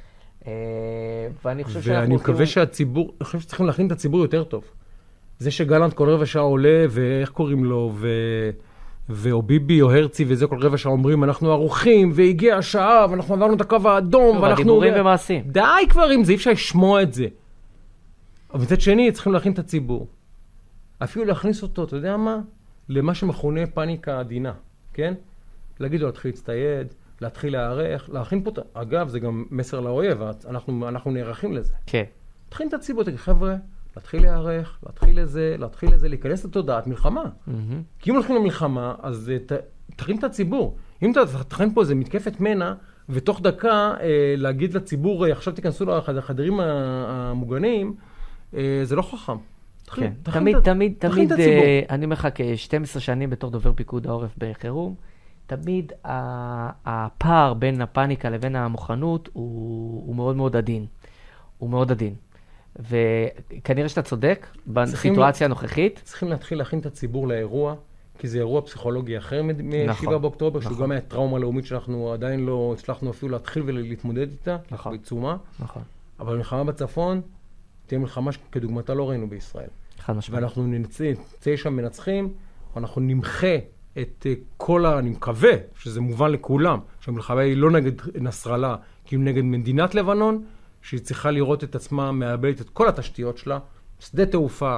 ואני חושב שאנחנו... ואני מקווה שהציבור, אני חושב שצריכים להכין את הציבור יותר טוב. זה שגלנט כל רבע שעה עולה, ואיך קוראים לו, או ביבי או הרצי, וזה כל רבע שעה אומרים, אנחנו ערוכים, והגיע השעה, ואנחנו עברנו את הקו האדום, ואנחנו... דיבורים ומעשים. די כבר עם זה, אי אפשר לשמוע את זה. אבל מצד שני, צריכים להכין את הציבור. אפילו להכניס אותו, אתה יודע מה? למה שמכונה פאניקה עדינה, כן? להגיד לו, להתחיל להצטייד, להתחיל להיערך, להכין פה, אגב, זה גם מסר לאויב, אנחנו נערכים לזה. כן. תכין את הציבור, תגיד, חבר'ה, להתחיל להיערך, להתחיל לזה, להיכנס לתודעת מלחמה. כי אם הולכים למלחמה, אז תכין את הציבור. אם אתה תכנן פה איזה מתקפת מנע, ותוך דקה להגיד לציבור, עכשיו תיכנסו לחדרים המוגנים, זה לא חכם. כן, תמיד, אני אומר לך, כ-12 שנים בתור דובר פיקוד העורף בחירום, תמיד הפער בין הפאניקה לבין המוכנות הוא מאוד מאוד עדין. הוא מאוד עדין. וכנראה שאתה צודק, בסיטואציה הנוכחית. צריכים להתחיל להכין את הציבור לאירוע, כי זה אירוע פסיכולוגי אחר מ-7 באוקטובר, שהוא גם היה טראומה לאומית שאנחנו עדיין לא הצלחנו אפילו להתחיל ולהתמודד איתה, בעיצומה. נכון. אבל המלחמה בצפון תהיה מלחמה כדוגמתה לא ראינו בישראל. ואנחנו נצא שם מנצחים, ואנחנו נמחה את כל אני מקווה שזה מובן לכולם, שהמלחמה היא לא נגד נסראללה, כי היא נגד מדינת לבנון, שהיא צריכה לראות את עצמה מאבדת את כל התשתיות שלה, שדה תעופה,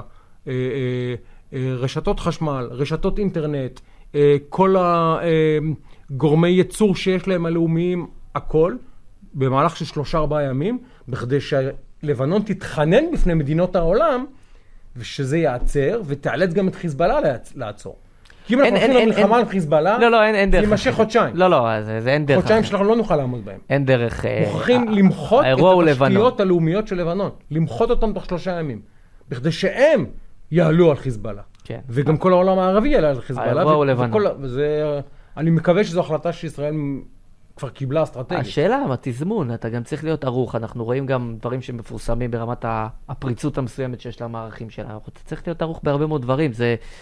רשתות חשמל, רשתות אינטרנט, כל הגורמי ייצור שיש להם הלאומיים, הכל, במהלך של 3-4 ימים, בכדי שלבנון תתחנן בפני מדינות העולם, ושזה יעצר, ותאלץ גם את חיזבאללה לעצור. כי אם אנחנו הולכים למלחמה על חיזבאללה, זה יימשך חודשיים. לא, זה אין דרך. חודשיים שאנחנו לא נוכל לעמוד בהם. אין דרך. מוכרחים למחות את התשתיות הלאומיות של לבנון. למחות אותם תוך 3 ימים. בכדי שהם יעלו על חיזבאללה. וגם כל העולם הערבי יעלה על חיזבאללה. האירוע הוא לבנון. אני מקווה שזו החלטה שישראל כבר קיבלה אסטרטגית. השאלה, התזמון, אתה גם צריך להיות ערוך. אנחנו רואים גם דברים שמפורסמים ברמת הפריצות המסוימת שיש למערכים שלנו. אתה צריך להיות ערוך בהרבה מאוד דברים.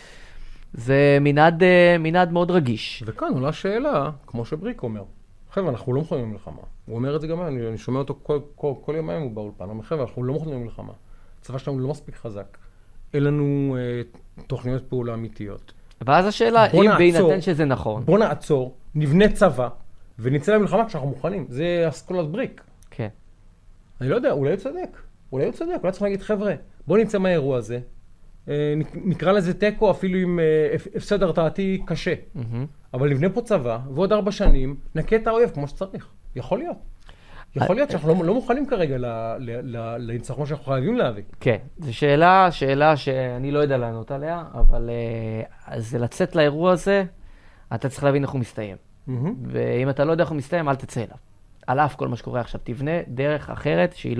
זה מנעד מאוד רגיש. וכאן עולה שאלה, כמו שבריק אומר, חבר'ה, אנחנו לא מוכנים למלחמה. הוא אומר את זה גם, אני שומע אותו כל יומיים הוא באולפן. אומר, חבר'ה, אנחנו לא מוכנים למלחמה. הצבא שלנו לא מספיק חזק. אין לנו תוכניות פעולה אמיתיות. ואז השאלה, אם בהינתן שזה נכון. בוא נעצור, נבנה צבא, ונצא למלחמה כשאנחנו מוכנים. זה אסכולת בריק. כן. אני לא יודע, אולי הוא צודק. אולי צריך להגיד, חבר'ה, בוא נצא מהאירוע הזה. נקרא לזה טקו אפילו עם הפסד הרתעתי קשה. אבל נבנה פה צבא, ועוד 4 שנים נקה את האויב כמו שצריך. יכול להיות. יכול להיות שאנחנו לא מוכנים כרגע לניצחון שאנחנו חייבים להביא. כן, זו שאלה שאני לא יודע לענות עליה, אבל זה לצאת לאירוע הזה, אתה צריך להבין איך הוא מסתיים. ואם אתה לא יודע איך הוא מסתיים, אל תצא אליו. על אף כל מה שקורה עכשיו, תבנה דרך אחרת שהיא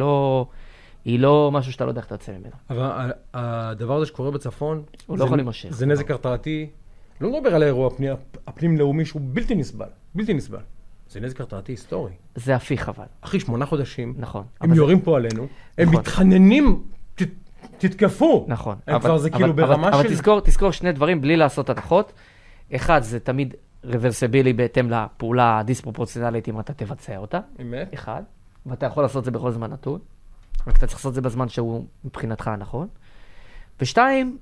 לא משהו שאתה לא יודע איך תצא ממנו. אבל הדבר הזה שקורה בצפון, הוא לא יכול להימשך. זה נזק הרתעתי. לא מדבר על האירוע הפנים-לאומי שהוא בלתי נסבל. בלתי נסבל. זה נזק הרתעתי היסטורי. זה הפיך אבל. אחי, 8 חודשים. נכון. הם יורים פה עלינו. הם מתחננים, תתקפו. נכון. כבר זה כאילו ברמה של... אבל תזכור 2 דברים בלי לעשות הנחות. אחד, זה תמיד רוורסבילי בהתאם לפעולה הדיספרופורציונלית אם אתה תבצע אותה. אמת. אחד. ואתה יכול לעשות זה בכל זמן נתון. רק אתה צריך לעשות זה בזמן שהוא מבחינתך נכון. 2,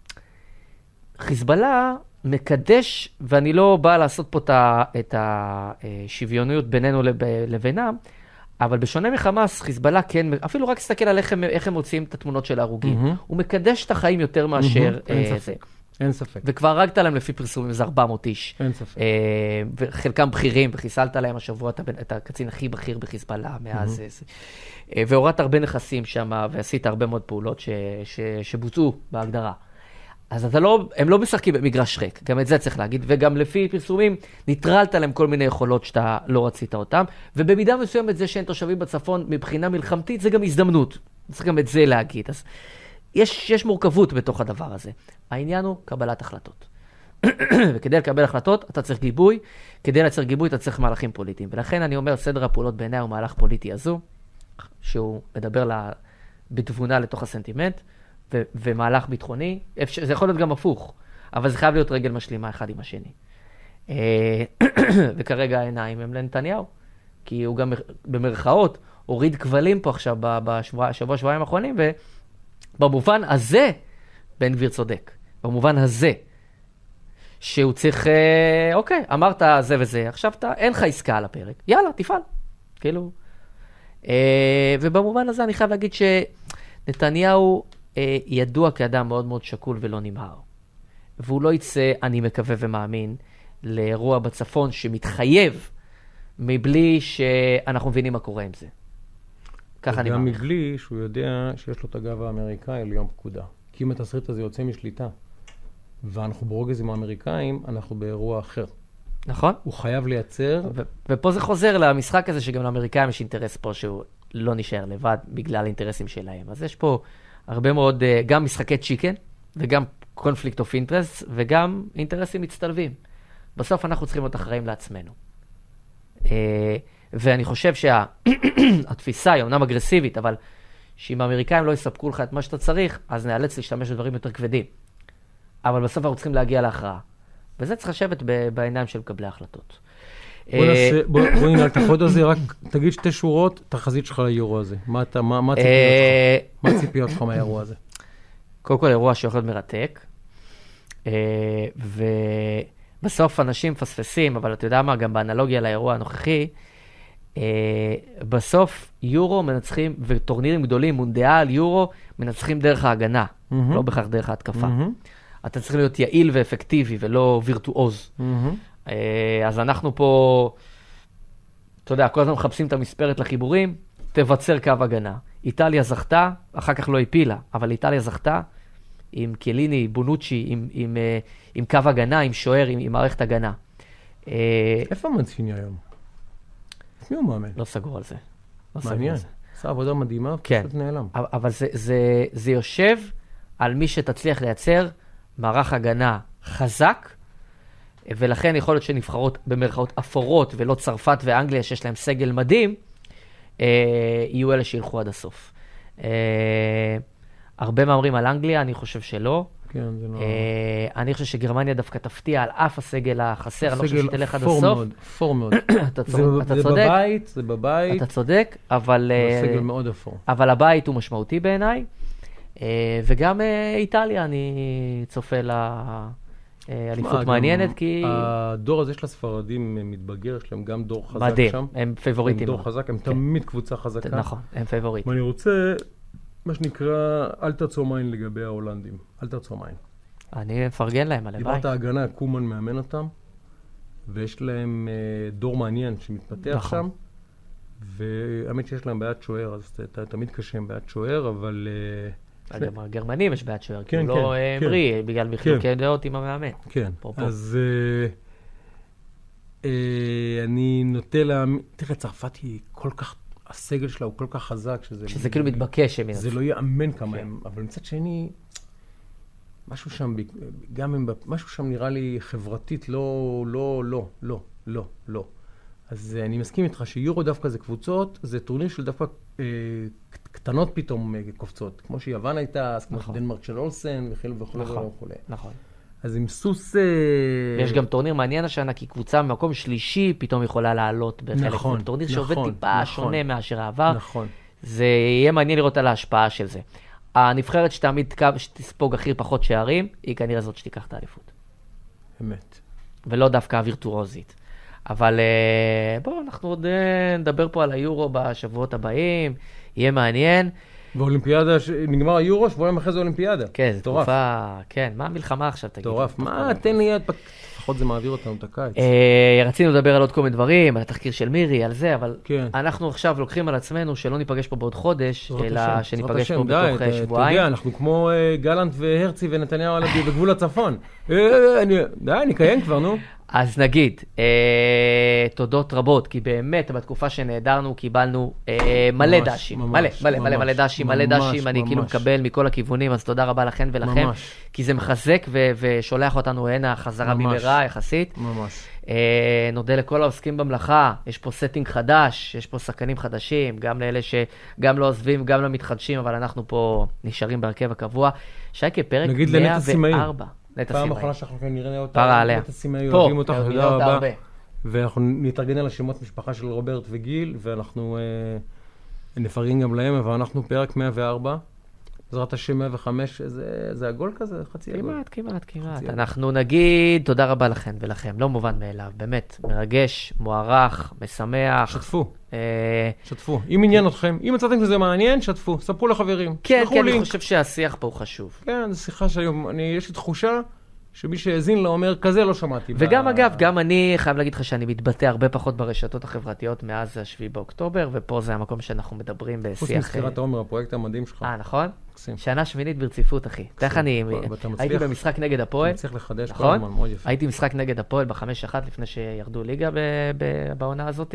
חיזבאללה מקדש, ואני לא בא לעשות פה את השוויוניות בינינו לבינם, אבל בשונה מחמאס, חיזבאללה כן, אפילו רק תסתכל על איך הם מוצאים את התמונות של ההרוגים. הוא מקדש את החיים יותר מאשר זה. אין ספק. וכבר הרגת להם לפי פרסומים, זה 400 איש. אין ספק. וחלקם בכירים, וחיסלת להם השבוע את הקצין הכי בכיר בחיזבאללה מאז. והורדת הרבה נכסים שם, ועשית הרבה מאוד פעולות שבוצעו בהגדרה. אז הם לא משחקים במגרש ריק, גם את זה צריך להגיד, וגם לפי פרסומים, נטרלת להם כל מיני יכולות שאתה לא רצית אותם, ובמידה מסוימת זה שאין תושבים בצפון מבחינה מלחמתית, זה גם הזדמנות. צריך גם את זה להגיד. אז יש מורכבות בתוך הדבר הזה. העניין הוא קבלת החלטות. וכדי לקבל החלטות, אתה צריך גיבוי. כדי לייצר גיבוי, אתה צריך מהלכים פוליטיים. ולכן אני אומר, סדר הפעולות בעיניי הוא מהלך פוליטי הזו, שהוא מדבר בתבונה לתוך הסנטימנט, ומהלך ביטחוני. זה יכול להיות גם הפוך, אבל זה חייב להיות רגל משלימה אחד עם השני. וכרגע העיניים הם לנתניהו, כי הוא גם במרכאות הוריד כבלים פה עכשיו בשבוע-שבועיים האחרונים, ובמובן הזה בן גביר צודק. במובן הזה, שהוא צריך, אוקיי, אמרת זה וזה, עכשיו אין לך עסקה על הפרק, יאללה, תפעל. כאילו. ובמובן הזה אני חייב להגיד שנתניהו ידוע כאדם מאוד מאוד שקול ולא נמהר. והוא לא יצא, אני מקווה ומאמין, לאירוע בצפון שמתחייב מבלי שאנחנו מבינים מה קורה עם זה. ככה אני מעריך. גם מבלי שהוא יודע שיש לו את הגב האמריקאי ליום פקודה. כי אם התסריט הזה יוצא משליטה, ואנחנו ברוגז עם האמריקאים, אנחנו באירוע אחר. נכון. הוא חייב לייצר. ופה זה חוזר למשחק הזה, שגם לאמריקאים יש אינטרס פה שהוא לא נשאר לבד בגלל האינטרסים שלהם. אז יש פה הרבה מאוד, גם משחקי צ'יקן, וגם קונפליקט אוף אינטרסט, וגם אינטרסים מצטלבים. בסוף אנחנו צריכים להיות אחראים לעצמנו. ואני חושב שהתפיסה היא אומנם אגרסיבית, אבל שאם האמריקאים לא יספקו לך את מה שאתה צריך, אז נאלץ להשתמש בדברים יותר כבדים. אבל בסוף אנחנו צריכים להגיע להכרעה. וזה צריך לשבת בעיניים של מקבלי ההחלטות. בוא ננהל את החוד הזה, רק תגיד 2 שורות, תחזית שלך לאירוע הזה. מה הציפיות שלך מהאירוע הזה? קודם כל, אירוע שיכול להיות מרתק. ובסוף אנשים מפספסים, אבל אתה יודע מה, גם באנלוגיה לאירוע הנוכחי, בסוף יורו מנצחים, וטורנירים גדולים, מונדיאל, יורו, מנצחים דרך ההגנה, לא בכך דרך ההתקפה. אתה צריך להיות יעיל ואפקטיבי, ולא וירטואוז. אז אנחנו פה, אתה יודע, כל הזמן מחפשים את המספרת לחיבורים, תבצר קו הגנה. איטליה זכתה, אחר כך לא הפילה, אבל איטליה זכתה עם קליני, בונוצ'י, עם קו הגנה, עם שוער, עם מערכת הגנה. איפה מנציני היום? מי הוא מאמן? לא סגור על זה. מעניין. עשה עבודה מדהימה, פשוט נעלם. אבל זה יושב על מי שתצליח לייצר מערך הגנה חזק, ולכן יכול להיות שנבחרות במרכאות אפורות, ולא צרפת ואנגליה שיש להם סגל מדהים, יהיו אלה שילכו עד הסוף. הרבה מאמרים על אנגליה, אני חושב שלא. כן, זה לא... אני חושב שגרמניה דווקא תפתיע על אף הסגל החסר, אני לא חושב שתלך עד הסוף. אפור מאוד. אתה צודק. זה בבית. אתה צודק, אבל... סגל מאוד אפור. אבל הבית הוא משמעותי בעיניי, וגם איטליה אני צופה אליפות מעניינת, כי... הדור הזה של הספרדים מתבגר, יש להם גם דור חזק מדהים, שם. הם פייבוריטים. הם דור חזק, הם תמיד קבוצה חזקה. נכון, הם פייבוריטים. ואני רוצה, מה שנקרא, אל תעצור מים לגבי ההולנדים. אל תעצור מים. אני מפרגן להם, הלוואי. דיברת ההגנה, קומן מאמן אותם, ויש להם דור מעניין שמתפתח שם, והאמת שיש להם בעיית שוער, אז תמיד קשה עם בעיית שוער, אבל... גם הגרמנים יש בעיית שוער, כי הוא לא אמרי, בגלל מחלוקי דעות עם המאמן. כן, אז אני נוטה תראה, צרפת היא כל כך, הסגל שלה הוא כל כך חזק, שזה כאילו מתבקש. זה לא יאמן כמה הם, אבל מצד שני, משהו שם, משהו שם נראה לי חברתית, לא. אז אני מסכים איתך שיורו דווקא זה קבוצות, זה טורניר של דווקא קטנות פתאום קופצות, כמו שיוון הייתה, אז כמו דנמרק של אולסן וכו'. נכון. אז עם סוס... ויש גם טורניר מעניין השנה, כי קבוצה ממקום שלישי פתאום יכולה לעלות בחלק. נכון. זה טורניר שעובד טיפה שונה מאשר העבר. נכון. זה יהיה מעניין לראות על ההשפעה של זה. הנבחרת שתעמיד קו, שתספוג הכי פחות שערים, היא כנראה זאת שתיקח את האליפות. אמת. ולא דווקא הווירטואוזית. אבל בואו, אנחנו עוד נדבר פה על היורו בשבועות הבאים, יהיה מעניין. ואולימפיאדה, נגמר היורו, שבועיים אחרי זה אולימפיאדה. כן, זו תקופה, כן, מה המלחמה עכשיו תגיד? תורף, מה, תן לי יד, לפחות זה מעביר אותנו את הקיץ. רצינו לדבר על עוד כל מיני דברים, על התחקיר של מירי, על זה, אבל אנחנו עכשיו לוקחים על עצמנו שלא ניפגש פה בעוד חודש, אלא שניפגש פה בתוך שבועיים. אתה יודע, אנחנו כמו גלנט והרצי ונתניהו בגבול הצפון. די, נקיים כבר, נו. אז נגיד, תודות רבות, כי באמת בתקופה שנהדרנו קיבלנו מלא דשים, מלא דשים, אני כאילו מקבל מכל הכיוונים, אז תודה רבה לכם ולכם, כי זה מחזק ושולח אותנו הנה חזרה במהרה יחסית. ממש. נודה לכל העוסקים במלאכה, יש פה סטינג חדש, יש פה שחקנים חדשים, גם לאלה שגם לא עוזבים, גם לא מתחדשים, אבל אנחנו פה נשארים בהרכב הקבוע. שייקה, פרק 104. פעם אחרונה שאנחנו נראה אותה, נטע סימאי, אוהבים אותך, תודה רבה. ואנחנו נתארגן על השמות משפחה של רוברט וגיל, ואנחנו נפרגן גם להם, אבל אנחנו פרק 104, בעזרת השם 105, זה הגול כזה, חצי הגול. כמעט. אנחנו נגיד תודה רבה לכם ולכם, לא מובן מאליו, באמת, מרגש, מוערך, משמח. שתפו. אם עניין אתכם, אם מצאתם שזה מעניין, שתפו, ספרו לחברים. כן, אני חושב שהשיח פה הוא חשוב. כן, זו שיחה שהיום, יש לי תחושה שמי שהאזין לו אומר, כזה לא שמעתי. וגם אגב, גם אני חייב להגיד לך שאני מתבטא הרבה פחות ברשתות החברתיות מאז 7 באוקטובר, ופה זה המקום שאנחנו מדברים בשיח. חוץ מספירת העומר, הפרויקט המדהים שלך. נכון? שנה שמינית ברציפות, אחי. תכף אני הייתי במשחק נגד הפועל. אתה מצליח לחדש כל הזמן, מאוד יפה. הייתי משחק נגד הפועל ב5-1 לפני שירדו ליגה בעונה הזאת,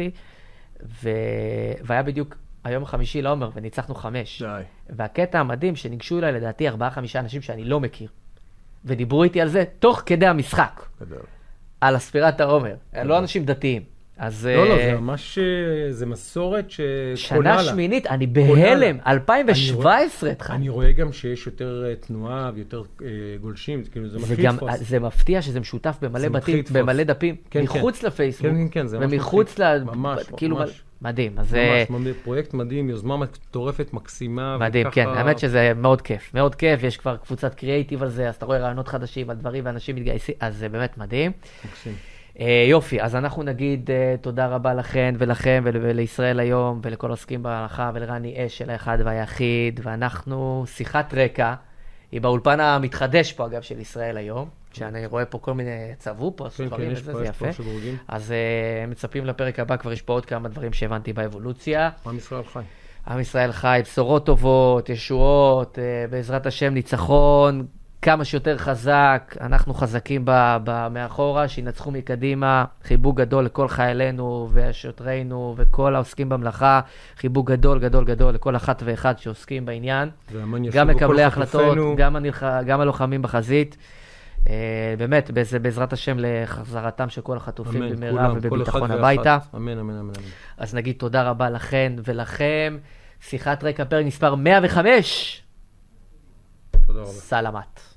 והיה בדיוק היום החמישי לעומר, וניצחנו 5. והקטע המדהים שניגשו אליי לדעתי 4-5 אנשים שאני לא מכיר. ודיברו איתי על זה תוך כדי המשחק. על הספירת העומר. לא אנשים דתיים. אז... לא, זה ממש, זה מסורת שקונה לה. שנה שמינית, אני בהלם, 2017. אני רואה גם שיש יותר תנועה ויותר גולשים, כאילו זה מתחיל לתפוס. זה מפתיע שזה משותף במלא בתים, במלא דפים, מחוץ לפייסבוק. כן, זה ומחוץ ל... ממש, ממש. מדהים. ממש, פרויקט מדהים, יוזמה מטורפת, מקסימה. מדהים, כן, האמת שזה מאוד כיף. מאוד כיף, יש כבר קבוצת קריאייטיב על זה, אז אתה רואה רעיונות חדשים על דברים ואנשים מתגייסים, אז זה באמת מדהים. מקסים. יופי, אז אנחנו נגיד תודה רבה לכן ולכם ולישראל היום ולכל עוסקים בהלכה ולרני אש של האחד והיחיד, ואנחנו שיחת רקע, היא באולפן המתחדש פה אגב של ישראל היום, שאני רואה פה כל מיני צבעו פה, ספרים וזה, זה יפה. אז מצפים לפרק הבא, כבר יש פה עוד כמה דברים שהבנתי באבולוציה. עם ישראל חי. עם ישראל חי, בשורות טובות, ישועות, בעזרת השם ניצחון, כמה שיותר חזק, אנחנו חזקים מאחורה, שינצחו מקדימה, חיבוק גדול לכל חיילינו ושוטרינו וכל העוסקים במלאכה, חיבוק גדול גדול גדול לכל אחת ואחד שעוסקים בעניין, גם מקבלי החלטות, גם הלוחמים בחזית, באמת בעזרת השם לחזרתם של כל החטופים במהרה ובביטחון הביתה. אמן, אמן, אמן. אז נגיד תודה רבה לכן ולכם, שיחת רקע פרק מספר 105. תודה רבה. סלמת.